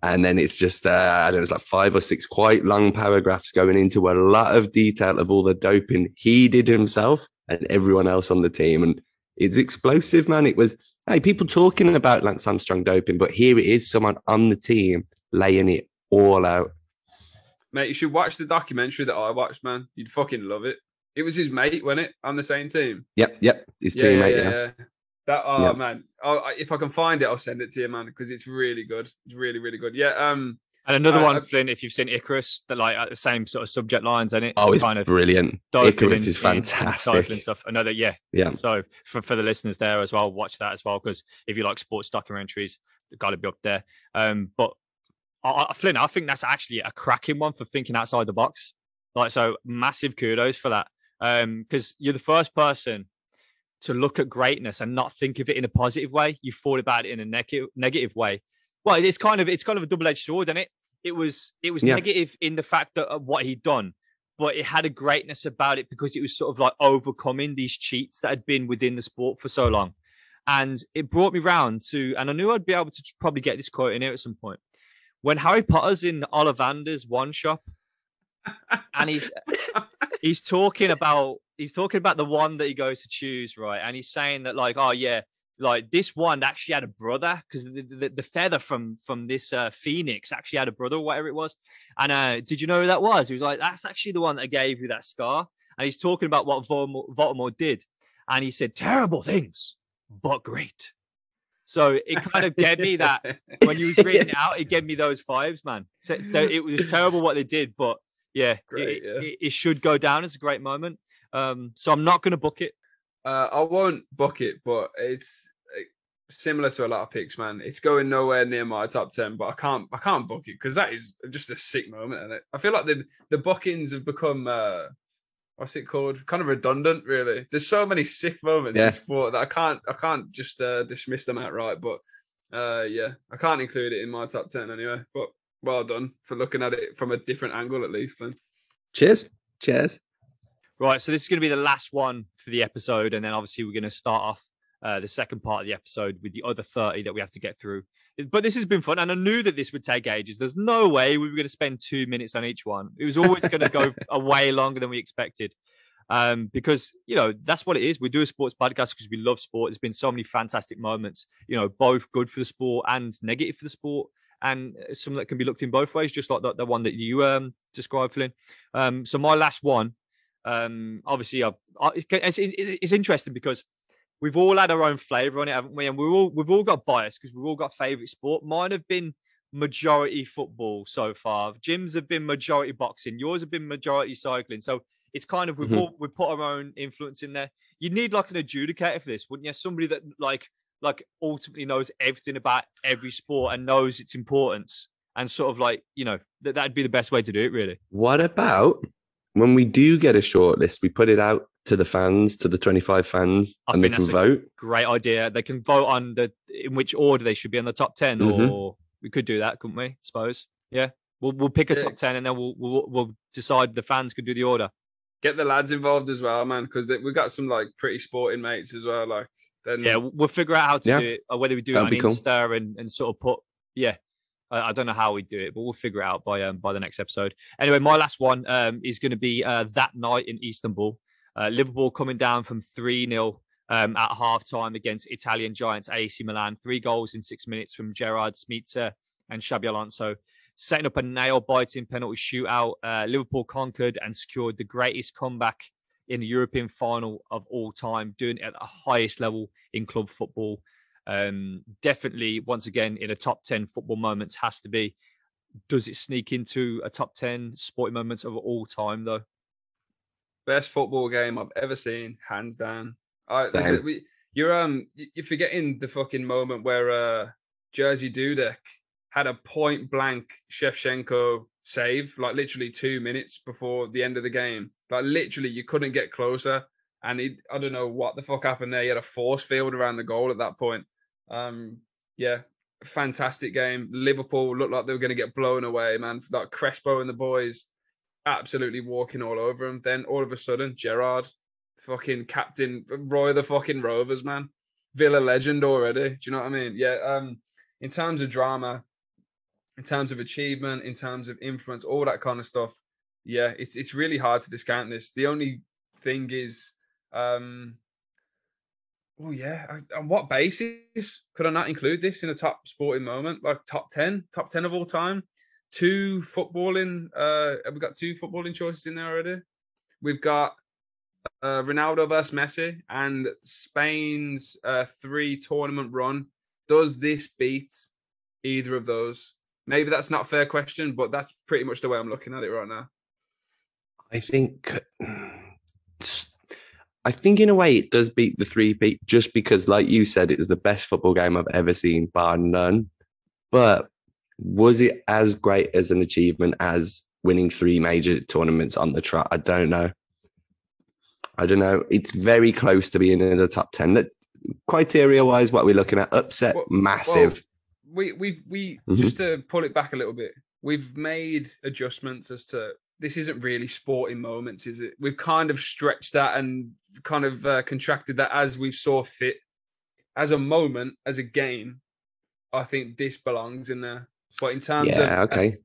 And then it's just, I don't know, it's like 5 or 6 quite long paragraphs going into a lot of detail of all the doping he did himself and everyone else on the team. And it's explosive, man. It was, hey, people talking about Lance Armstrong doping, but here it is, someone on the team laying it all out. Mate, you should watch the documentary that I watched, man. You'd fucking love it. It was his mate, wasn't it, on the same team? Yep. His teammate, yeah. That, man. If I can find it, I'll send it to you, man, because it's really good. It's really, really good. Yeah. And another one, Flynn, if you've seen Icarus, that like the same sort of subject lines, isn't it? Oh, it's kind of brilliant. Icarus is fantastic. And stuff. Another, yeah. So for the listeners there as well, watch that as well, because if you like sports documentaries, they've got to be up there. But Flynn, I think that's actually a cracking one for thinking outside the box. Like, so massive kudos for that. Because you're the first person to look at greatness and not think of it in a positive way. You thought about it in a negative way. Well, it's kind of a double-edged sword, isn't it? It was negative in the fact that what he'd done, but it had a greatness about it because it was sort of like overcoming these cheats that had been within the sport for so long. And it brought me round to, and I knew I'd be able to probably get this quote in here at some point. When Harry Potter's in Ollivander's wand shop, and he's talking about the wand that he goes to choose, right? And he's saying that, like, oh yeah, like this wand actually had a brother because the feather from this phoenix actually had a brother, or whatever it was. And did you know who that was? He was like, that's actually the one that gave you that scar. And he's talking about what Voldemort did, and he said terrible things, but great. So it kind of gave me that when you was reading it out, it gave me those vibes, man. So it was terrible what they did, but yeah, it should go down as a great moment. So I'm not going to book it. I won't book it, but it's similar to a lot of picks, man. It's going nowhere near my top 10, but I can't book it because that is just a sick moment, isn't it? I feel like the bookings have become what's it called? Kind of redundant, really. There's so many sick moments in sport that I can't just dismiss them outright. But I can't include it in my top 10 anyway. But well done for looking at it from a different angle, at least, Flynn. Cheers. Right, so this is going to be the last one for the episode, and then obviously we're going to start off the second part of the episode with the other 30 that we have to get through. But this has been fun, and I knew that this would take ages. There's no way we were going to spend 2 minutes on each one. It was always going to go way longer than we expected, because, you know, that's what it is. We do a sports podcast because we love sport. There's been so many fantastic moments, you know, both good for the sport and negative for the sport, and some that can be looked in both ways, just like the one that you described, Flynn. So my last one, obviously, it's interesting because we've all had our own flavour on it, haven't we? And we've all got bias because we've all got favourite sport. Mine have been majority football so far. Jim's have been majority boxing. Yours have been majority cycling. So it's kind of we've put our own influence in there. You need like an adjudicator for this, wouldn't you? Somebody that like ultimately knows everything about every sport and knows its importance, and sort of like, you know, that'd be the best way to do it, really. What about when we do get a shortlist, we put it out to the fans, to the 25 fans, and they can vote? Great idea. They can vote on in which order they should be in the top 10, or we could do that, couldn't we? I suppose. Yeah. We'll pick a top 10, and then we'll decide the fans could do the order. Get the lads involved as well, man, because we've got some like pretty sporting mates as well. Like, then we'll figure out how to do it, or whether we do it on Insta and sort of put I don't know how we do it, but we'll figure it out by the next episode. Anyway, my last one is going to be that night in Istanbul. Liverpool coming down from 3-0 at half-time against Italian giants AC Milan. 3 goals in 6 minutes from Gerard Smicer and Xabi Alonso, setting up a nail-biting penalty shootout. Liverpool conquered and secured the greatest comeback in the European final of all time, doing it at the highest level in club football. Definitely, once again, in a top 10 football moments has to be. Does it sneak into a top 10 sporting moments of all time, though? Best football game I've ever seen, hands down. You're forgetting the fucking moment where Jerzy Dudek had a point blank Shevchenko save, like literally 2 minutes before the end of the game. Like literally, you couldn't get closer. And I don't know what the fuck happened there. He had a force field around the goal at that point. Fantastic game. Liverpool looked like they were going to get blown away, man. Like Crespo and the boys absolutely walking all over him. Then all of a sudden, Gerrard, fucking captain, Roy the fucking Rovers, man. Villa legend already. Do you know what I mean? Yeah. In terms of drama, in terms of achievement, in terms of influence, all that kind of stuff. Yeah, it's really hard to discount this. The only thing is, on what basis could I not include this in a top sporting moment, like top 10 of all time? We've got two footballing choices in there already. We've got Ronaldo versus Messi and Spain's 3-tournament run. Does this beat either of those? Maybe that's not a fair question, but that's pretty much the way I'm looking at it right now. I think in a way it does beat the three-peat, just because, like you said, it was the best football game I've ever seen, bar none. But was it as great as an achievement as winning 3 major tournaments on the trot? I don't know. It's very close to being in the top 10. Criteria-wise, what we're looking at, upset, massive. We've just to pull it back a little bit, we've made adjustments as to this isn't really sporting moments, is it? We've kind of stretched that and kind of contracted that as we saw fit. As a moment, as a game, I think this belongs in there. But in terms of okay.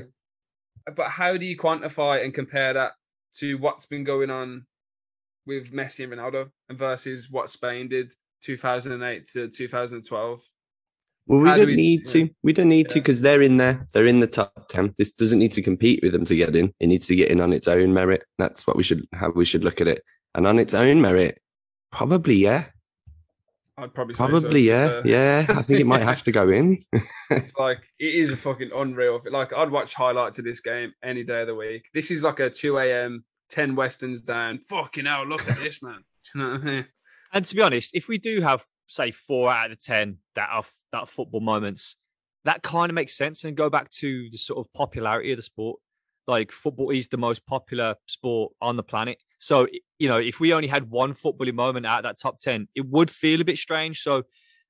But how do you quantify and compare that to what's been going on with Messi and Ronaldo and versus what Spain did 2008 to 2012? Well, we don't need to. We don't need to, because they're in there. They're in the top 10. This doesn't need to compete with them to get in. It needs to get in on its own merit. That's how we should look at it. And on its own merit, probably, yeah. I'd probably say yeah. I think it might have to go in. It's like, it is a fucking unreal. Like, I'd watch highlights of this game any day of the week. This is like a 2 a.m., 10 Westerns down. Fucking hell, look at this, man. You know what I mean? And to be honest, if we do have, say, 4 out of the 10 that are football moments, that kind of makes sense, and go back to the sort of popularity of the sport. Like, football is the most popular sport on the planet. So, if we only had one footballing moment out of that top 10, it would feel a bit strange. So,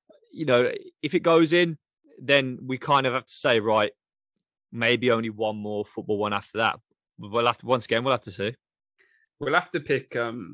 if it goes in, then we kind of have to say, right, maybe only one more football one after that. We'll have to see. We'll have to pick.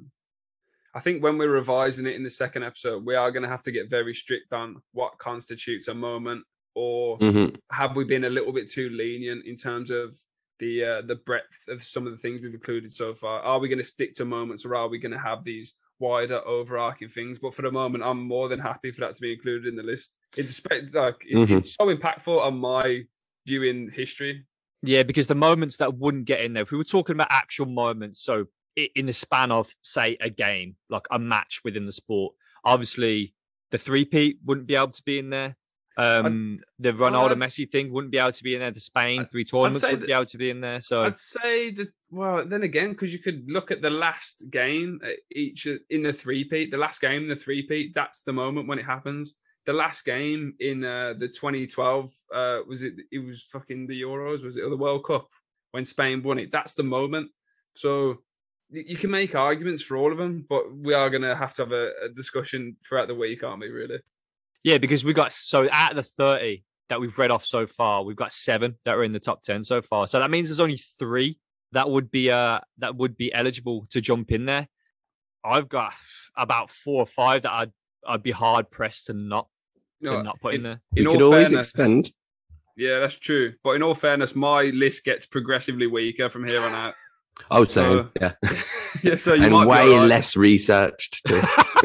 I think when we're revising it in the second episode, we are going to have to get very strict on what constitutes a moment, or have we been a little bit too lenient in terms of the breadth of some of the things we've included so far? Are we going to stick to moments, or are we going to have these wider overarching things? But for the moment, I'm more than happy for that to be included in the list. It's so impactful on my viewing history. Yeah, because the moments that wouldn't get in there, if we were talking about actual moments, so in the span of, say, a game, like a match within the sport, obviously the three-peat wouldn't be able to be in there. The Ronaldo Messi thing wouldn't be able to be in there. The Spain 3 tournaments wouldn't be able to be in there. So I'd say that. Well, then again, because you could look at the last game each in the three-peat. The last game in the three-peat, that's the moment when it happens. The last game in the 2012 was it? It was fucking the Euros, was it, or the World Cup when Spain won it? That's the moment. So you can make arguments for all of them, but we are going to have a discussion throughout the week, aren't we? Really? Yeah, because we got, so out of the 30 that we've read off so far, we've got 7 that are in the top 10 so far. So that means there's only 3 that would be eligible to jump in there. I've got about 4 or 5 that I'd be hard pressed to not put in there. You could always expand. Yeah, that's true. But in all fairness, my list gets progressively weaker from here on out. Oh, same. Yeah. Yeah. So you and might way less researched too.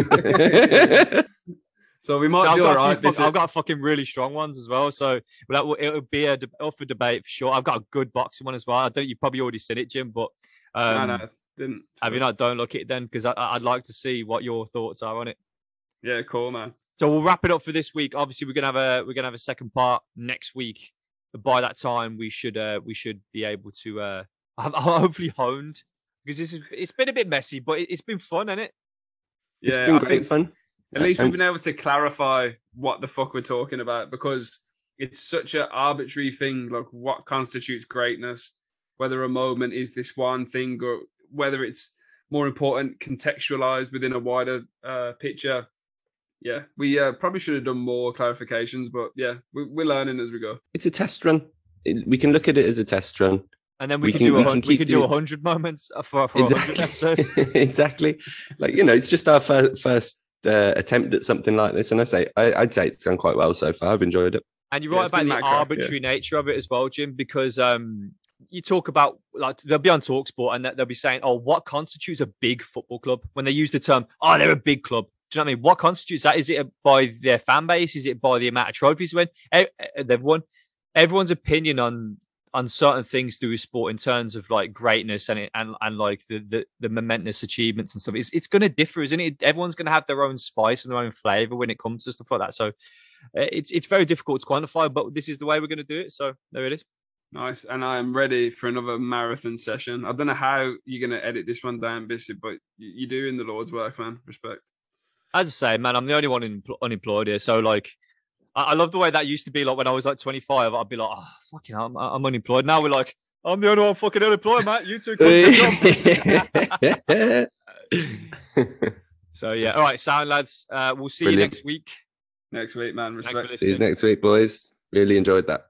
So we might be all right. I've got fucking really strong ones as well. So it'll be up for debate for sure. I've got a good boxing one as well. You've probably already seen it, Jim, but no, I didn't. Have you not? Don't look at it then, because I'd like to see what your thoughts are on it. Yeah, cool, man. So we'll wrap it up for this week. Obviously, we're gonna have a second part next week. But by that time, we should be able to have hopefully honed, because it's been a bit messy, but it's been fun, hasn't it? Yeah, it's been great fun. At least we've been able to clarify what the fuck we're talking about, because it's such an arbitrary thing, like what constitutes greatness, whether a moment is this one thing or whether it's more important contextualized within a wider picture. Yeah, we probably should have done more clarifications, but yeah, we're learning as we go. It's a test run. We can look at it as a test run. And then we can do 100 moments for 100 episodes. Exactly. Like, it's just our first attempt at something like this. And I'd say it's gone quite well so far. I've enjoyed it. And you're Yeah, right it's about been the mad crack, arbitrary nature of it as well, Jim, because you talk about, like, they'll be on Talksport and they'll be saying, oh, what constitutes a big football club? When they use the term, oh, they're a big club. Do you know what I mean? What constitutes that? Is it by their fan base? Is it by the amount of trophies they've won? Everyone's opinion on certain things through sport in terms of like greatness and like the momentous achievements and stuff, it's going to differ, isn't it? Everyone's going to have their own spice and their own flavor when it comes to stuff like that. So it's very difficult to quantify, but this is the way we're going to do it. So there it is. Nice. And I am ready for another marathon session. I don't know how you're going to edit this one down, Bishop, but you're doing the Lord's work, man. Respect. As I say, man, I'm the only one unemployed here. So like, I love the way that used to be. Like when I was like 25, I'd be like, oh, fucking hell, I'm unemployed. Now we're like, I'm the only one fucking unemployed, mate. You two couldn't jobs. So yeah. All right, sound lads. We'll see you next week. Next week, man. Respect. See you next week, boys. Really enjoyed that.